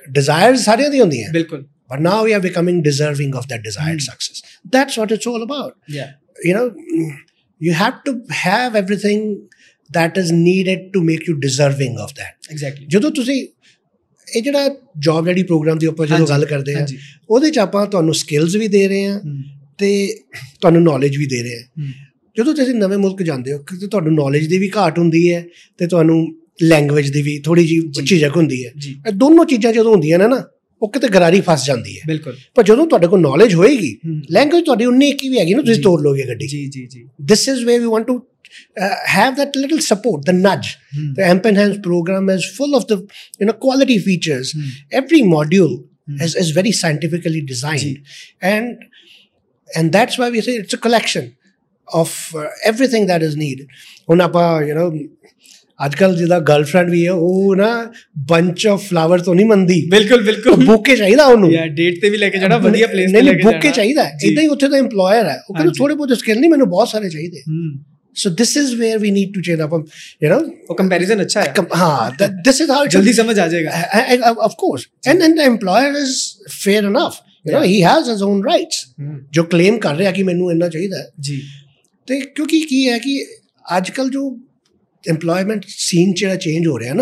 desires ਸਾਰਿਆਂ ਦੀ ਹੁੰਦੀਆਂ ਬਿਲਕੁਲ, but now we are becoming deserving of that desired mm. success. That's what it's all about. Yeah, you know, you have to have everything that is needed to make you deserving of that. Exactly. ਜਦੋਂ ਤੁਸੀਂ ਇਹ ਜਿਹੜਾ job ready programme ਦੀ ਆਪਾਂ ਜਦੋਂ ਗੱਲ ਕਰਦੇ ਹਾਂ ਉਹਦੇ 'ਚ ਆਪਾਂ ਤੁਹਾਨੂੰ ਸਕਿੱਲਸ ਵੀ ਦੇ ਰਹੇ ਹਾਂ ਅਤੇ ਤੁਹਾਨੂੰ ਨੌਲੇਜ ਵੀ ਦੇ ਰਹੇ ਹਾਂ। ਜਦੋਂ ਤੁਸੀਂ ਨਵੇਂ ਮੁਲਕ ਜਾਂਦੇ ਹੋ ਕਿਉਂਕਿ ਤੁਹਾਨੂੰ ਨੌਲੇਜ ਦੀ ਵੀ ਘਾਟ ਹੁੰਦੀ ਹੈ ਅਤੇ ਤੁਹਾਨੂੰ ਲੈਂਗੁਏਜ ਦੀ ਵੀ ਥੋੜ੍ਹੀ ਜਿਹੀ ਝਿਜਕ ਹੁੰਦੀ ਹੈ। ਇਹ ਦੋਨੋਂ ਚੀਜ਼ਾਂ ਜਦੋਂ ਹੁੰਦੀਆਂ ਨੇ ਨਾ ਉਹ ਕਿਤੇ ਗਰਾਰੀ ਫਸ ਜਾਂਦੀ ਹੈ। ਬਿਲਕੁਲ। ਪਰ ਜਦੋਂ ਤੁਹਾਡੇ ਕੋਲ ਨੌਲੇਜ ਹੋਏਗੀ, ਲੈਂਗੁਏਜ ਤੁਹਾਡੀ ਉਨੀ ਇੱਕੀ ਵੀ ਹੈਗੀ ਨਾ, ਤੁਸੀਂ ਤੋਰ ਲੋਗੇ ਗੱਡੀ। ਜੀ ਜੀ ਜੀ this is way we want to Uh, have that little support, the nudge. Hmm. The AMP Enhanced program is full of the you know quality features. Hmm. Every module hmm. is, is very scientifically designed, Gee. and and that's why we say it's a collection of uh, everything that is needed. Hun apa you know आजकल जिदा girlfriend भी है ਉਹ ਨਾ bunch of flower ਤੋਂ ਨਹੀਂ ਮੰਨਦੀ। ਬਿਲਕੁਲ ਬਿਲਕੁਲ। ਬੁੱਕੇ ਚਾਹੀਦਾ ਉਹਨੂੰ ਯਾਰ ਡੇਟ ਤੇ ਵੀ ਲੈ ਕੇ ਜਾਣਾ, ਵਧੀਆ ਪਲੇਸ ਤੇ ਲੈ ਕੇ ਜਾਣਾ। ਬੁੱਕੇ ਚਾਹੀਦਾ। ਇਦਾਂ ਹੀ ਉੱਥੇ ਦਾ EMPLOYER ਹੈ, ਉਹ ਕਹਿੰਦਾ ਥੋੜੇ ਬਹੁਤ ਸਕਿੱਲ ਨਹੀਂ, ਮੈਨੂੰ ਬਹੁਤ ਸਾਰੇ ਚਾਹੀਦੇ। So this is where we need to change up, you know. वो comparison अच्छा है। हाँ, this is how जल्दी समझ आ जाएगा। Of course, and and the employer is fair enough. You know, he has his own rights. जो claim कर रहे हैं कि मैंने इतना चाहिए था। जी। तो क्योंकि की है कि आजकल जो employment scene चेरा change हो रहा है ना,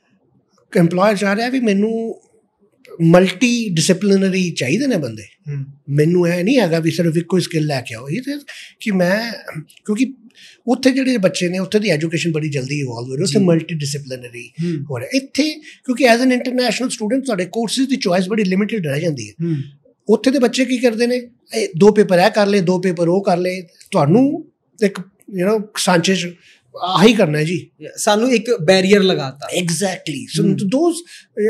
employer चाह रहा है कि मैंने ਮਲਟੀ ਡਿਸਪਲਿਨਰੀ ਚਾਹੀਦੇ ਨੇ ਬੰਦੇ। ਮੈਨੂੰ ਇਹ ਨਹੀਂ ਹੈਗਾ ਵੀ ਸਿਰਫ ਇੱਕੋ ਸਕਿੱਲ ਲੈ ਕੇ ਆਓ। ਇਹ ਤੇ ਕਿ ਮੈਂ ਕਿਉਂਕਿ ਉੱਥੇ ਜਿਹੜੇ ਬੱਚੇ ਨੇ ਉੱਥੇ ਦੀ ਐਜੂਕੇਸ਼ਨ ਬੜੀ ਜਲਦੀ ਇਵੋਲਵ ਹੋ ਰਹੀ, ਉੱਥੇ ਮਲਟੀ ਡਿਸਪਲਿਨਰੀ ਹੋ ਰਿਹਾ। ਇੱਥੇ ਕਿਉਂਕਿ ਐਜ਼ ਐਨ ਇੰਟਰਨੈਸ਼ਨਲ ਸਟੂਡੈਂਟ ਤੁਹਾਡੇ ਕੋਰਸਿਸ ਦੀ ਚੋਇਸ ਬੜੀ ਲਿਮਿਟਿਡ ਰਹਿ ਜਾਂਦੀ ਹੈ। ਉੱਥੇ ਦੇ ਬੱਚੇ ਕੀ ਕਰਦੇ ਨੇ, ਦੋ ਪੇਪਰ ਇਹ ਕਰ ਲਏ, ਦੋ ਪੇਪਰ ਉਹ ਕਰ ਲਏ, ਤੁਹਾਨੂੰ ਇੱਕ ਯੂ ਨੋ ਸਾਂਚੇ 'ਚ ਆਹੀ ਕਰਨਾ ਹੈ ਜੀ। ਸਾਨੂੰ ਇੱਕ ਬੈਰੀਅਰ ਲਗਾਤਾ। Exactly. So those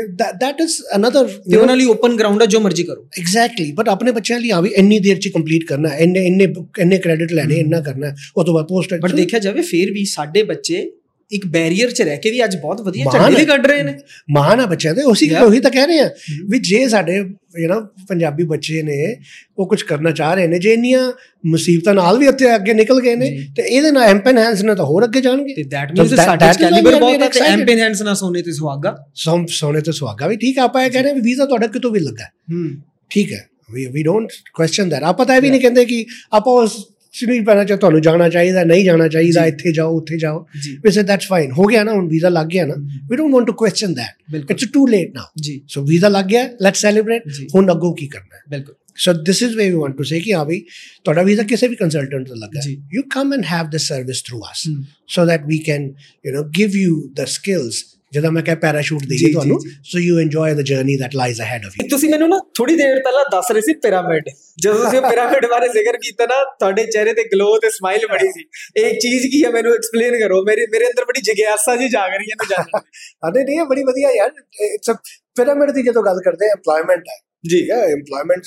that is another ਉਹਨਾਂ ਨਾਲ ਓਪਨ ਗਰਾਊਂਡ ਹੈ, ਜੋ ਮਰਜ਼ੀ ਕਰੋ। ਐਗਜ਼ੈਕਟਲੀ। ਬਟ ਆਪਣੇ ਬੱਚਿਆਂ ਲਈ ਆ ਵੀ ਇੰਨੀ ਦੇਰ 'ਚ ਕੰਪਲੀਟ ਕਰਨਾ, ਇੰਨੇ ਇੰਨੇ ਇੰਨੇ ਕ੍ਰੈਡਿਟ ਲੈਣੇ, ਇੰਨਾ ਕਰਨਾ, ਉਹ ਤੋਂ ਬਾਅਦ ਪੋਸਟ। ਬਟ ਦੇਖਿਆ ਜਾਵੇ ਫਿਰ ਵੀ ਸਾਡੇ ਬੱਚੇ ਇੱਕ ਬੈਰੀਅਰ 'ਚ ਰਹਿ ਕੇ ਵੀ ਅੱਜ ਬਹੁਤ ਵਧੀਆ ਝੰਡੇ ਵੀ ਕੱਢ ਰਹੇ ਨੇ। ਮਹਾਨ ਆ ਬੱਚਿਆਂ ਦੇ। ਉਸੀ ਉਹੀ ਤਾਂ ਕਹਿ ਰਹੇ ਆ ਵੀ ਜੇ ਸਾਡੇ ਯੂ ਨੋ ਪੰਜਾਬੀ ਬੱਚੇ ਨੇ ਉਹ ਕੁਛ ਕਰਨਾ ਚਾਹ ਰਹੇ ਨੇ, ਜੇ ਇੰਨੀਆਂ ਮੁਸੀਬਤਾਂ ਨਾਲ ਵੀ ਉੱਥੇ ਅੱਗੇ ਨਿਕਲ ਗਏ ਨੇ, ਤੇ ਇਹਦੇ ਨਾਲ ਐਮਪ ਐਨਹਾਂਸ ਨਾਲ ਤਾਂ ਹੋਰ ਅੱਗੇ ਜਾਣਗੇ। ਤੇ ਦੈਟ ਮੀਨਸ ਸਾਡੇ ਕੈਲੀਬਰ ਬਹੁਤ ਹੈ, ਤੇ ਐਮਪ ਐਨਹਾਂਸ ਨਾਲ ਸੋਨੇ ਤੇ ਸੁਹਾਗਾ। ਸੋਨੇ ਤੇ ਸੁਹਾਗਾ ਵੀ ਠੀਕ। ਆਪਾਂ ਇਹ ਕਹਿ ਰਹੇ ਵੀ ਵੀਜ਼ਾ ਤੁਹਾਡਾ ਕਿਤੋਂ ਵੀ ਲੱਗਾ, ਠੀਕ ਹੈ, we we don't question that. ਆਪਾਂ ਤਾਂ ਇਹ ਵੀ ਨਹੀਂ ਕਹਿੰਦੇ ਕਿ ਆਪਾਂ ਉਸ ਨਹੀਂ ਪੈਣਾ ਚਾਹ ਤੁਹਾਨੂੰ ਜਾਣਾ ਚਾਹੀਦਾ, ਨਹੀਂ ਜਾਣਾ ਚਾਹੀਦਾ, ਇੱਥੇ ਜਾਓ ਉੱਥੇ ਜਾਓ। ਵੀ ਸੇ ਦੈਟਸ ਫਾਈਨ, ਹੋ ਗਿਆ ਨਾ, ਹੁਣ ਵੀਜ਼ਾ ਲੱਗ ਗਿਆ ਨਾ। We don't want to question that, it's too late now ਜੀ। ਸੋ ਵੀਜ਼ਾ ਲੱਗ ਗਿਆ, ਲੈਟਸ ਸੈਲੀਬ੍ਰੇਟ। ਹੁਣ ਅੱਗੋਂ ਕੀ ਕਰਨਾ ਹੈ? ਬਿਲਕੁਲ। So this is way we want to say ਕਿ ਹਾਂ ਬਈ ਤੁਹਾਡਾ ਵੀਜ਼ਾ ਕਿਸੇ ਵੀ ਕੰਸਲਟੈਂਟ ਤੋਂ ਲੱਗਾ, you come and have this service through us so that we can you know give you the skills. ਜਦੋਂ ਮੈਂ ਕਿਹਾ ਪੈਰਾਸ਼ੂਟ ਦੇਈਏ ਤੁਹਾਨੂੰ, so you enjoy the journey that lies ahead of you. ਤੁਸੀਂ ਮੈਨੂੰ ਨਾ ਥੋੜੀ ਦੇਰ ਪਹਿਲਾਂ ਦੱਸ ਰਹੇ ਸੀ ਪਿਰਾਮਿਡ, ਜਦੋਂ ਤੁਸੀਂ ਪਿਰਾਮਿਡ ਬਾਰੇ ਜ਼ਿਕਰ ਕੀਤਾ ਨਾ, ਤੁਹਾਡੇ ਚਿਹਰੇ ਤੇ ਗਲੋ ਤੇ ਸਮਾਈਲ ਬੜੀ ਸੀ। ਇਹ ਚੀਜ਼ ਕੀ ਹੈ, ਮੈਨੂੰ ਐਕਸਪਲੇਨ ਕਰੋ। ਮੇਰੇ ਮੇਰੇ ਅੰਦਰ ਬੜੀ ਜਿਗਿਆਸਾ ਜੀ ਜਾਗ ਰਹੀ ਹੈ ਨਾ ਜਾਣਨ ਦੀ। ਅਰੇ ਨਹੀਂ, ਬੜੀ ਵਧੀਆ ਯਾਰ। ਇਟਸ ਪਿਰਾਮਿਡ ਦੀ ਜਦੋਂ ਗੱਲ ਕਰਦੇ ਹਾਂ, ਇੰਪਲੋਇਮੈਂਟ ਹੈ ਜੀ। ਇੰਪਲੋਇਮੈਂਟ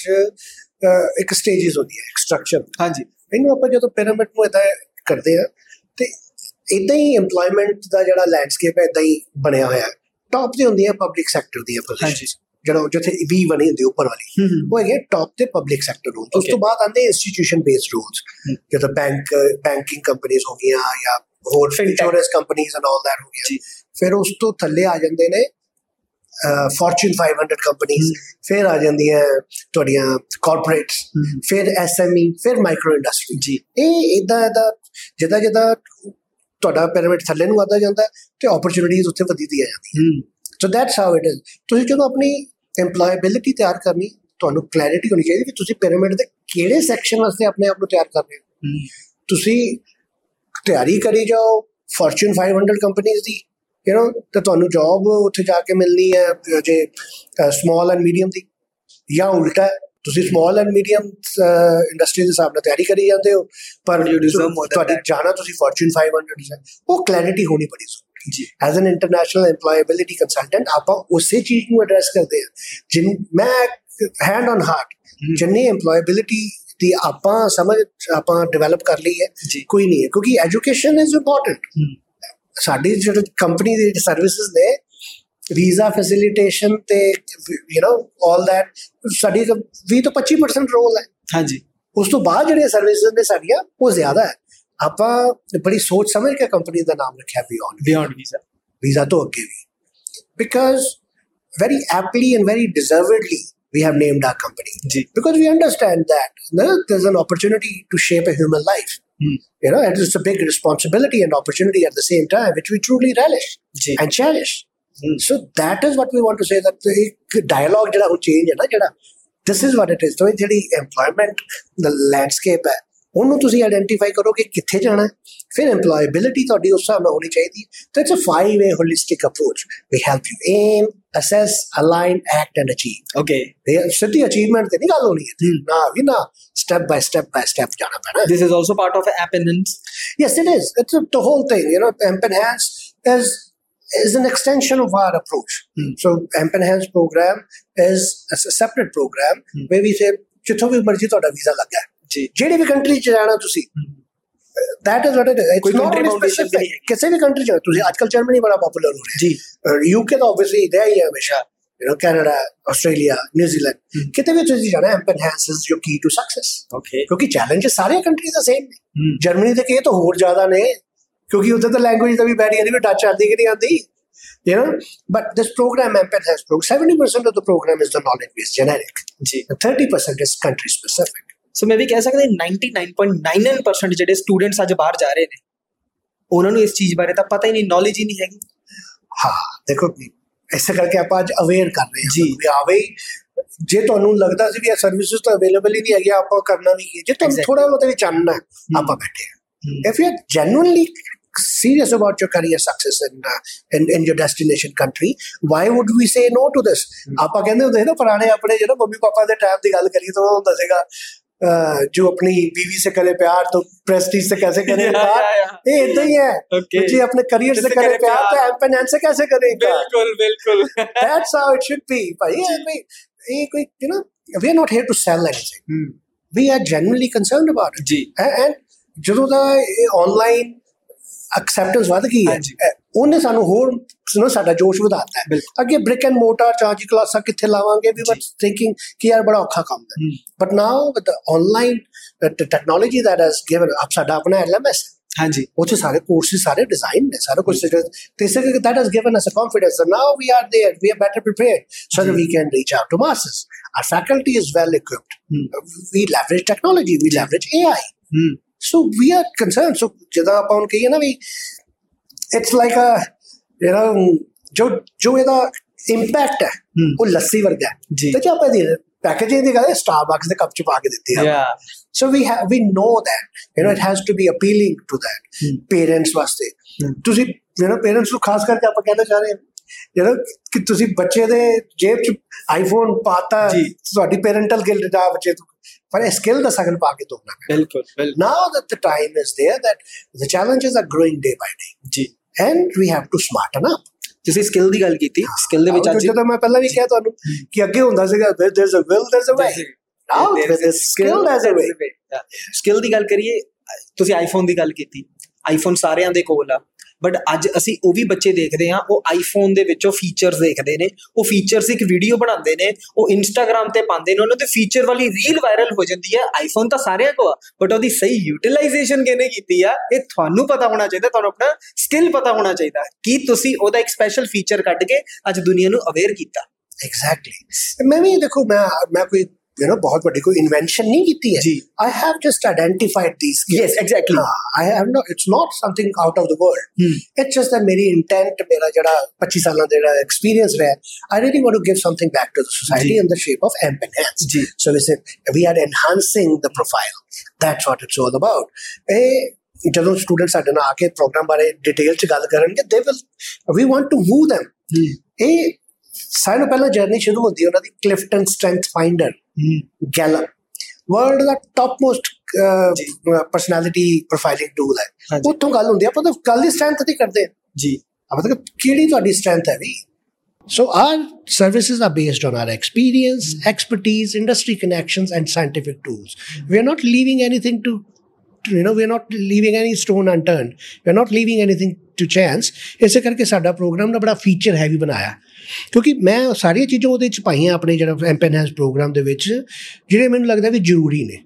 'ਚ ਇੱਕ ਸਟੇਜਿਸ ਹੁੰਦੀ ਹੈ, ਇੱਕ ਸਟਰਕਚਰ। ਹਾਂਜੀ। ਇਹਨੂੰ ਆਪਾਂ ਜਦੋਂ ਪਿਰਾਮਿਡ ਨੂੰ ਇੱਦਾਂ ਕਰਦੇ ਹਾਂ ਤੇ ਇੱਦਾਂ ਹੀ ਇੰਪਲੋਇਮੈਂਟ ਦਾ ਜਿਹੜਾ ਲੈਂਡਸਕੇਪ ਹੈ ਇੱਦਾਂ ਹੀ ਬਣਿਆ ਹੋਇਆ। ਟੌਪ ਤੇ ਹੁੰਦੀਆਂ ਪਬਲਿਕ ਸੈਕਟਰ ਦੀਆਂ ਪੋਜੀਸ਼ਨਸ, ਜਿਹੜਾ ਜਿੱਥੇ ਵੀ ਬਣੀ ਹੁੰਦੀ ਉੱਪਰ ਵਾਲੀ, ਉਹ ਹੈਗੇ ਟੌਪ ਤੇ ਪਬਲਿਕ ਸੈਕਟਰ ਰੂਲ। ਉਸ ਤੋਂ ਬਾਅਦ ਆਉਂਦੇ ਇੰਸਟੀਟਿਊਸ਼ਨ ਬੇਸਡ ਰੂਲਸ, ਜਿੱਦਾਂ ਬੈਂਕ ਬੈਂਕਿੰਗ ਕੰਪਨੀਜ਼ ਹੋ ਗਈਆਂ ਜਾਂ ਹੋਰ insurance companies and all that ਹੋ ਗਿਆ। ਫਿਰ ਉਸ ਤੋਂ ਥੱਲੇ ਆ ਜਾਂਦੇ ਨੇ ਫੋਰਚੂਨ ਫਾਈਵ ਹੰਡਰਡ ਕੰਪਨੀਜ਼, ਫਿਰ ਆ ਜਾਂਦੀਆਂ ਤੁਹਾਡੀਆਂ ਕਾਰਪੋਰੇਟਸ, ਫਿਰ ਐਸ ਐਮ ਈ, ਫਿਰ ਮਾਈਕਰੋ ਇੰਡਸਟਰੀ ਜੀ। ਇਹ ਇੱਦਾਂ ਇੱਦਾਂ ਜਿੱਦਾਂ ਜਿੱਦਾਂ ਤੁਹਾਡਾ ਪਿਰਾਮਿਡ ਥੱਲੇ ਨੂੰ ਵੱਧਦਾ ਜਾਂਦਾ ਤੇ ਓਪਰਚੁਨਿਟੀਜ਼ ਉੱਥੇ ਵਧਦੀਆਂ ਜਾਂਦੀਆਂ। So that's how it is. ਤੁਸੀਂ ਜਦੋਂ ਆਪਣੀ ਇੰਪਲੋਏਬਿਲਿਟੀ ਤਿਆਰ ਕਰਨੀ, ਤੁਹਾਨੂੰ ਕਲੈਰਿਟੀ ਹੋਣੀ ਚਾਹੀਦੀ ਕਿ ਤੁਸੀਂ ਪਿਰਾਮਿਡ ਦੇ ਕਿਹੜੇ ਸੈਕਸ਼ਨ ਵਾਸਤੇ ਆਪਣੇ ਆਪ ਨੂੰ ਤਿਆਰ ਕਰ ਰਹੇ ਹੋ। ਤੁਸੀਂ ਤਿਆਰੀ ਕਰੀ ਜਾਓ ਫੋਰਚੂਨ ਫਾਈਵ ਹੰਡਰਡ ਕੰਪਨੀਜ਼ ਦੀ, ਯੂ ਨੋ, ਤੇ ਤੁਹਾਨੂੰ ਜੋਬ ਉੱਥੇ ਜਾ ਕੇ ਮਿਲਣੀ ਹੈ ਜੇ ਸਮਾਲ ਐਂਡ ਮੀਡੀਅਮ ਦੀ, ਜਾਂ ਉਲਟਾ ਤੁਸੀਂ ਸਮਾਲ ਐਂਡ ਮੀਡੀਅਮ ਇੰਡਸਟਰੀ ਦੇ ਹਿਸਾਬ ਨਾਲ ਤਿਆਰੀ ਕਰੀ ਜਾਂਦੇ ਹੋ, ਪਰ ਤੁਹਾਡੀ ਜਾਣਾ ਤੁਸੀਂ ਫੋਰਚੂਨ ਫਾਈਵ ਹੰਡਰਡ ਹੈ। ਉਹ ਕਲੈਰਿਟੀ ਹੋਣੀ ਬੜੀ ਜ਼ਰੂਰੀ ਜੀ। As an international employability consultant ਆਪਾਂ ਉਸੇ ਚੀਜ਼ ਨੂੰ ਐਡਰੈਸ ਕਰਦੇ ਹਾਂ। ਜਿਨ ਮੈਂ ਹੈਂਡ ਔਨ ਹਾਰਟ ਜਿੰਨੀ ਇੰਪਲੋਏਬਿਲਿਟੀ ਦੀ ਆਪਾਂ ਸਮਝ ਆਪਾਂ ਡਿਵੈਲਪ ਕਰ ਲਈ ਹੈ, ਕੋਈ ਨਹੀਂ ਹੈ, ਕਿਉਂਕਿ ਐਜੂਕੇਸ਼ਨ ਇਜ਼ ਇੰਪੋਰਟੈਂਟ। ਸਾਡੀ ਜਿਹੜੀ ਕੰਪਨੀ ਦੀ ਸਰਵਿਸਿਜ਼ ਨੇ, ਵੀਜ਼ਾ ਫੈਸਿਲਿਟੇਸ਼ਨ ਤੇ ਯੂ ਨੋ ਆਲ ਦੈਟ, ਸਾਡੀ ਵੀਹ ਤੋਂ ਪੱਚੀ ਪਰਸੈਂਟ ਰੋਲ ਹੈ। ਹਾਂਜੀ। ਉਸ ਤੋਂ ਬਾਅਦ ਜਿਹੜੀਆਂ ਸਰਵਿਸਿਜ਼ ਨੇ ਸਾਡੀਆਂ ਉਹ ਜ਼ਿਆਦਾ ਹੈ। ਆਪਾਂ ਬੜੀ ਸੋਚ ਸਮਝ ਕੇ ਕੰਪਨੀ ਦਾ ਨਾਮ ਰੱਖਿਆ ਬਿਯੋਂਡ ਬਿਯੋਂਡ ਵੀਜ਼ਾ, ਵੀਜ਼ਾ ਤੋਂ ਅੱਗੇ ਵੀ, because very aptly and very deservedly, we have named our company. Ji. Because we understand that no, there's an opportunity to shape a human life. Hmm. You know, and it's a big responsibility and opportunity at the same time, which we truly relish Ji. and cherish. Hmm. So that is what we want to say, that the dialogue jada hun change hai na jada, this is what it is. So jehdi employment the landscape hai, ਉਹਨੂੰ ਤੁਸੀਂ identify ਕਰੋ ਕਿ ਕਿੱਥੇ ਜਾਣਾ ਹੈ, ਫਿਰ ਐਮਪਲੋਏਬਿਲਿਟੀ ਤੁਹਾਡੀ ਉਸ ਹਿਸਾਬ ਨਾਲ ਹੋਣੀ ਚਾਹੀਦੀ ਹੈ। ਤਾਂ it's a five way holistic approach. We help you aim, assess, align, act and achieve. Okay, ਇਹ ਸਿੱਧੀ ਅਚੀਵਮੈਂਟ ਤੇ ਨਹੀਂ ਗੱਲ ਹੋਣੀ ਹੈ, ਨਾ ਵੀ ਨਾ, step by step by step ਜਾਣਾ ਪੈਣਾ। This is also part of Emp Enhance. Yes it is, it's the whole thing, you know. Emp Enhance is is an extension of our approach. Hmm. So AMP Enhance program is a separate program hmm. where we say ਜਿੱਥੋਂ ਵੀ ਮਰਜ਼ੀ ਤੁਹਾਡਾ visa ਲੱਗਾ ਜੀ, ਜਿਹੜੀ ਵੀ country ਚ ਜਾਣਾ ਤੁਸੀਂ, that is what it is. It's not only specific, ਕਿਸੇ ਵੀ ਕੰਟਰੀ ਚ ਤੁਸੀਂ, ਅੱਜ ਕੱਲ ਜਰਮਨੀ ਬੜਾ ਪਪੂਲਰ ਹੋ ਰਿਹਾ ਜੀ, ਯੂਕੇ ਤਾਂ ਆਬਵੀਅਸਲੀ ਰਿਹਾ ਹੀ ਹੈ ਹਮੇਸ਼ਾ, you know, Canada, Australia, New Zealand, ਕਿਤੇ ਵੀ ਤੁਸੀਂ ਜਾਣਾ, AMP Enhance is your key to success. Okay, ਕਿਉਂਕਿ ਚੈਲੰਜਸ ਸਾਰੀਆਂ ਕੰਟਰੀ ਦਾ ਸੇਮ ਨੇ। ਜਰਮਨੀ ਦੇ ਕਹੇ ਤਾਂ ਹੋਰ ਜ਼ਿਆਦਾ ਨੇ, ਕਿਉਂਕਿ ਉੱਧਰ ਤਾਂ ਲੈਂਗੁਏਜ ਦਾ ਵੀ ਬੈਰੀਅਰ ਵੀ, ਟੱਚ ਆਉਂਦੀ ਕਿ ਨਹੀਂ ਆਉਂਦੀ, you know. But this program, AMP Enhance program, seventy percent of the program is the knowledge based, generic, and thirty percent is country specific. So ਮੈਂ ਵੀ ਕਹਿ ਸਕਦਾ ninety-nine point nine nine percent ਜਿਹੜੇ students ਅੱਜ ਬਾਹਰ ਜਾ ਰਹੇ ਨੇ, ਉਹਨਾਂ ਨੂੰ ਇਸ ਚੀਜ਼ ਬਾਰੇ ਤਾਂ ਪਤਾ ਹੀ ਨਹੀਂ, ਨੌਲੇਜ ਹੀ ਨਹੀਂ ਹੈਗੀ। ਹਾਂ ਦੇਖੋ, ਇਸੇ ਕਰਕੇ ਆਪਾਂ ਅੱਜ ਅਵੇਅਰ ਕਰ ਰਹੇ ਹਾਂ ਜੀ। ਵੀ ਆ ਬਈ, ਜੇ ਤੁਹਾਨੂੰ ਲੱਗਦਾ ਸੀ ਵੀ ਇਹ ਸਰਵਿਸਿਜ਼ ਤਾਂ ਅਵੇਲੇਬਲ ਹੀ ਨਹੀਂ ਹੈਗੀਆਂ, ਆਪਾਂ ਕਰਨਾ ਵੀ ਕੀ, ਜੇ ਤੁਹਾਨੂੰ ਥੋੜਾ ਬਹੁਤ ਵੀ ਚਾਹਨਾ, ਆਪਾਂ ਬੈਠੇ ਹਾਂ। If you are genuinely serious about your career success in, uh, in in your destination country, why would we say no to this? ਆਪਾਂ ਕਹਿੰਦੇ ਹੁੰਦੇ ਨਾ ਪੁਰਾਣੇ ਆਪਣੇ ਜਿਹੜਾ ਮੰਮੀ ਪਾਪਾ ਦੇ ਟਾਈਮ ਦੀ ਗੱਲ ਕਰੀਏ ਤਾਂ ਉਹ ਹੁੰਦਾ ਸੀਗਾ, जो अपनी बीवी से करे प्यार तो प्रेस्टीज से कैसे करे प्यार, ये इतना ही है। okay. जी अपने करियर से करे प्यार तो AMP Enhance से कैसे करेगा? बिल्कुल बिल्कुल That's how it should be भाई। ये कोई, you know, we are not here to sell anything. hmm. We are genuinely concerned about it ji. and ਜਦੋਂ ਦਾ online acceptance ਵੱਧ ਗਈ ਹੈ, ਉਹਨੇ ਸਾਨੂੰ ਹੋਰ ਸੁਣੋ ਸਾਡਾ ਜੋਸ਼ ਵਧਾਤਾ ਹੈ। ਅੱਗੇ ਬ੍ਰਿਕ ਐਂਡ ਮੋਟਰ ਚਾਰਜ ਕਲਾਸਾਂ ਕਿੱਥੇ ਲਾਵਾਂਗੇ, ਵੀ ਵਾਸ ਥਿੰਕਿੰਗ ਕਿ ਯਾਰ ਬੜਾ ਔਖਾ ਕੰਮ ਹੈ। But now with the online technology that has given up, ਸਾਡਾ ਆਪਣਾ ਐਲ ਐਮ ਐਸ, ਹਾਂਜੀ, ਉੱਥੇ ਸਾਰੇ ਕੋਰਸਿਸ ਸਾਰੇ ਡਿਜ਼ਾਈਨ ਨੇ, ਸਾਰਾ ਕੁਝ, ਤੇ ਇਸੇ ਕਰਕੇ that has given us a confidence that now we are there, we are better prepared so that we can reach out to masses. Our faculty is well equipped. We leverage technology, we leverage A I. So we are concerned. So ਜਿੱਦਾਂ ਆਪਾਂ ਹੁਣ ਕਹੀਏ ਨਾ ਵੀ, it's like a, you know, ਜੋ ਜੋ ਇਹਦਾ impact ਹੈ ਉਹ ਲੱਸੀ ਵਰਗਾ ਹੈ। ਤੇ ਜੇ ਆਪਾਂ ਇਹਦੀ ਪੈਕੇਜਿੰਗ ਦੀ ਗੱਲ, ਸਟਾਰਬਕਸ ਦੇ ਕੱਪ ਚ ਪਾ ਕੇ ਦਿੱਤੇ ਆ। So we have, we know that, you know, it has to be appealing to that parents ਵਾਸਤੇ। ਤੁਸੀਂ, you know, parents ਨੂੰ ਖਾਸ ਕਰਕੇ ਆਪਾਂ ਕਹਿਣਾ ਚਾਹ ਰਹੇ ਹਾਂ, you know, ਕਿ ਤੁਸੀਂ ਬੱਚੇ ਦੇ ਜੇਬ ਚ ਆਈਫੋਨ ਪਾਤਾ, ਤੁਹਾਡੀ ਪੈਰੈਂਟਲ ਗਿਲਟ ਦਾ ਬੱਚੇ ਤੋਂ, ਪਰ ਇਹ ਸਕਿੱਲ ਦਾ ਸਗਨ ਪਾ ਕੇ ਤੋੜਨਾ। ਬਿਲਕੁਲ। Now that the time is there, that the challenges are growing day by day ਜੀ, and we have to smarten up. ਤੁਸੀਂ ਸਕਿੱਲ ਦੀ ਗੱਲ ਕੀਤੀ, ਸਕਿੱਲ ਦੇ ਵਿੱਚ ਅੱਜ ਜਦੋਂ ਮੈਂ ਪਹਿਲਾਂ ਵੀ ਕਿਹਾ ਤੁਹਾਨੂੰ ਕਿ ਅੱਗੇ ਹੁੰਦਾ ਸੀਗਾ there's a will, there's a way. Now there's a skill, there's a way. Skill ਦੀ ਗੱਲ ਕਰੀਏ, ਤੁਸੀਂ ਆਈਫੋਨ ਦੀ ਗੱਲ ਕੀਤੀ, ਆਈਫੋਨ ਸਾਰਿਆਂ ਦੇ ਕੋਲ ਆ, ਬਟ ਅੱਜ ਅਸੀਂ ਉਹ ਵੀ ਬੱਚੇ ਦੇਖਦੇ ਹਾਂ, ਉਹ ਆਈਫੋਨ ਦੇ ਵਿੱਚੋਂ ਫੀਚਰਸ ਦੇਖਦੇ ਨੇ, ਉਹ ਫੀਚਰਸ ਇੱਕ ਵੀਡੀਓ ਬਣਾਉਂਦੇ ਨੇ, ਉਹ ਇੰਸਟਾਗ੍ਰਾਮ ਤੇ ਪਾਉਂਦੇ ਨੇ, ਉਹਨਾਂ ਦੇ ਫੀਚਰ ਵਾਲੀ ਰੀਲ ਵਾਇਰਲ ਹੋ ਜਾਂਦੀ ਹੈ। ਆਈਫੋਨ ਤਾਂ ਸਾਰਿਆਂ ਕੋਲ ਆ, ਬਟ ਉਹਦੀ ਸਹੀ ਯੂਟੀਲਾਈਜੇਸ਼ਨ ਕਿਹਨੇ ਕੀਤੀ ਆ, ਇਹ ਤੁਹਾਨੂੰ ਪਤਾ ਹੋਣਾ ਚਾਹੀਦਾ, ਤੁਹਾਨੂੰ ਆਪਣਾ ਸਕਿੱਲ ਪਤਾ ਹੋਣਾ ਚਾਹੀਦਾ ਕਿ ਤੁਸੀਂ ਉਹਦਾ ਇੱਕ ਸਪੈਸ਼ਲ ਫੀਚਰ ਕੱਢ ਕੇ ਅੱਜ ਦੁਨੀਆ ਨੂੰ ਅਵੇਅਰ ਕੀਤਾ। ਐਗਜ਼ੈਕਟਲੀ। ਮੈਂ ਵੀ ਦੇਖੋ, ਮੈਂ ਮੈਂ ਕੋਈ, you know, बहुत बड़ी कोई invention नहीं की है। I have just identified these skills. Yes, exactly. Uh, I have not. It's not something out of the world. Hmm. It's just that मेरी intent, मेरा जड़ा twenty साल का experience रहा, I really want to give something back to the society in the shape of AMP Enhance. Ji. So we said we are enhancing the profile. That's what it's all about. Eh, ਜਦੋਂ students ਸਾਡੇ ਨਾਲ ਆ ਕੇ program ਬਾਰੇ detail ਚ ਗੱਲ ਕਰਨਗੇ, they will. We want to move them. Eh. ਸਾਰਿਆਂ ਨੂੰ ਪਹਿਲਾਂ ਜਰਨੀ ਸ਼ੁਰੂ ਹੁੰਦੀ ਹੈ ਉਹਨਾਂ ਦੀ Clifton strength finder, Gallup, world ਦਾ top most personality profiling tool ਹੈ। ਉੱਥੋਂ ਗੱਲ ਹੁੰਦੀ ਹੈ, ਆਪਾਂ ਤਾਂ ਗੱਲ ਦੀ ਸਟਰੈਂਥ ਦੀ ਕਰਦੇ ਜੀ, ਆਪਾਂ ਤਾਂ ਕਿਹੜੀ ਤੁਹਾਡੀ ਸਟਰੈਂਥ ਹੈ ਵੀ। So our services are based on our experience, expertise, industry connections and scientific tools. We are not leaving anything to, you know, we are not leaving any stone unturned. We are not leaving anything to chance. ਇਸੇ ਕਰਕੇ ਸਾਡਾ programme ਨਾ ਬੜਾ feature heavy ਬਣਾਇਆ, ਕਿਉਂਕਿ ਮੈਂ ਸਾਰੀਆਂ ਚੀਜ਼ਾਂ ਉਹਦੇ 'ਚ ਪਾਈਆਂ ਆਪਣੇ ਜਿਹੜਾ AMP Enhance ਪ੍ਰੋਗਰਾਮ ਦੇ ਵਿੱਚ, ਜਿਹੜੇ ਮੈਨੂੰ ਲੱਗਦਾ ਵੀ ਜ਼ਰੂਰੀ ਨੇ।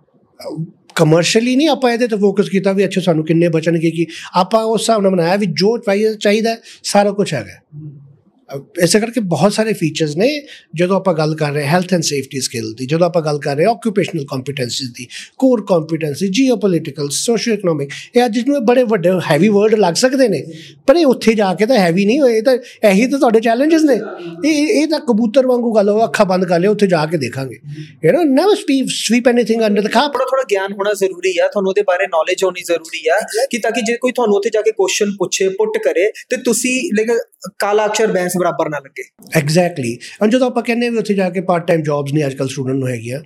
ਕਮਰਸ਼ਲੀ ਨਹੀਂ ਆਪਾਂ ਇਹਦੇ 'ਤੇ ਫੋਕਸ ਕੀਤਾ ਵੀ ਅੱਛਾ ਸਾਨੂੰ ਕਿੰਨੇ ਬਚਣਗੇ, ਕਿ ਆਪਾਂ ਉਸ ਹਿਸਾਬ ਨਾਲ ਬਣਾਇਆ ਵੀ ਜੋ ਚਾਹੀਦਾ ਸਾਰਾ ਕੁਛ ਹੈਗਾ। ਇਸੇ ਕਰਕੇ ਬਹੁਤ ਸਾਰੇ ਫੀਚਰਸ ਨੇ ਜਦੋਂ ਆਪਾਂ ਗੱਲ ਕਰ ਰਹੇ ਹੈਲਥ ਐਂਡ ਸੇਫਟੀ ਸਕਿੱਲ ਦੀ, ਜਦੋਂ ਆਪਾਂ ਗੱਲ ਕਰ ਰਹੇ ਆਕੂਪੇਸ਼ਨਲ ਕੰਪੀਟੈਂਸੀਜ਼ ਦੀ, core competency, geopolitical, socio economic, ਇਹ ਅੱਜ ਨੂੰ ਬੜੇ ਵੱਡੇ ਹੈਵੀ ਵਰਡ ਲੱਗ ਸਕਦੇ ਨੇ ਪਰ ਇਹ ਉੱਥੇ ਜਾ ਕੇ ਤਾਂ ਹੈਵੀ ਨਹੀਂ ਹੋਏ, ਤਾਂ ਇਹੀ ਤਾਂ ਤੁਹਾਡੇ ਚੈਲੰਜਸ ਨੇ। ਇਹ ਇਹ ਤਾਂ ਕਬੂਤਰ ਵਾਂਗੂ ਗੱਲ ਹੋ, ਅੱਖਾਂ ਬੰਦ ਕਰ ਲਿਓ, ਉੱਥੇ ਜਾ ਕੇ ਦੇਖਾਂਗੇ। You know never sweep sweep anything under the carpet. ਥੋੜਾ ਥੋੜਾ ਗਿਆਨ ਹੋਣਾ ਜ਼ਰੂਰੀ ਆ, ਤੁਹਾਨੂੰ ਉਹਦੇ ਬਾਰੇ ਨੌਲੇਜ ਹੋਣੀ ਜ਼ਰੂਰੀ ਆ ਕਿ ਤਾਂ ਕਿ ਜੇ ਕੋਈ ਤੁਹਾਨੂੰ ਉੱਥੇ ਜਾ ਕੇ ਕੁਐਸਚਨ ਪੁੱਛੇ, ਪੁੱਟ ਕਰੇ ਤੇ ਤੁਸੀਂ ਲਾਈਕ ਕਾਲਾ ਅਕਸ਼ਰ ਬੈਂਸ ਬਰਾਬਰ ਨਾ ਲੱਗੇ। ਐਗਜ਼ੈਕਟਲੀ। ਔਰ ਜਦੋਂ ਆਪਾਂ ਕਹਿੰਦੇ ਵੀ ਉੱਥੇ ਜਾ ਕੇ ਪਾਰਟ ਟਾਈਮ ਜੌਬਸ ਨੇ ਅੱਜ ਕੱਲ੍ਹ ਸਟੂਡੈਂਟ ਨੂੰ ਹੈਗੀਆਂ,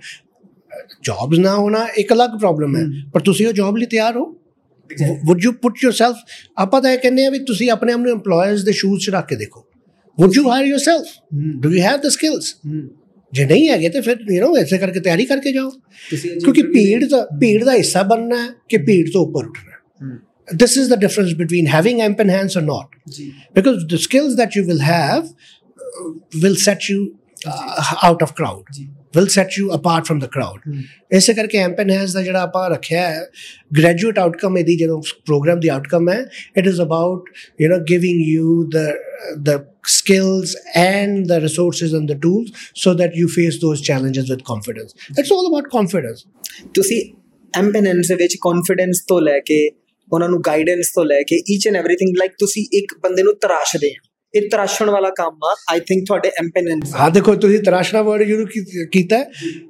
ਜੌਬਸ ਨਾ ਹੋਣਾ ਇੱਕ ਅਲੱਗ ਪ੍ਰੋਬਲਮ ਹੈ, ਪਰ ਤੁਸੀਂ ਉਹ ਜੌਬ ਲਈ ਤਿਆਰ ਹੋ। ਵੁੱਡ ਯੂ ਪੁੱਟ ਯੋਰਸੈਲਫ, ਆਪਾਂ ਤਾਂ ਇਹ ਕਹਿੰਦੇ ਆ ਵੀ ਤੁਸੀਂ ਆਪਣੇ ਆਪ ਨੂੰ ਐਮਪਲੋਇਰਸ ਦੇ ਸ਼ੂਜ਼ 'ਚ ਰੱਖ ਕੇ ਦੇਖੋ। Would you hire yourself? Do you have the skills? ਜੇ ਨਹੀਂ ਹੈਗੇ ਤੇ ਫਿਰ ਯੂ ਨੋ ਐਸੇ ਕਰਕੇ ਤਿਆਰੀ ਕਰਕੇ ਜਾਓ, ਕਿਉਂਕਿ ਭੀੜ ਦਾ ਭੀੜ ਦਾ ਹਿੱਸਾ ਬਣਨਾ ਕਿ ਭੀੜ ਤੋਂ ਉੱਪਰ ਉੱਠਣਾ। This is the difference between having amp in hands or not. Because the skills that you will have uh, will set you uh, out of crowd, will set you apart from the crowd. ਇਸੇ ਕਰਕੇ amp in hands ਦਾ ਜਿਹੜਾ ਆਪਾਂ ਰੱਖਿਆ ਹੈ graduate outcome, ਇਹਦੀ ਜਦੋਂ program ਦੀ outcome ਹੈ, it is about you know giving you the the skills and the resources and the tools so that you face those challenges with confidence. It's all about confidence. ਤੁਸੀਂ amp in hands ਦੇ ਵਿੱਚ confidence ਤੋਂ ਲੈ ਕੇ ਉਹਨਾਂ ਨੂੰ guidance ਤੋਂ ਲੈ ਕੇ ਈਚ ਐਂਡ ਐਵਰੀਥਿੰਗ, ਲਾਈਕ ਤੁਸੀਂ ਇੱਕ ਬੰਦੇ ਨੂੰ ਤਰਾਸ਼ਦੇ ਆ, ਇਹ ਤਰਾਸ਼ਣ ਵਾਲਾ ਕੰਮ ਆ ਆਈ ਥਿੰਕ ਤੁਹਾਡੇ ਐਮਪੈਨੈਂਸ। ਹਾਂ ਦੇਖੋ ਤੁਸੀਂ ਤਰਾਸ਼ਣਾ ਵਰਡ ਯੂਜ਼ ਕੀਤਾ,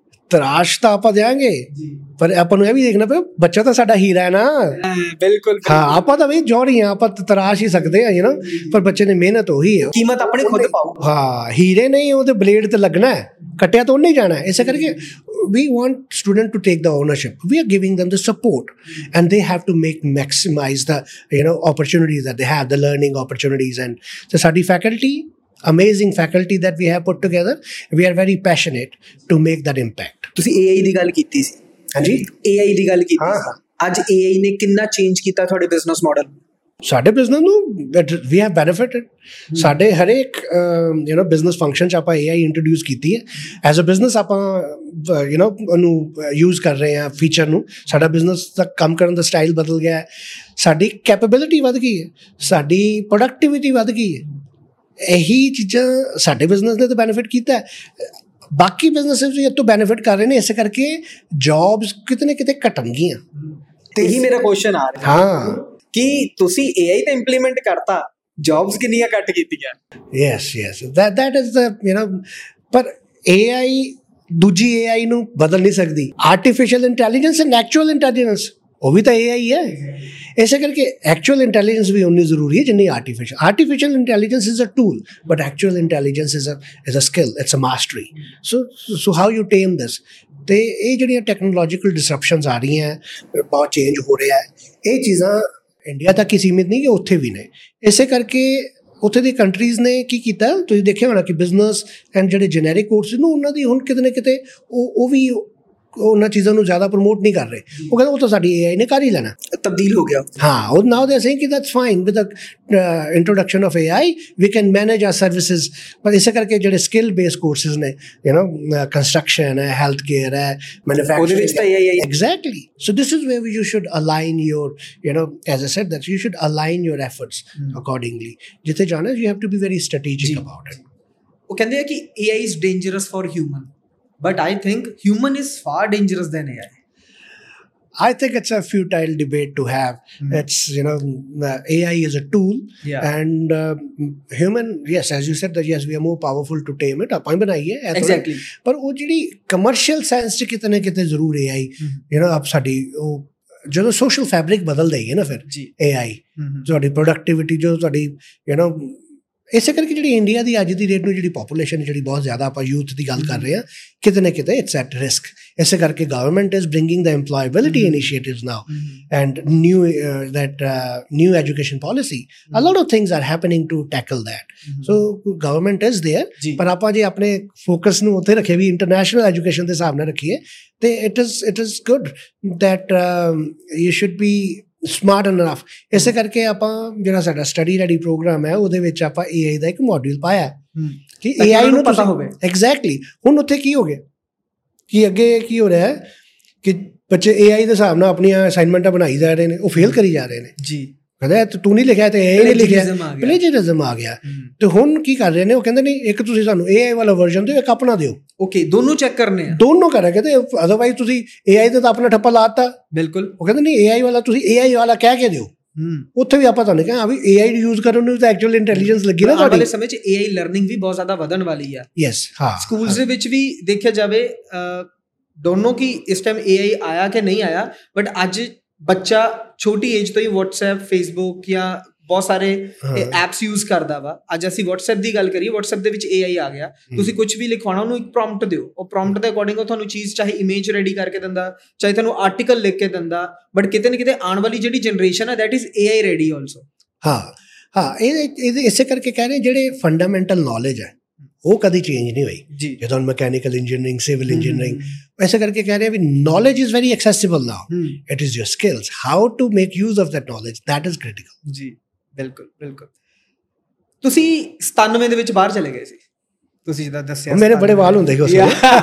ਤਰਾਸ਼ ਤਾਂ ਆਪਾਂ ਦਿਆਂਗੇ ਪਰ ਆਪਾਂ ਨੂੰ ਇਹ ਵੀ ਦੇਖਣਾ ਪਿਆ ਬੱਚਾ ਤਾਂ ਸਾਡਾ ਹੀਰਾ ਹੈ ਨਾ। ਬਿਲਕੁਲ ਹਾਂ, ਆਪਾਂ ਤਾਂ ਵੀ ਜੌਹਰੀ ਹਾਂ, ਆਪਾਂ ਤਰਾਸ਼ ਹੀ ਸਕਦੇ ਹਾਂ ਯੂ ਨੋ, ਪਰ ਬੱਚੇ ਨੇ ਮਿਹਨਤ ਉਹੀ ਹੈ, ਕੀਮਤ ਆਪਣੀ ਖੁਦ ਪਾਓ। ਹਾਂ, ਹੀਰੇ ਨਹੀਂ ਉਹਦੇ ਬਲੇਡ ਤੇ ਲੱਗਣਾ ਹੈ, ਕੱਟਿਆ ਤਾਂ ਉਹਨੇ ਜਾਣਾ। ਇਸੇ ਕਰਕੇ we want student to take the ownership. We are giving them the support and they have to make maximize the you know opportunities that they have, the learning opportunities. And the study faculty, amazing faculty that we have put together, we are very passionate to make that impact. ਤੁਸੀਂ A I ਦੀ ਗੱਲ ਕੀਤੀ ਸੀ। ਹਾਂਜੀ, A I ਦੀ ਗੱਲ ਕੀਤੀ। ਹਾਂ, ਅੱਜ A I ਨੇ ਕਿੰਨਾ ਚੇਂਜ ਕੀਤਾ ਤੁਹਾਡੇ ਬਿਜ਼ਨਸ ਮਾਡਲ? ਸਾਡੇ ਬਿਜ਼ਨਸ ਨੂੰ ਵੀ ਹੈਵ ਬੈਨੀਫਿਟਡ। ਸਾਡੇ ਹਰੇਕ ਯੂ ਨੋ ਬਿਜ਼ਨਸ ਫੰਕਸ਼ਨ 'ਚ ਆਪਾਂ ਏ ਆਈ ਇੰਟਰੋਡਿਊਸ ਕੀਤੀ ਹੈ। ਐਜ਼ ਅ ਬਿਜ਼ਨਸ ਆਪਾਂ ਯੂ ਨੋ ਉਹਨੂੰ ਯੂਜ਼ ਕਰ ਰਹੇ ਹਾਂ ਫੀਚਰ ਨੂੰ। ਸਾਡਾ ਬਿਜ਼ਨਸ ਦਾ ਕੰਮ ਕਰਨ ਦਾ ਸਟਾਈਲ ਬਦਲ ਗਿਆ ਹੈ, ਸਾਡੀ ਕੈਪੇਬਿਲਿਟੀ ਵੱਧ ਗਈ ਹੈ, ਸਾਡੀ ਪ੍ਰੋਡਕਟਿਵਿਟੀ ਵੱਧ ਗਈ ਹੈ। ਇਹੀ ਚੀਜ਼ਾਂ ਸਾਡੇ ਬਿਜ਼ਨਸ ਨੇ ਤਾਂ ਬੈਨੀਫਿਟ ਕੀਤਾ ਹੈ, ਬਾਕੀ ਬਿਜ਼ਨਸਿਸ ਵੀ ਇਹ ਤੋਂ ਬੈਨੀਫਿਟ ਕਰ ਰਹੇ ਨੇ। ਇਸੇ ਕਰਕੇ ਜੌਬਸ ਕਿਤੇ ਨਾ ਕਿਤੇ ਘਟਣਗੀਆਂ। ਤੇ ਇਹੀ ਮੇਰਾ ਕੁਐਸਚਨ ਆ ਰਿਹਾ ਹਾਂ ਕਿ ਤੁਸੀਂ A I ਤੇ ਇੰਪਲੀਮੈਂਟ ਕਰਤਾ, ਜੌਬਸ ਕਿੰਨੀਆਂ ਕੱਟ ਕੀਤੀਆਂ? Yes yes that that is the you know ਪਰ A I ਦੂਜੀ A I ਨੂੰ ਬਦਲ ਨਹੀਂ ਸਕਦੀ। Artificial intelligence and actual intelligence ਉਹ ਵੀ ਤਾਂ A I ਹੈ। ਇਸੇ ਕਰਕੇ ਐਕਚੁਅਲ ਇੰਟੈਲੀਜੈਂਸ ਵੀ ਉਨੀ ਜ਼ਰੂਰੀ ਹੈ ਜਿੰਨੀ artificial. Artificial intelligence is a tool but actual intelligence is a is a skill, it's a mastery. So so how you tame this. ਅਤੇ ਇਹ ਜਿਹੜੀਆਂ ਟੈਕਨੋਲੋਜੀਕਲ ਡਿਸਰਪਸ਼ਨਸ ਆ ਰਹੀਆਂ, ਬਹੁਤ ਚੇਂਜ ਹੋ ਰਿਹਾ ਹੈ, ਇਹ ਚੀਜ਼ਾਂ ਇੰਡੀਆ ਤੱਕ ਹੀ ਸੀਮਿਤ ਨਹੀਂ ਕਿ ਉੱਥੇ ਵੀ ਨੇ। ਇਸੇ ਕਰਕੇ ਉੱਥੇ ਦੀ ਕੰਟਰੀਜ਼ ਨੇ ਕੀ ਕੀਤਾ, ਤੁਸੀਂ ਦੇਖਿਆ ਹੋਣਾ ਕਿ ਬਿਜ਼ਨਸ ਐਂਡ ਜਿਹੜੇ ਜੈਨਰਿਕ ਕੋਰਸਿਸ ਨੂੰ ਉਹਨਾਂ ਦੀ ਹੁਣ ਕਿਤੇ ਨਾ ਕਿਤੇ ਉਹ ਉਹ ਵੀ ਉਹਨਾਂ ਚੀਜ਼ਾਂ ਨੂੰ ਜ਼ਿਆਦਾ ਪ੍ਰਮੋਟ ਨਹੀਂ ਕਰ ਰਹੇ। ਉਹ ਕਹਿੰਦੇ ਉਹ ਤਾਂ ਸਾਡੀ ਏ ਆਈ ਨੇ ਕਰ ਹੀ ਲੈਣਾ, ਤਬਦੀਲ ਹੋ ਗਿਆ। ਹਾਂ, ਉਹ ਨਾਓ ਦੇ ਸੇਇੰਗ ਕਿ that's fine with the introduction of A I we can manage our services. ਪਰ ਇਸੇ ਕਰਕੇ ਜਿਹੜੇ ਸਕਿੱਲ ਬੇਸਡ ਕੋਰਸਿਸ ਨੇ ਯੂ ਨੋ ਕੰਸਟਰਕਸ਼ਨ ਹੈ, ਹੈਲਥ ਕੇਅਰ ਹੈ, manufacturing, exactly. So this is where you should align your you know as I said that you should align your efforts accordingly. ਜਿੱਥੇ ਜਾਣਾ you have to be very strategic about it. ਉਹ ਕਹਿੰਦੇ ਆ ਕਿ A I is dangerous for human. But I think human is far dangerous than A I. I think it's a futile debate to have. Mm. It's, you know, uh, A I is a tool. Yeah. And uh, human, yes, as you said, that yes, we are more powerful to tame it. ਆਪਾਂ ਹੀ ਬਣਾਈ ਹੈ। Exactly. ਪਰ ਉਹ ਜਿਹੜੀ commercial science 'ਚ ਕਿਤੇ ਨਾ ਕਿਤੇ ਜ਼ਰੂਰ A I, you know, ਆਪ ਸਾਡੀ ਉਹ ਜਦੋਂ ਸੋਸ਼ਲ ਫੈਬਰਿਕ ਬਦਲ ਦੇਗੀ ਨਾ ਫਿਰ A I, ਤੁਹਾਡੀ ਪ੍ਰੋਡਕਟਿਵਿਟੀ ਜੋ ਤੁਹਾਡੀ ਯੂ ਨੋ। ਇਸੇ ਕਰਕੇ ਜਿਹੜੀ ਇੰਡੀਆ ਦੀ ਅੱਜ ਦੀ ਡੇਟ ਨੂੰ ਜਿਹੜੀ ਪੋਪੂਲੇਸ਼ਨ ਜਿਹੜੀ ਬਹੁਤ ਜ਼ਿਆਦਾ ਆਪਾਂ ਯੂਥ ਦੀ ਗੱਲ ਕਰ ਰਹੇ ਹਾਂ, ਕਿਤੇ ਨਾ ਕਿਤੇ ਇਟਸ ਐਟ ਰਿਸਕ। ਇਸੇ ਕਰਕੇ government is bringing the employability initiatives now and new that new education policy, a lot of things are happening to tackle that. So government is there, ਪਰ ਆਪਾਂ ਜੇ ਆਪਣੇ ਫੋਕਸ ਨੂੰ ਉੱਥੇ ਰੱਖੀਏ ਵੀ ਇੰਟਰਨੈਸ਼ਨਲ ਐਜੂਕੇਸ਼ਨ ਦੇ ਹਿਸਾਬ ਨਾਲ ਰੱਖੀਏ ਤੇ it is it is good that you should be smart enough. ਇਸੇ ਕਰਕੇ ਆਪਾਂ ਜਿਹੜਾ ਸਾਡਾ ਸਟੱਡੀ ਰੈਡੀ ਪ੍ਰੋਗਰਾਮ ਹੈ ਉਹਦੇ ਵਿੱਚ ਆਪਾਂ ਏ ਆਈ ਦਾ ਇੱਕ ਮੋਡਿਊਲ ਪਾਇਆ ਕਿ ਏ ਆਈ ਨੂੰ ਪਤਾ ਹੋਵੇ। ਐਗਜ਼ੈਕਟਲੀ। ਹੁਣ ਉੱਥੇ ਕੀ ਹੋ ਗਿਆ ਕਿ ਅੱਗੇ ਕੀ ਹੋ ਰਿਹਾ ਹੈ ਕਿ ਬੱਚੇ ਏ ਆਈ ਦੇ ਹਿਸਾਬ ਨਾਲ ਆਪਣੀਆਂ ਅਸਾਈਨਮੈਂਟਾਂ ਬਣਾਈ ਜਾ ਰਹੇ ਨੇ, ਉਹ ਫੇਲ ਕਰੀ ਜਾ ਰਹੇ ਨੇ ਜੀ। ਕਹਿੰਦਾ ਤੂੰ ਨਹੀਂ ਲਿਖਿਆ ਤੇ ਇਹ ਨਹੀਂ ਲਿਖਿਆ, ਪਲੇਜਰਿਜ਼ਮ ਆ ਗਿਆ। ਤੇ ਹੁਣ ਕੀ ਕਰ ਰਹੇ ਨੇ, ਉਹ ਕਹਿੰਦੇ ਨਹੀਂ ਇੱਕ ਤੁਸੀਂ ਸਾਨੂੰ ਏ ਆਈ ਵਾਲਾ ਵਰਜ਼ਨ ਦਿਓ, ਇੱਕ ਆਪਣਾ ਦਿਓ। ਓਕੇ, ਦੋਨੋਂ ਚੈੱਕ ਕਰਨੇ ਆ, ਦੋਨੋਂ ਕਰਾਂਗੇ ਤੇ ਅਦਰਵਾਈਜ਼ ਤੁਸੀਂ ਏ ਆਈ ਤੇ ਤਾਂ ਆਪਣਾ ਠੱਪਾ ਲਾਤਾ। ਬਿਲਕੁਲ। ਉਹ ਕਹਿੰਦੇ ਨਹੀਂ ਏ ਆਈ ਵਾਲਾ ਤੁਸੀਂ ਏ ਆਈ ਵਾਲਾ ਕਹਿ ਕੇ ਦਿਓ। ਉੱਥੇ ਵੀ ਆਪਾਂ ਤੁਹਾਨੂੰ ਕਿਹਾ ਵੀ ਏ ਆਈ ਯੂਜ਼ ਕਰਨ ਨੂੰ ਤਾਂ ਐਕਚੁਅਲ ਇੰਟੈਲੀਜੈਂਸ ਲੱਗੀ ਨਾ ਤੁਹਾਡੀ। ਵਾਲੇ ਸਮੇਂ 'ਚ ਏ ਆਈ ਲਰਨਿੰਗ ਵੀ ਬਹੁਤ ਜ਼ਿਆਦਾ ਵਧਣ ਵਾਲੀ ਆ। ਯੈਸ, ਹਾਂ। ਸਕੂਲਸ ਦੇ ਵਿੱਚ ਵੀ ਦੇਖਿਆ ਜਾਵੇ ਦੋਨੋਂ ਕਿ ਇਸ ਟਾਈਮ ਏ ਆਈ ਆਇਆ ਕਿ ਨਹੀਂ ਆਇਆ, ਬਟ ਅੱਜ ਬੱਚਾ ਛੋਟੀ ਏਜ ਤੋਂ ਹੀ ਵਟਸਐਪ, ਫੇਸਬੁੱਕ ਜਾਂ ਬਹੁਤ ਸਾਰੇ ਐਪਸ ਯੂਜ਼ ਕਰਦਾ ਵਾ। ਅੱਜ ਅਸੀਂ ਵਟਸਐਪ ਦੀ ਗੱਲ ਕਰੀਏ, ਵਟਸਐਪ ਦੇ ਵਿੱਚ ਏ ਆਈ ਆ ਗਿਆ। ਤੁਸੀਂ ਕੁਝ ਵੀ ਲਿਖਵਾਉਣਾ ਉਹਨੂੰ ਇੱਕ ਪ੍ਰੋਮਪਟ ਦਿਓ, ਉਹ ਪ੍ਰੋਮਪਟ ਦੇ ਅਕੋਰਡਿੰਗ ਉਹ ਤੁਹਾਨੂੰ ਚੀਜ਼ ਚਾਹੇ ਇਮੇਜ ਰੈਡੀ ਕਰਕੇ ਦਿੰਦਾ, ਚਾਹੇ ਤੁਹਾਨੂੰ ਆਰਟੀਕਲ ਲਿਖ ਕੇ ਦਿੰਦਾ। ਬਟ ਕਿਤੇ ਨਾ ਕਿਤੇ ਆਉਣ ਵਾਲੀ ਜਿਹੜੀ ਜਨਰੇਸ਼ਨ ਹੈ that is A I ready also. ਹਾਂ ਹਾਂ, ਇਹ ਇਸੇ ਕਰਕੇ ਕਹਿ ਰਹੇ ਜਿਹੜੇ ਫੰਡਾਮੈਂਟਲ ਨੌਲੇਜ ਹੈ ਉਹ ਕਦੀ ਚੇਂਜ ਨਹੀਂ ਹੋਈ। ਜਦੋਂ ਮਕੈਨੀਕਲ ਇੰਜੀਨੀਅਰਿੰਗ, ਸਿਵਲ ਇੰਜੀਨੀਅਰਿੰਗ, ਐਸੇ ਕਰਕੇ ਕਹਿ ਰਹੇ ਵੀ knowledge is very accessible now, it is your skills, how to make use of that knowledge, that is critical. ਜੀ ਬਿਲਕੁਲ ਬਿਲਕੁਲ। ਤੁਸੀਂ ਸਤਾਨਵੇਂ ਦੇ ਵਿੱਚ ਬਾਹਰ ਚਲੇ ਗਏ ਸੀ, ਤੁਸੀਂ ਜਿੱਦਾਂ ਦੱਸਿਆ। ਮੇਰੇ ਬੜੇ ਵਾਲ ਹੁੰਦੇ ਸੀ ਉਸ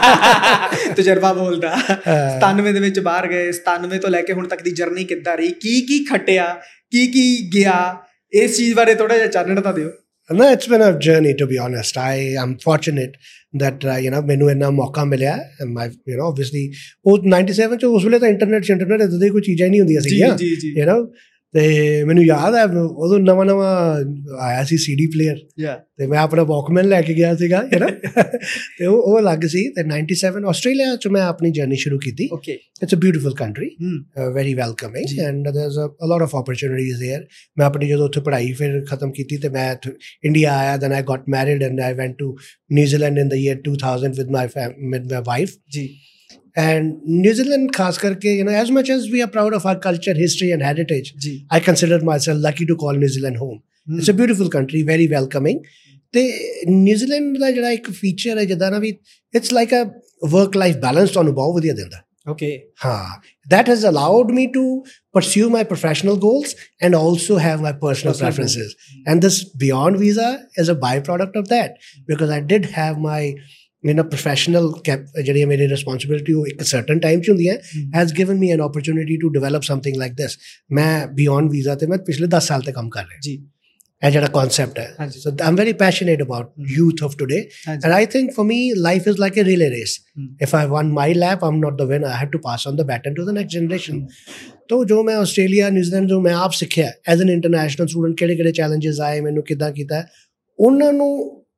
ਵੇਲੇ, ਤਜਰਬਾ ਬੋਲਦਾ। ਸਤਾਨਵੇਂ ਦੇ ਵਿੱਚ ਬਾਹਰ ਗਏ, ਸਤਾਨਵੇਂ ਤੋਂ ਲੈ ਕੇ ਹੁਣ ਤੱਕ ਦੀ ਜਰਨੀ ਕਿੱਦਾਂ ਰਹੀ, ਕੀ ਕੀ ਖੱਟਿਆ, ਕੀ ਕੀ ਗਿਆ, ਇਸ ਚੀਜ਼ ਬਾਰੇ ਥੋੜਾ ਜਿਹਾ ਚਾਨਣ ਤਾਂ ਦਿਓ। No, it's been a journey, to be honest. I am fortunate that uh, you know ਮੈਨੂੰ ਇੰਨਾ ਮੌਕਾ ਮਿਲਿਆ। my you know obviously ਉਹ ninety-seven ਚ ਉਸ ਵੇਲੇ ਤਾਂ ਇੰਟਰਨੈਟ ਇੰਟਰਨੈਟ ਇੱਦਾਂ ਦੀ ਕੋਈ ਚੀਜ਼ਾਂ ਹੀ ਨਹੀਂ ਹੁੰਦੀਆਂ ਸੀਗੀਆਂ, you know। ਤੇ ਮੈਨੂੰ ਯਾਦ ਹੈ ਉਦੋਂ ਨਵਾਂ ਨਵਾਂ ਆਇਆ ਸੀ ਸੀ ਡੀ ਪਲੇਅਰ, ਤੇ ਮੈਂ ਆਪਣਾ ਵਾਕਮੈਨ ਲੈ ਕੇ ਗਿਆ ਸੀਗਾ, you know। ਤੇ ਉਹ ਉਹ ਅਲੱਗ ਸੀ। ਤੇ ninety-seven ਆਸਟ੍ਰੇਲੀਆ ਚ ਮੈਂ ਆਪਣੀ ਜਰਨੀ ਸ਼ੁਰੂ ਕੀਤੀ। It's a beautiful country, very welcoming, and there is a lot of opportunities there. ਮੈਂ ਆਪਣੀ ਜਦੋਂ ਉੱਥੇ ਪੜ੍ਹਾਈ ਫਿਰ ਖਤਮ ਕੀਤੀ ਤੇ ਮੈਂ ਇੰਡੀਆ ਆਇਆ, then I got married and I went to New Zealand in the year two thousand with my with my wife. ਜੀ। And New Zealand, khas karke, you know, as much as we are proud of our culture, history and heritage, Ji. I consider myself lucky to call New Zealand home. Hmm. It's a beautiful country, very welcoming. The New Zealand da jada ek feature hai jada na vi, it's like a work-life balance tonu bahut vadiya denda. Okay. Ha, that has allowed me to pursue my professional goals and also have my personal, personal preferences. Hmm. And this Beyond Visa is a byproduct of that, because I did have my you know professional cap ਜਿਹੜੀ ਮੇਰੀ responsibility ਉਹ ਇੱਕ certain time 'ਚ ਹੁੰਦੀ ਹੈ, has given me an opportunity to develop something like this. ਮੈਂ beyond visa ਤੇ ਮੈਂ ਪਿਛਲੇ ਦਸ ਸਾਲ ਤੇ ਕੰਮ ਕਰ ਰਿਹਾ ਜੀ। ਇਹ ਜਿਹੜਾ ਕਨਸੈਪਟ ਹੈ, so I am very passionate about youth of today, and I think for me life is like a relay race. If I won my lap, I am not the winner, I have to pass on the baton to the next generation. ਤੋ ਜੋ ਮੈਂ Australia, New Zealand ਜੋ ਮੈਂ ਆਪ ਸਿੱਖਿਆ as an international student, ਕਿਹੜੇ ਕਿਹੜੇ challenges ਆਏ ਮੈਨੂੰ, ਕਿੱਦਾਂ ਕੀਤਾ, ਉਹਨਾਂ ਨੂੰ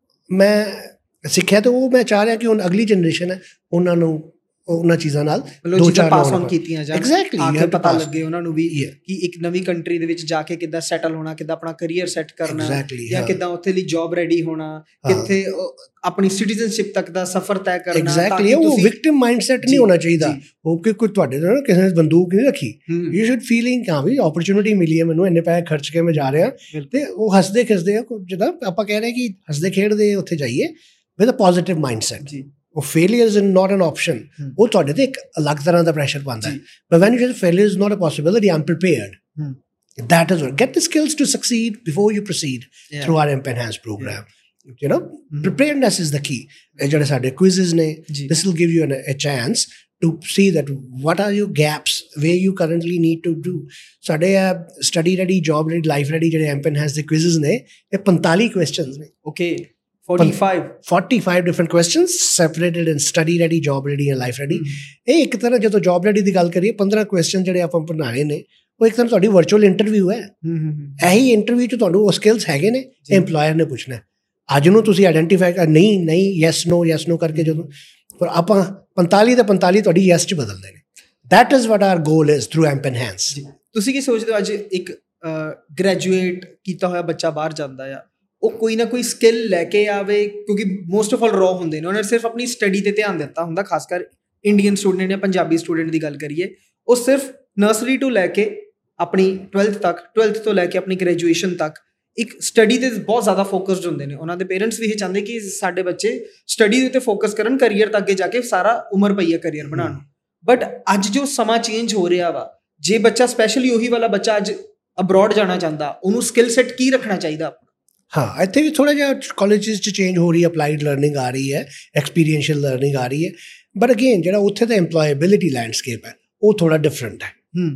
ਮੈਂ ਸਿੱਖਿਆ। ਤੇ ਉਹ ਮੈਂ ਚਾਹ ਰਿਹਾ ਕਿ ਹੁਣ ਅਗਲੀ ਜਨਰੇਸ਼ਨ ਹੈ ਉਹਨਾਂ ਨੂੰ ਉਹਨਾਂ ਚੀਜ਼ਾਂ ਨਾਲ ਦੋ ਚਾਰ ਪਾਸ ਆਨ ਕੀਤੀਆਂ ਜਾਣ, ਐਗਜ਼ੈਕਟਲੀ ਪਤਾ ਲੱਗੇ ਉਹਨਾਂ ਨੂੰ ਵੀ ਕਿ ਇੱਕ ਨਵੀਂ ਕੰਟਰੀ ਦੇ ਵਿੱਚ ਜਾ ਕੇ ਕਿੱਦਾਂ ਸੈਟਲ ਹੋਣਾ, ਕਿੱਦਾਂ ਆਪਣਾ ਕਰੀਅਰ ਸੈੱਟ ਕਰਨਾ, ਜਾਂ ਕਿੱਦਾਂ ਉੱਥੇ ਲਈ ਜੌਬ ਰੈਡੀ ਹੋਣਾ, ਕਿੱਥੇ ਆਪਣੀ ਸਿਟੀਜ਼ਨਸ਼ਿਪ ਤੱਕ ਦਾ ਸਫ਼ਰ ਤੈਅ ਕਰਨਾ। ਐਗਜ਼ੈਕਟਲੀ, ਉਹ ਵਿਕਟਿਮ ਮਾਈਂਡਸੈਟ ਨਹੀਂ ਹੋਣਾ ਚਾਹੀਦਾ। ਉਹ ਕਿ ਕੋਈ ਤੁਹਾਡੇ ਨਾਲ ਕਿਸੇ ਨੇ ਬੰਦੂਕ ਨਹੀਂ ਰੱਖੀ, ਯੂ ਸ਼ੁੱਡ ਫੀਲਿੰਗ ਹਾਂ ਵੀ ਓਪਰਚੁਨਿਟੀ ਮਿਲੀ ਹੈ ਮੈਨੂੰ, ਇੰਨੇ ਪੈਸੇ ਖਰਚ ਕੇ ਮੈਂ ਜਾ ਰਿਹਾ, ਤੇ ਉਹ ਹੱਸਦੇ ਖਿਸਦੇ ਆ, ਜਿੱਦਾਂ ਆਪਾਂ ਕਹਿ ਰਹੇ ਕਿ ਹੱਸਦੇ ਖੇਡਦੇ ਉੱਥੇ ਜਾਈਏ ਵਿਦ ਅ ਪੋਜ਼ਿਟਿਵ ਮਾਈਂਡਸੈਟ। ਉਹ failure is not an option, ਉਹ ਤੁਹਾਡੇ ਤੇ ਇੱਕ ਅਲੱਗ ਤਰ੍ਹਾਂ ਦਾ ਪ੍ਰੈਸ਼ਰ ਪਾਉਂਦਾ ਹੈ। But when you say failure is not a possibility, I am prepared, that is what, get the skills to succeed before you proceed yeah. through our Enhance program. Yeah. You know, mm-hmm. preparedness is the key. Jehde sade quizzes ne, this will give you an, a chance to see that what are your gaps where you currently need to do. Sade study ready, job ready, life ready jehde Enhance the quizzes ne, ye forty-five questions ne. Okay. forty-five forty-five different questions separated in study ready, job ready and life ready. ਇਹ ਇੱਕ ਤਰ੍ਹਾਂ ਜਦੋਂ job ready ਦੀ ਗੱਲ ਕਰੀਏ, fifteen question ਜਿਹੜੇ ਆਪਾਂ ਬਣਾਏ ਨੇ, ਉਹ ਇੱਕ ਤਰ੍ਹਾਂ ਤੁਹਾਡੀ ਵਰਚੁਅਲ ਇੰਟਰਵਿਊ ਹੈ। ਇਹੀ ਇੰਟਰਵਿਊ 'ਚ ਤੁਹਾਨੂੰ ਉਹ ਸਕਿੱਲਸ ਹੈਗੇ ਨੇ, ਇੰਪਲੋਇਰ ਨੇ ਪੁੱਛਣਾ। ਅੱਜ ਨੂੰ ਤੁਸੀਂ ਆਈਡੈਂਟੀਫਾਈ ਕਰ ਨਹੀਂ ਨਹੀਂ ਯੈਸ ਨੋ ਯੈਸ ਨੋ ਕਰਕੇ ਜਦੋਂ, ਪਰ ਆਪਾਂ ਪੰਤਾਲੀ ਦੇ ਪੰਤਾਲੀ ਤੁਹਾਡੀ ਯੈਸ 'ਚ ਬਦਲਦੇ ਨੇ। That is what our goal is through enhance. ਤੁਸੀਂ ਕੀ ਸੋਚਦੇ ਹੋ, ਅੱਜ ਇੱਕ ਗ੍ਰੈਜੂਏਟ ਕੀਤਾ ਹੋਇਆ ਬੱਚਾ ਬਾਹਰ ਜਾਂਦਾ ਆ, ਉਹ ਕੋਈ ਨਾ ਕੋਈ ਸਕਿੱਲ ਲੈ ਕੇ ਆਵੇ, ਕਿਉਂਕਿ ਮੋਸਟ ਆਫ ਆਲ ਰੋ ਹੁੰਦੇ ਨੇ, ਉਹਨਾਂ ਨੇ ਸਿਰਫ ਆਪਣੀ ਸਟੱਡੀ 'ਤੇ ਧਿਆਨ ਦਿੱਤਾ ਹੁੰਦਾ, ਖਾਸ ਕਰ ਇੰਡੀਅਨ ਸਟੂਡੈਂਟ ਜਾਂ ਪੰਜਾਬੀ ਸਟੂਡੈਂਟ ਦੀ ਗੱਲ ਕਰੀਏ, ਉਹ ਸਿਰਫ ਨਰਸਰੀ ਤੋਂ ਲੈ ਕੇ ਆਪਣੀ ਟਵੈਲਥ ਤੱਕ, ਟਵੈਲਥ ਤੋਂ ਲੈ ਕੇ ਆਪਣੀ ਗ੍ਰੈਜੂਏਸ਼ਨ ਤੱਕ ਇੱਕ ਸਟੱਡੀ 'ਤੇ ਬਹੁਤ ਜ਼ਿਆਦਾ ਫੋਕਸਡ ਹੁੰਦੇ ਨੇ। ਉਹਨਾਂ ਦੇ ਪੇਰੈਂਟਸ ਵੀ ਇਹ ਚਾਹੁੰਦੇ ਕਿ ਸਾਡੇ ਬੱਚੇ ਸਟੱਡੀ ਦੇ ਉੱਤੇ ਫੋਕਸ ਕਰਨ, ਕਰੀਅਰ ਤੱਕ ਅੱਗੇ ਜਾ ਕੇ ਸਾਰਾ ਉਮਰ ਪਈ ਹੈ ਕਰੀਅਰ ਬਣਾਉਣ ਨੂੰ। ਬਟ ਅੱਜ ਜੋ ਸਮਾਂ ਚੇਂਜ ਹੋ ਰਿਹਾ ਵਾ, ਜੇ ਬੱਚਾ ਸਪੈਸ਼ਲੀ ਉਹੀ ਵਾਲਾ ਬੱਚਾ ਅੱਜ ਅਬਰੋਡ ਜਾਣਾ ਚਾਹੁੰਦਾ, ਉਹਨੂੰ ਸਕਿੱਲ ਸੈੱਟ ਕੀ ਰੱਖਣਾ ਚਾਹੀਦਾ? ਹਾਂ, ਇੱਥੇ ਵੀ ਥੋੜ੍ਹਾ ਜਿਹਾ ਕਾਲਜਿਸ 'ਚ ਚੇਂਜ ਹੋ ਰਹੀ ਹੈ, ਅਪਲਾਈਡ ਲਰਨਿੰਗ ਆ ਰਹੀ ਹੈ, ਐਕਸਪੀਰੀਐਂਸ਼ੀਅਲ ਲਰਨਿੰਗ ਆ ਰਹੀ ਹੈ। ਬਟ ਅਗੇਨ ਜਿਹੜਾ ਉੱਥੇ ਦਾ ਇੰਪਲੋਏਬਿਲਿਟੀ ਲੈਂਡਸਕੇਪ ਹੈ ਉਹ ਥੋੜ੍ਹਾ ਡਿਫਰੈਂਟ ਹੈ।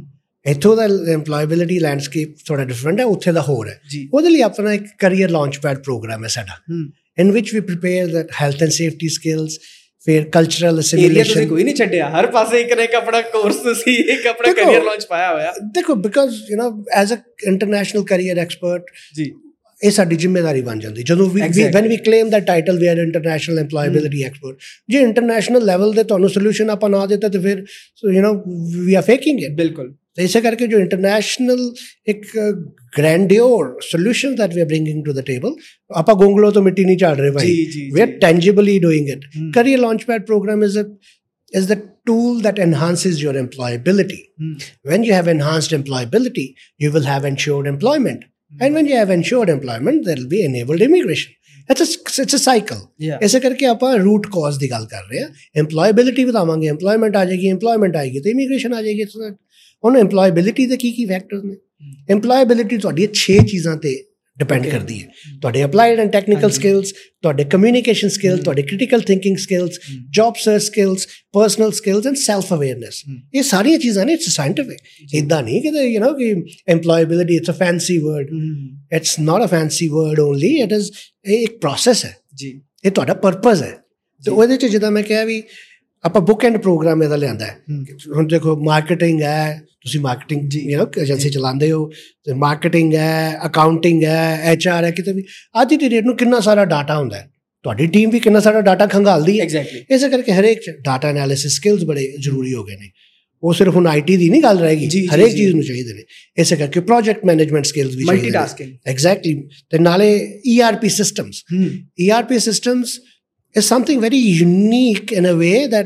ਇੱਥੋਂ ਦਾ ਇੰਪਲੋਏਬਿਲਿਟੀ ਲੈਂਡਸਕੇਪ ਥੋੜਾ ਡਿਫਰੈਂਟ ਹੈ, ਉੱਥੇ ਦਾ ਹੋਰ ਹੈ। ਉਹਦੇ ਲਈ ਆਪਣਾ ਇੱਕ ਕਰੀਅਰ ਲਾਂਚ ਪੈਡ ਪ੍ਰੋਗਰਾਮ ਹੈ ਸਾਡਾ, in which we prepare the health and safety skills, ਫਿਰ ਕਲਚਰਲ ਅਸਿਮੀਲੇਸ਼ਨ। ਤੁਸੀਂ ਕੋਈ ਨਹੀਂ ਛੱਡਿਆ, ਹਰ ਪਾਸੇ ਇੱਕ ਨਾ ਇੱਕ ਆਪਣਾ ਕੋਰਸ ਤੁਸੀਂ ਇੱਕ ਆਪਣਾ ਕਰੀਅਰ ਲਾਂਚ ਪਾਇਆ ਹੋਇਆ। ਦੇਖੋ because you know as a international career expert ਜੀ ਇਹ ਸਾਡੀ ਜ਼ਿੰਮੇਵਾਰੀ ਬਣ ਜਾਂਦੀ ਜਦੋਂ ਵੀ when we claim the title we are international employability expert. ਜੇ ਇੰਟਰਨੈਸ਼ਨਲ ਲੈਵਲ ਦੇ ਤੁਹਾਨੂੰ ਸੋਲੂਸ਼ਨ ਆਪਾਂ ਨਾ ਦਿੱਤਾ ਤਾਂ ਫਿਰ you know we are faking it. ਬਿਲਕੁਲ। ਤੇ ਇਸੇ ਕਰਕੇ ਜੋ ਇੰਟਰਨੈਸ਼ਨਲ ਇੱਕ grandeur solution that we are bringing to the table, ਆਪਾਂ ਗੋਂਗਲੋ ਤੋਂ ਮਿੱਟੀ ਨਹੀਂ ਝਾੜ ਰਹੇ ਭਾਈ, we are tangibly doing it. Career launch pad program is a is the tool that enhances your employability. Mm. When you have enhanced employability, you will have ensured employment. Mm. And when you have ensured employment, there will be enabled immigration. It's a, it's a cycle. ऐसे करके आप root cause ਦੀ ਗੱਲ ਕਰ ਰਹੇ ਹਾਂ। employability ਵਧਾਵਾਂਗੇ, employment ਆ ਜਾਏਗੀ, employment ਆਏਗੀ ਤੇ immigration ਆ ਜਾਏਗੀ। ਹੁਣ employability ਦੇ ਕੀ ਕੀ ਫੈਕਟਰਸ ਨੇ? employability ਤੁਹਾਡੀ ਛੇ ਚੀਜ਼ਾਂ ਤੇ ਡਿਪੈਂਡ ਕਰਦੀ ਹੈ। ਤੁਹਾਡੇ ਅਪਲਾਈਡ ਐਂਡ ਟੈਕਨੀਕਲ ਸਕਿੱਲਸ, ਤੁਹਾਡੇ ਕਮਿਊਨੀਕੇਸ਼ਨ ਸਕਿੱਲ, ਤੁਹਾਡੇ critical thinking skills, job search skills, personal skills and self awareness. ਇਹ ਸਾਰੀਆਂ ਚੀਜ਼ਾਂ ਨੇ। It's scientific. ਇੱਦਾਂ ਨਹੀਂ ਕਿ ਯੂ ਨੋ ਕਿ employability it's a fancy word. It's not a fancy word only, it is ਇਹ ਇੱਕ ਪ੍ਰੋਸੈਸ ਹੈ ਜੀ। ਇਹ ਤੁਹਾਡਾ ਪਰਪਸ ਹੈ। ਤੇ ਉਹਦੇ 'ਚ ਜਿੱਦਾਂ ਮੈਂ ਕਿਹਾ ਵੀ ਆਪਾਂ ਬੁੱਕ ਐਂਡ ਪ੍ਰੋਗਰਾਮ ਇਹਦਾ ਲਿਆਂਦਾ ਹੈ। ਹੁਣ ਦੇਖੋ ਮਾਰਕੀਟਿੰਗ ਹੈ, ਤੁਸੀਂ ਮਾਰਕੀਟਿੰਗ ਜੀ ਯੂ ਨੋ ਏਜੰਸੀ ਚਲਾਉਂਦੇ ਹੋ, ਤੇ ਮਾਰਕੀਟਿੰਗ ਹੈ, ਅਕਾਊਂਟਿੰਗ ਹੈ, ਐਚ ਆਰ ਹੈ, ਕਿਤੇ ਵੀ ਅੱਜ ਦੀ ਡੇਟ ਨੂੰ ਕਿੰਨਾ ਸਾਰਾ ਡਾਟਾ ਹੁੰਦਾ ਹੈ। ਤੁਹਾਡੀ ਟੀਮ ਵੀ ਕਿੰਨਾ ਸਾਰਾ ਡਾਟਾ ਖੰਗਾਲਦੀ ਹੈ। ਐਗਜ਼ੈਕਟਲੀ। ਇਸੇ ਕਰਕੇ ਹਰੇਕ ਡਾਟਾ ਐਨਾਲਿਸਿਸ ਸਕਿੱਲਸ ਬੜੇ ਜ਼ਰੂਰੀ ਹੋ ਗਏ ਨੇ। ਉਹ ਸਿਰਫ ਹੁਣ ਆਈ ਟੀ ਦੀ ਨਹੀਂ ਗੱਲ ਰਹੇਗੀ, ਹਰੇਕ ਚੀਜ਼ ਨੂੰ ਚਾਹੀਦੇ ਨੇ। ਇਸੇ ਕਰਕੇ ਪ੍ਰੋਜੈਕਟ ਮੈਨੇਜਮੈਂਟ ਸਕਿੱਲਸ ਵੀ ਚਾਹੀਦੇ ਨੇ। ਮਲਟੀਟਾਸਕਿੰਗ। ਐਗਜ਼ੈਕਟਲੀ। ਤੇ ਨਾਲੇ E R P systems. E R P systems is something very unique in a way that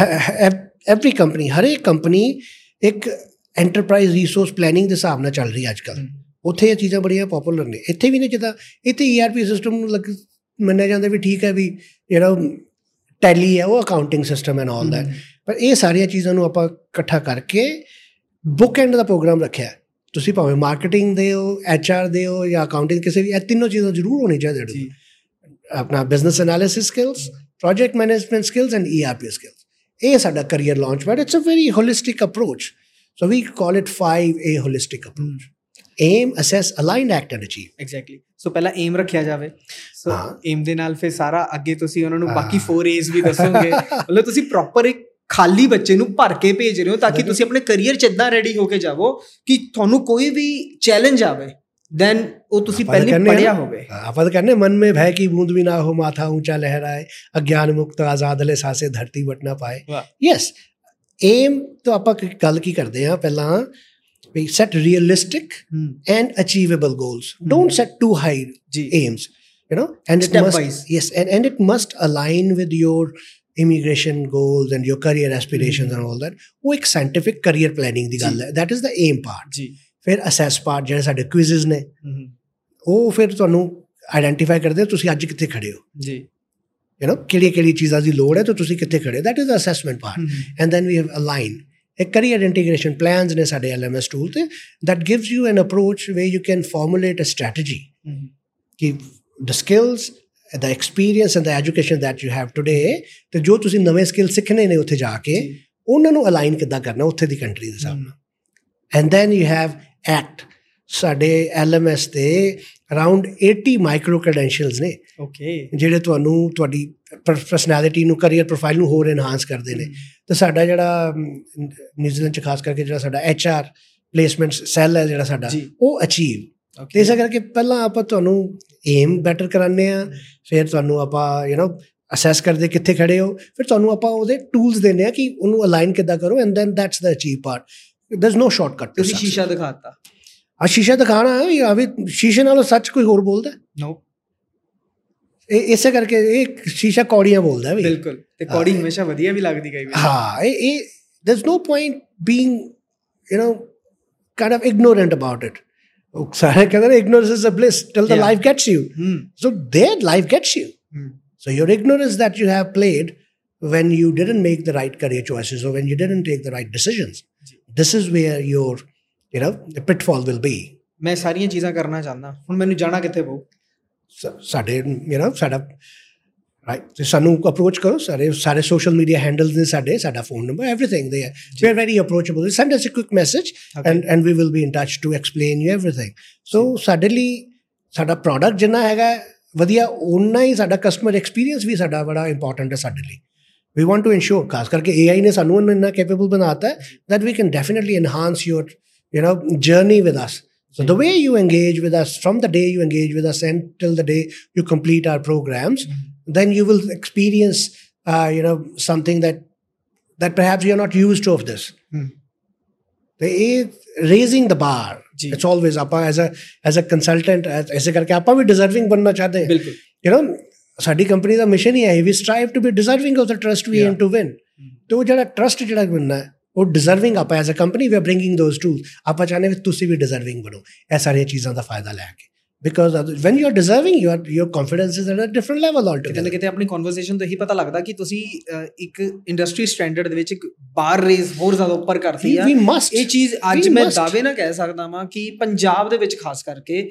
every company, ਹਰੇਕ ਕੰਪਨੀ ਇੱਕ ਐਂਟਰਪ੍ਰਾਈਜ਼ ਰਿਸੋਰਸ ਪਲੈਨਿੰਗ ਦੇ ਹਿਸਾਬ ਨਾਲ ਚੱਲ ਰਹੀ ਹੈ ਅੱਜ ਕੱਲ੍ਹ। ਉੱਥੇ ਇਹ ਚੀਜ਼ਾਂ ਬੜੀਆਂ ਪੋਪੂਲਰ ਨੇ। ਇੱਥੇ ਵੀ ਨੇ ਜਿੱਦਾਂ ਇੱਥੇ ਈ ਆਰ ਪੀ ਸਿਸਟਮ ਨੂੰ ਲੱਗ ਮੰਨਿਆ ਜਾਂਦਾ ਵੀ ਠੀਕ ਹੈ ਵੀ ਜਿਹੜਾ ਟੈਲੀ ਹੈ ਉਹ accounting system and all that, ਪਰ ਇਹ ਸਾਰੀਆਂ ਚੀਜ਼ਾਂ ਨੂੰ ਆਪਾਂ ਇਕੱਠਾ ਕਰਕੇ ਬੁੱਕ ਐਂਡ ਦਾ ਪ੍ਰੋਗਰਾਮ ਰੱਖਿਆ। ਤੁਸੀਂ ਭਾਵੇਂ ਮਾਰਕੀਟਿੰਗ ਦੇ ਹੋ, ਐਚ ਆਰ ਦੇ ਹੋ ਜਾਂ ਅਕਾਊਂਟਿੰਗ, ਕਿਸੇ ਵੀ ਇਹ ਤਿੰਨੋਂ ਚੀਜ਼ਾਂ ਜ਼ਰੂਰ ਹੋਣੀ ਚਾਹੀਦੀਆਂ। ਆਪਣਾ business analysis skills, project management skills and E R P skills. ਇਹ ਸਾਡਾ career launch pad. It's a very holistic approach, so we call it five A holistic approach. Aim, assess, align, act and achieve. Exactly. So ਪਹਿਲਾਂ aim ਰੱਖਿਆ ਜਾਵੇ। ਸੋ aim ਦੇ ਨਾਲ ਫਿਰ ਸਾਰਾ ਅੱਗੇ ਤੁਸੀਂ ਉਹਨਾਂ ਨੂੰ ਬਾਕੀ ਫੋਰ ਏਜ਼ ਵੀ ਦੱਸੋਗੇ। ਮਤਲਬ ਤੁਸੀਂ ਪ੍ਰੋਪਰ ਇੱਕ ਖਾਲੀ ਬੱਚੇ ਨੂੰ ਭਰ ਕੇ ਭੇਜ ਰਹੇ ਹੋ ਤਾਂ ਕਿ ਤੁਸੀਂ ਆਪਣੇ ਕਰੀਅਰ 'ਚ ਇੱਦਾਂ ਰੈਡੀ ਹੋ ਕੇ ਜਾਵੋ ਕਿ ਤੁਹਾਨੂੰ ਕੋਈ ਵੀ ਚੈਲੰਜ ਆਵੇ then ਉਹ ਤੁਸੀਂ ਪਹਿਲੇ ਪੜ੍ਹਿਆ ਹੋਵੇ। ਆਪਾਂ ਤਾਂ ਕਹਿੰਦੇ ਮਨ ਮੇ ਭੈ ਕੀ ਬੂੰਦ ਵੀ ਨਾ ਹੋ, ਮਾਥਾ ਉੱਚਾ ਲਹਿਰਾਏ, ਅਗਿਆਨ ਮੁਕਤ ਆਜ਼ਾਦ ਲੈ ਸਾਸੇ ਧਰਤੀ ਬਟ ਨਾ ਪਾਏ। ਯੈਸ, ਏਮ ਤੋਂ ਆਪਾਂ ਗੱਲ ਕੀ ਕਰਦੇ ਹਾਂ ਪਹਿਲਾਂ we set realistic and achievable goals. Don't set too high aims, you know, and it must yes and and it must align with your immigration goals and your career aspirations and all that. ਉਹ ਇੱਕ scientific career planning ਦੀ ਗੱਲ ਹੈ। that is the aim part ਜੀ। ਫਿਰ assess part ਜਿਹੜੇ ਸਾਡੇ ਕੁਇਜ਼ਸ ਨੇ, ਉਹ ਫਿਰ ਤੁਹਾਨੂੰ ਆਈਡੈਂਟੀਫਾਈ ਕਰਦੇ ਤੁਸੀਂ ਅੱਜ ਕਿੱਥੇ ਖੜੇ ਹੋ ਜੀ, ਯੂ ਨੋ ਕਿਹੜੀਆਂ ਕਿਹੜੀਆਂ ਚੀਜ਼ਾਂ ਦੀ ਲੋੜ ਹੈ ਤਾਂ ਤੁਸੀਂ ਕਿੱਥੇ ਖੜੇ ਹੋ। That is the assessment part. And then we have align ਇੱਕ ਕਰੀਅਰ ਇੰਟੀਗ੍ਰੇਸ਼ਨ ਪਲਾਨਸ ਨੇ ਸਾਡੇ ਐਲ ਐਮ ਐਸ ਟੂਲ ਤੇ। That gives you an approach way you can formulate a strategy ਕਿ the skills, the experience and the education that you have today, ਤੇ ਜੋ ਤੁਸੀਂ ਨਵੇਂ skill ਸਿੱਖਣੇ ਨੇ ਉੱਥੇ ਜਾ ਕੇ ਉਹਨਾਂ ਨੂੰ ਅਲਾਈਨ ਕਿੱਦਾਂ ਕਰਨਾ ਉੱਥੇ ਦੀ ਕੰਟਰੀ ਦੇ ਹਿਸਾਬ ਨਾਲ। And then you have act. ਸਾਡੇ ਐਲ ਐਮ ਐਸ ਤੇ ਅਰਾਊਂਡ ਏਟੀ ਮਾਈਕਰੋ ਕ੍ਰੈਡੈਂਸ਼ੀਅਲਸ ਨੇ ਜਿਹੜੇ ਤੁਹਾਨੂੰ ਤੁਹਾਡੀ ਪਰਸਨੈਲਿਟੀ ਨੂੰ, ਕਰੀਅਰ ਪ੍ਰੋਫਾਈਲ ਨੂੰ ਹੋਰ ਇਨਹਾਂਸ ਕਰਦੇ ਨੇ। ਤੇ ਸਾਡਾ ਜਿਹੜਾ ਨਿਊਜ਼ੀਲੈਂਡ 'ਚ ਖਾਸ ਕਰਕੇ ਜਿਹੜਾ ਸਾਡਾ ਐਚ ਆਰ ਪਲੇਸਮੈਂਟ ਸੈੱਲ ਹੈ ਜਿਹੜਾ ਸਾਡਾ, ਉਹ ਅਚੀਵ। ਤੇ ਇਸ ਕਰਕੇ ਪਹਿਲਾਂ ਆਪਾਂ ਤੁਹਾਨੂੰ ਏਮ ਬੈਟਰ ਕਰਾਉਂਦੇ ਹਾਂ, ਫਿਰ ਤੁਹਾਨੂੰ ਆਪਾਂ ਯੂ ਨੋ ਅਸੈਸ ਕਰਦੇ ਕਿੱਥੇ ਖੜੇ ਹੋ, ਫਿਰ ਤੁਹਾਨੂੰ ਆਪਾਂ ਉਹਦੇ ਟੂਲਸ ਦਿੰਦੇ ਹਾਂ ਕਿ ਉਹਨੂੰ ਅਲਾਈਨ ਕਿੱਦਾਂ ਕਰੋ। And then that's the achieve part. There is no shortcut. ਤੁਸੀਂ ਸ਼ੀਸ਼ਾ ਦਿਖਾਤਾ। ਆ ਸ਼ੀਸ਼ਾ ਦਿਖਾਣਾ ਆ ਵੀ ਸ਼ੀਸ਼ੇ ਨਾਲੋਂ ਸੱਚ ਕੋਈ ਹੋਰ ਬੋਲਦਾ? ਨੋ। ਇਹ ਇਸੇ ਕਰਕੇ ਇਹ ਸ਼ੀਸ਼ਾ ਕੌੜੀਆਂ ਬੋਲਦਾ ਵੀ। ਬਿਲਕੁਲ। ਤੇ ਕੌੜੀ ਹਮੇਸ਼ਾ ਵਧੀਆ ਵੀ ਲੱਗਦੀ ਕਈ ਵਾਰ। ਹਾਂ, ਇਹ ਇਹ there is no point being you know kind of ignorant about it. ਸਾਰੇ ਕਹਿੰਦੇ ਨੇ ignorance is a bliss till the life gets you. So their life gets you. So your ignorance that you have played when you didn't make the right career choices or when you didn't take the right decisions, this is where your you know the pitfall will be. ਮੈਂ ਸਾਰੀਆਂ ਚੀਜ਼ਾਂ ਕਰਨਾ ਚਾਹੁੰਦਾ, ਹੁਣ ਮੈਨੂੰ ਜਾਣਾ ਕਿੱਥੇ ਪਊ? ਸਾਡੇ ਯੂ ਨੋ ਸਾਡਾ ਰਾਈਟ ਤੇ ਸਾਨੂੰ ਅਪਰੋਚ ਕਰੋ ਸਾਰੇ ਸਾਰੇ ਸੋਸ਼ਲ ਮੀਡੀਆ ਹੈਂਡਲਸ ਨੇ ਸਾਡੇ ਸਾਡਾ ਫੋਨ ਨੰਬਰ ਐਵਰੀਥਿੰਗ ਦੇ we are very approachable send us a quick message and and we will be in touch to explain you everything so ਸਾਡੇ ਲਈ ਸਾਡਾ ਪ੍ਰੋਡਕਟ ਜਿੰਨਾ ਹੈਗਾ ਵਧੀਆ ਓਨਾ ਹੀ ਸਾਡਾ ਕਸਟਮਰ ਐਕਸਪੀਰੀਅੰਸ ਵੀ ਸਾਡਾ ਬੜਾ ਇੰਪੋਰਟੈਂਟ ਹੈ ਸਾਡੇ ਲਈ we want to ensure ਖਾਸ ਕਰਕੇ A I ਨੇ ਸਾਨੂੰ ਇੰਨਾ ਕੈਪੇਬਲ ਬਣਾਤਾ that we can definitely enhance your you know journey with us. So the way you engage with us from the day you engage with us and till the day you complete our programs, mm-hmm. then you will experience uh, you know something that that perhaps you're not used to of this. Mm-hmm. The raising the bar. Ji. It's always apa as a as a consultant ऐसे करके आपा भी deserving बनना चाहते हैं. बिल्कुल. You know ਸਾਡੀ ਕੰਪਨੀ ਦਾ ਮਿਸ਼ਨ ਹੀ ਹੈ we strive to be deserving of the trust we aim to win ਤੇ ਉਹ ਜਿਹੜਾ ਟਰਸਟ ਜਿਹੜਾ ਬਣਨਾ ਉਹ ਡਿਜ਼ਰਵਿੰਗ ਆਪਾਂ as a company we are bringing those tools ਆਪਾਂ ਚਾਹੁੰਦੇ ਵੀ ਤੁਸੀਂ ਵੀ ਡਿਜ਼ਰਵਿੰਗ ਬਣੋ ਇਹ ਸਾਰੀਆਂ ਚੀਜ਼ਾਂ ਦਾ ਫਾਇਦਾ ਲੈ ਕੇ because when you are deserving you are your confidence is at a different level altogether ਕਿਤੇ ਨਾ ਕਿਤੇ ਆਪਣੀ ਕਨਵਰਸੇਸ਼ਨ ਤੋਂ ਇਹੀ ਪਤਾ ਲੱਗਦਾ ਕਿ ਤੁਸੀਂ ਇੱਕ ਇੰਡਸਟਰੀ ਸਟੈਂਡਰਡ ਦੇ ਵਿੱਚ ਇੱਕ ਬਾਰ ਰੇਜ਼ ਹੋਰ ਜ਼ਿਆਦਾ ਉੱਪਰ ਕਰਤੀ ਆ ਇਹ ਚੀਜ਼ ਅੱਜ ਮੈਂ ਦਾਅਵੇ ਨਾਲ ਕਹਿ ਸਕਦਾ ਵਾਂ ਕਿ ਪੰਜਾਬ ਦੇ ਵਿੱਚ ਖਾਸ ਕਰਕੇ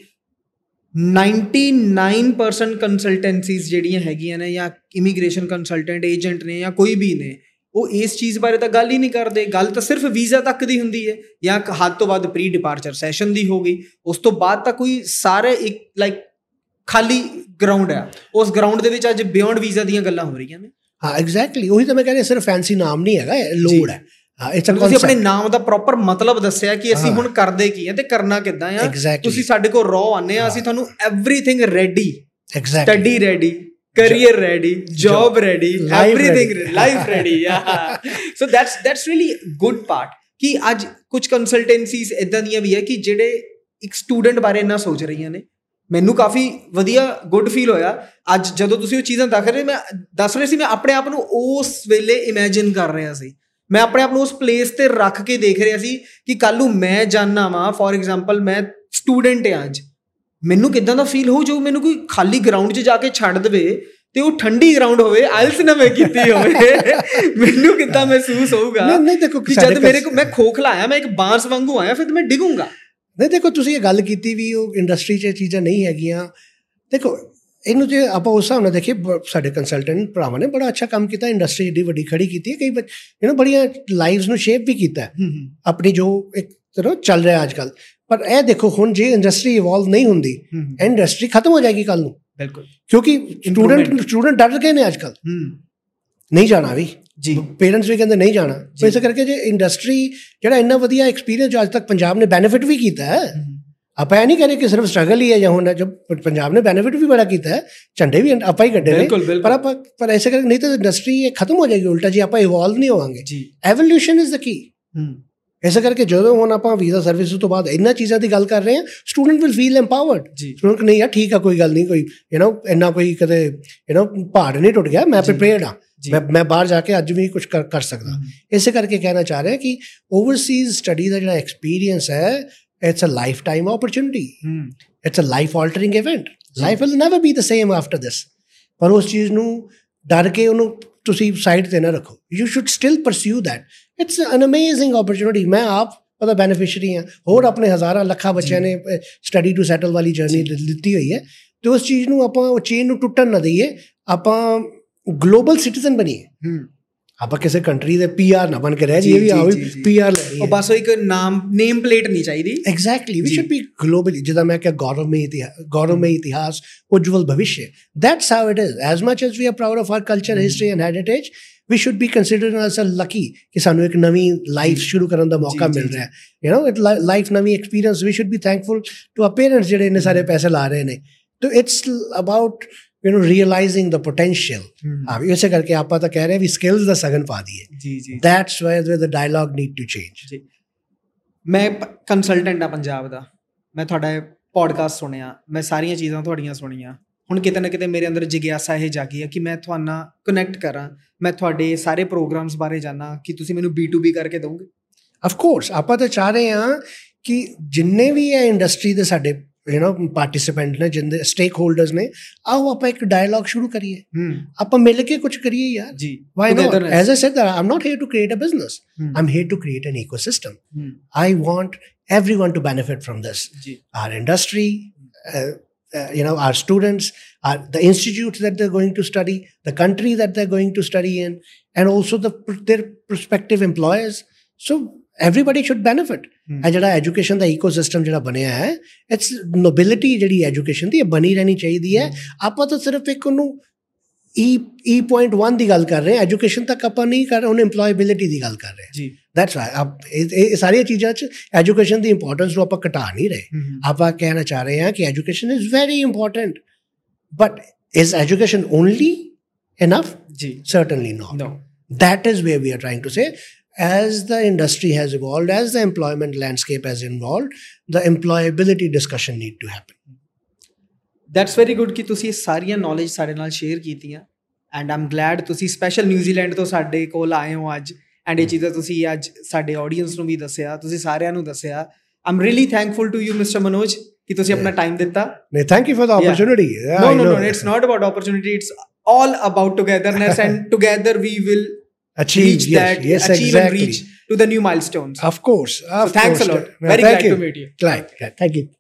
ninety-nine percent ਕੰਸਲਟੈਂਸੀਜ਼ ਜਿਹੜੀਆਂ ਹੈਗੀਆਂ ਨੇ ਜਾਂ ਇਮੀਗ੍ਰੇਸ਼ਨ ਕੰਸਲਟੈਂਟ ਏਜੰਟ ਨੇ ਜਾਂ ਕੋਈ ਵੀ ਨੇ ਉਹ ਇਸ ਚੀਜ਼ ਬਾਰੇ ਤਾਂ ਗੱਲ ਹੀ ਨਹੀਂ ਕਰਦੇ ਗੱਲ ਤਾਂ ਸਿਰਫ ਵੀਜ਼ਾ ਤੱਕ ਦੀ ਹੁੰਦੀ ਹੈ ਜਾਂ ਹੱਦ ਤੋਂ ਵੱਧ ਪ੍ਰੀ ਡਿਪਾਰਚਰ ਸੈਸ਼ਨ ਦੀ ਹੋ ਗਈ ਉਸ ਤੋਂ ਬਾਅਦ ਤਾਂ ਕੋਈ ਸਾਰੇ ਇੱਕ ਲਾਈਕ ਖਾਲੀ ਗਰਾਊਂਡ ਹੈ ਉਸ ਗਰਾਊਂਡ ਦੇ ਵਿੱਚ ਅੱਜ ਬਿਯੋਂਡ ਵੀਜ਼ਾ ਦੀਆਂ ਗੱਲਾਂ ਹੋ ਰਹੀਆਂ ਨੇ ਹਾਂ ਐਗਜ਼ੈਕਟਲੀ ਉਹੀ ਤਾਂ ਮੈਂ ਕਹਿੰਦਾ ਸਿਰਫ ਫੈਂਸੀ ਨਾਮ ਨਹੀਂ ਹੈਗਾ ਲੋੜ ਹੈ ਤੁਸੀਂ ਆਪਣੇ ਨਾਮ ਦਾ ਪ੍ਰੋਪਰ ਮਤਲਬ ਦੱਸਿਆ ਕਿ ਅਸੀਂ ਹੁਣ ਕਰਦੇ ਕੀ ਆ ਤੇ ਕਰਨਾ ਕਿੱਦਾਂ ਆ ਤੁਸੀਂ ਸਾਡੇ ਕੋਲ ਰੋ ਆਨੇ ਆ ਅਸੀਂ ਤੁਹਾਨੂੰ everything ready study ready career ready job ready everything life ready yeah so that's that's really good part ਕਿ ਅੱਜ ਕੁਝ ਕੰਸਲਟੈਂਸੀਜ਼ ਇਦਾਂ ਦੀਆਂ ਵੀ ਹੈ ਕਿ ਜਿਹੜੇ ਇੱਕ ਸਟੂਡੈਂਟ ਬਾਰੇ ਇੰਨਾ ਸੋਚ ਰਹੀਆਂ ਨੇ ਮੈਨੂੰ ਕਾਫੀ ਵਧੀਆ ਗੁੱਡ ਫੀਲ ਹੋਇਆ ਅੱਜ ਜਦੋਂ ਤੁਸੀਂ ਉਹ ਚੀਜ਼ਾਂ ਦੱਸ ਰਹੇ ਮੈਂ ਦੱਸ ਰਹੇ ਸੀ ਮੈਂ ਆਪਣੇ ਆਪ ਨੂੰ ਉਸ ਵੇਲੇ ਇਮੈਜਿਨ ਕਰ ਰਿਹਾ ਸੀ ਮੈਂ ਆਪਣੇ ਆਪ ਨੂੰ ਉਸ ਪਲੇਸ ਤੇ ਰੱਖ ਕੇ ਦੇਖ ਰਿਹਾ ਸੀ ਕਿ ਕੱਲ ਨੂੰ ਮੈਂ ਜਾਣਨਾ ਵਾਂ ਫੋਰ ਐਗਜ਼ਾਮਪਲ ਮੈਂ ਸਟੂਡੈਂਟ ਹਾਂ ਅੱਜ ਮੈਨੂੰ ਕਿੱਦਾਂ ਦਾ ਫੀਲ ਹੋਊ ਜੋ ਮੈਨੂੰ ਕੋਈ ਖਾਲੀ ਗਰਾਊਂਡ 'ਚ ਜਾ ਕੇ ਛੱਡ ਦੇਵੇ ਤੇ ਉਹ ਠੰਡੀ ਗਰਾਊਂਡ ਹੋਵੇ ਆਇਲਸ ਨਾ ਮੈਂ ਕੀਤੀ ਹੋਵੇ ਮੈਨੂੰ ਕਿੱਦਾਂ ਮਹਿਸੂਸ ਹੋਊਗਾ ਨਹੀਂ ਦੇਖੋ ਜਦ ਮੇਰੇ ਕੋਲ ਮੈਂ ਖੋਖਲਾ ਆਇਆ ਮੈਂ ਇੱਕ ਬਾਂਸ ਵਾਂਗੂ ਆਇਆ ਫਿਰ ਮੈਂ ਡਿੱਗੂੰਗਾ ਨਹੀਂ ਦੇਖੋ ਤੁਸੀਂ ਇਹ ਗੱਲ ਕੀਤੀ ਵੀ ਉਹ ਇੰਡਸਟਰੀ 'ਚ ਚੀਜ਼ਾਂ ਨਹੀਂ ਹੈਗੀਆਂ ਦੇਖੋ ਇਹਨੂੰ ਜੇ ਆਪਾਂ ਉਸ ਹਿਸਾਬ ਨਾਲ ਦੇਖੀਏ ਸਾਡੇ ਕੰਸਲਟੈਂਟ ਭਰਾਵਾਂ ਨੇ ਬੜਾ ਅੱਛਾ ਕੰਮ ਕੀਤਾ ਇੰਡਸਟਰੀ ਏਡੀ ਵੱਡੀ ਖੜੀ ਕੀਤੀ ਹੈ ਕਈ ਯੂ ਨੋ ਬੜੀਆਂ ਲਾਈਵਸ ਨੂੰ ਸ਼ੇਪ ਵੀ ਕੀਤਾ ਆਪਣੀ ਜੋ ਇੱਕ ਤਰ੍ਹਾਂ ਚੱਲ ਰਿਹਾ ਅੱਜ ਕੱਲ੍ਹ ਪਰ ਇਹ ਦੇਖੋ ਹੁਣ ਜੇ ਇੰਡਸਟਰੀ ਇਵੋਲਵ ਨਹੀਂ ਹੁੰਦੀ ਇੰਡਸਟਰੀ ਖਤਮ ਹੋ ਜਾਏਗੀ ਕੱਲ੍ਹ ਨੂੰ ਬਿਲਕੁਲ ਕਿਉਂਕਿ ਸਟੂਡੈਂਟ ਸਟੂਡੈਂਟ ਡਰ ਗਏ ਨੇ ਅੱਜ ਕੱਲ੍ਹ ਨਹੀਂ ਜਾਣਾ ਵੀ ਜੀ ਪੇਰੈਂਟਸ ਵੀ ਕਹਿੰਦੇ ਨਹੀਂ ਜਾਣਾ ਇਸ ਕਰਕੇ ਜੇ ਇੰਡਸਟਰੀ ਜਿਹੜਾ ਇੰਨਾ ਵਧੀਆ ਐਕਸਪੀਰੀਅੰਸ ਅੱਜ ਤੱਕ ਪੰਜਾਬ ਨੇ ਬੈਨੀਫਿਟ ਵੀ ਕੀਤਾ ਹੈ ਆਪਾਂ ਇਹ ਨਹੀਂ ਕਹਿੰਦੇ ਕਿ ਸਿਰਫ ਸਟਰਗਲ ਹੀ ਹੈ ਜਾਂ ਹੁਣ ਜਬ ਪੰਜਾਬ ਨੇ ਬੈਨੀਫਿਟ ਵੀ ਬੜਾ ਕੀਤਾ ਹੈ ਝੰਡੇ ਵੀ ਆਪਾਂ ਹੀ ਕੱਢੇ ਨੇ ਪਰ ਆਪਾਂ ਪਰ ਐਸੇ ਕਰਕੇ ਨਹੀਂ ਤਾਂ ਇੰਡਸਟਰੀ ਇਹ ਖਤਮ ਹੋ ਜਾਏਗੀ ਉਲਟਾ ਜੀ ਆਪਾਂ ਇਵੋਲਵ ਨਹੀਂ ਹੋਵਾਂਗੇ ਐਵੋਲਿਊਸ਼ਨ ਇਜ਼ ਦ ਕੀ ਇਸੇ ਕਰਕੇ ਜਦੋਂ ਹੁਣ ਆਪਾਂ ਵੀਜ਼ਾ ਸਰਵਿਸ ਤੋਂ ਬਾਅਦ ਇਹਨਾਂ ਚੀਜ਼ਾਂ ਦੀ ਗੱਲ ਕਰ ਰਹੇ ਹਾਂ student will feel empowered student ਨਹੀਂ ਯਾਰ ਠੀਕ ਆ ਕੋਈ ਗੱਲ ਨਹੀਂ ਕੋਈ ਯੂ ਨੋ ਇੰਨਾ ਕੋਈ ਕਦੇ ਯੂ ਨੋ ਪਹਾੜ ਨਹੀਂ ਟੁੱਟ ਗਿਆ ਮੈਂ ਪ੍ਰੀਪੇਅਰਡ ਹਾਂ ਮੈਂ ਮੈਂ ਬਾਹਰ ਜਾ ਕੇ ਅੱਜ ਵੀ ਕੁਝ ਕਰ ਕਰ ਸਕਦਾ ਇਸੇ ਕਰਕੇ ਕਹਿਣਾ ਚਾਹ ਰਿਹਾ ਕਿ ਓਵਰਸੀਜ਼ ਸਟੱਡੀ ਦਾ ਜਿਹੜਾ ਐਕਸਪੀਰੀਅੰਸ ਹੈ it's a lifetime opportunity hmm. it's a life altering event hmm. life will never be the same after this ਪਰ ਉਸ ਚੀਜ਼ ਨੂੰ ਡਰ ਕੇ ਉਹਨੂੰ ਤੁਸੀਂ ਸਾਈਡ ਤੇ ਨਾ ਰੱਖੋ you should still pursue that it's an amazing opportunity ਮੈਂ ਆਪ ਉਹਦਾ ਬੈਨੀਫਿਸ਼ਰੀ ਹਾਂ ਹੋਰ ਆਪਣੇ ਹਜ਼ਾਰਾਂ ਲੱਖਾਂ ਬੱਚਿਆਂ ਨੇ ਸਟੱਡੀ ਟੂ ਸੈਟਲ ਵਾਲੀ ਜਰਨੀ ਲਿੱਤੀ ਹੋਈ ਹੈ ਤੇ ਉਸ ਚੀਜ਼ ਨੂੰ ਆਪਾਂ ਉਹ ਚੇਨ ਨੂੰ ਟੁੱਟਣ ਨਾ ਦਈਏ ਆਪਾਂ ਗਲੋਬਲ ਸਿਟੀਜ਼ਨ ਬਣੀਏ ਆਪਾਂ ਕਿਸੇ ਕੰਟਰੀ ਦੇ ਪੀ ਆਰ ਨਾ ਬਣ ਕੇ ਰਹਿ ਜਾਈਏ ਵੀ ਆਹ ਵੀ ਪੀ ਆਰ ਲੈ ਰਹੀ ਹੈ ਬਸ ਉਹ ਇੱਕ ਨਾਮ ਨੇਮ ਪਲੇਟ ਨਹੀਂ ਚਾਹੀਦੀ exactly we should be globally ਜਿੱਦਾਂ ਮੈਂ ਕਿਹਾ ਗੌਰਵਮਈ ਇਤਿਹਾਸ ਗੌਰਵਮਈ ਇਤਿਹਾਸ ਉਜਵਲ ਭਵਿष्य that's how it is as much as we are proud of our culture history and heritage we should be considered as a lucky ਕਿ ਸਾਨੂੰ ਇੱਕ ਨਵੀਂ ਲਾਈਫ ਸ਼ੁਰੂ ਕਰਨ ਦਾ ਮੌਕਾ ਮਿਲ ਰਿਹਾ ਹੈ ਯੂ ਨੋ ਇਟ ਲਾਈਫ ਨਵੀਂ experience we should be thankful to our parents ਜਿਹੜੇ ਇੰਨੇ ਸਾਰੇ ਪੈਸੇ ਲਾ ਰਹੇ ਨੇ ਤੋ it's about you know realizing the potential ਹਾਂ ਵੀ ਇਸੇ ਕਰਕੇ ਆਪਾਂ ਤਾਂ ਕਹਿ ਰਹੇ ਵੀ ਸਕਿੱਲਸ ਦਾ ਸਗਨ ਪਾ ਦਈਏ ਜੀ ਜੀ that's where the dialogue need to change ਜੀ ਮੈਂ ਕੰਸਲਟੈਂਟ ਆ ਪੰਜਾਬ ਦਾ ਮੈਂ ਤੁਹਾਡਾ ਪੋਡਕਾਸਟ ਸੁਣਿਆ ਮੈਂ ਸਾਰੀਆਂ ਚੀਜ਼ਾਂ ਤੁਹਾਡੀਆਂ ਸੁਣੀਆਂ ਹੁਣ ਕਿਤੇ ਨਾ ਕਿਤੇ ਮੇਰੇ ਅੰਦਰ ਜਿਗਿਆਸਾ ਇਹ ਜਾਗੀ ਹੈ ਕਿ ਮੈਂ ਤੁਹਾਡੇ ਨਾਲ ਕਨੈਕਟ ਕਰਾਂ ਮੈਂ ਤੁਹਾਡੇ ਸਾਰੇ ਪ੍ਰੋਗਰਾਮਸ ਬਾਰੇ ਜਾਨਾਂ ਕਿ ਤੁਸੀਂ ਮੈਨੂੰ ਬੀ ਟੂ ਬੀ ਕਰਕੇ ਦਿਓਗੇ ਆਫ ਕੋਰਸ ਆਪਾਂ ਤਾਂ ਚਾਹ ਰਹੇ ਹਾਂ ਕਿ ਜਿੰਨੇ ਵੀ ਇਹ ਇੰਡਸਟਰੀ ਦੇ ਸਾਡੇ you know ਪਾਰਟਿਸਿਪੈਂਟ ਨੇ ਜਿੰਦੇ ਸਟੇਕ ਹੋਲਡਰਸ ਨੇ ਆਓ ਆਪਾਂ ਇੱਕ ਡਾਇਲੌਗ ਸ਼ੁਰੂ ਕਰੀਏ ਆਪਾਂ ਮਿਲ ਕੇ ਕੁਝ ਕਰੀਏ ਯਾਰ ਜੀ why not as I said I am not here to create a business I am here to create an ecosystem I want everyone to benefit from this ਜੀ our industry uh, uh, you know, our students, our, the institutes that they're going to study, the country that they're going to study in, and also the their prospective employers. So everybody should benefit. Hmm. And jada education the ecosystem jada banaya hai, it's nobility jehdi education di bani rehni chahiye hai. Aapa to sirf ek onu E E point one ਦੀ ਗੱਲ ਕਰ ਰਹੇ ਹਾਂ, education ਤੱਕ ਆਪਾਂ ਨਹੀਂ ਕਰ ਰਹੇ, ਉਹਨੂੰ ਇੰਪਲੋਏਬਿਲਿਟੀ ਦੀ ਗੱਲ ਕਰ ਰਹੇ ਹਾਂ ਜੀ। ਦੈਟਸ ਵਾਈ ਆਪ ਇਹ ਸਾਰੀਆਂ ਚੀਜ਼ਾਂ 'ਚ ਐਜੂਕੇਸ਼ਨ ਦੀ ਇੰਪੋਰਟੈਂਸ ਨੂੰ ਆਪਾਂ ਘਟਾ ਨਹੀਂ ਰਹੇ। ਆਪਾਂ ਕਹਿਣਾ ਚਾਹ ਰਹੇ ਹਾਂ ਕਿ education is very important, but is education only enough? ਜੀ, certainly not. No. That is where we are trying to say, as the industry has evolved, as the employment landscape has evolved, the employability discussion need to happen. That's very good ਕਿ ਤੁਸੀਂ ਸਾਰੀਆਂ knowledge ਸਾਡੇ ਨਾਲ share ਕੀਤੀਆਂ, and ਆਮ ਗਲੈਡ ਤੁਸੀਂ special New Zealand ਤੋਂ ਸਾਡੇ ਕੋਲ ਆਏ ਹੋ ਅੱਜ, ਐਂਡ ਇਹ ਚੀਜ਼ਾਂ ਤੁਸੀਂ ਅੱਜ ਸਾਡੇ ਆਡੀਅנס ਨੂੰ ਵੀ ਦੱਸਿਆ, ਤੁਸੀਂ ਸਾਰਿਆਂ ਨੂੰ ਦੱਸਿਆ। I'm really thankful to you mister Manoj ਕਿ ਤੁਸੀਂ ਆਪਣਾ ਟਾਈਮ ਦਿੱਤਾ। No, thank you for the opportunity. Yeah. Yeah, no, no, no, it's not about opportunity. It's all about togetherness, and together we will achieve reach yes, that, yes, achieve exactly. and reach to the new milestones. Of course. Of so thanks course. a lot. No, very thank glad you. to meet you. Glad. Glad. Thank you.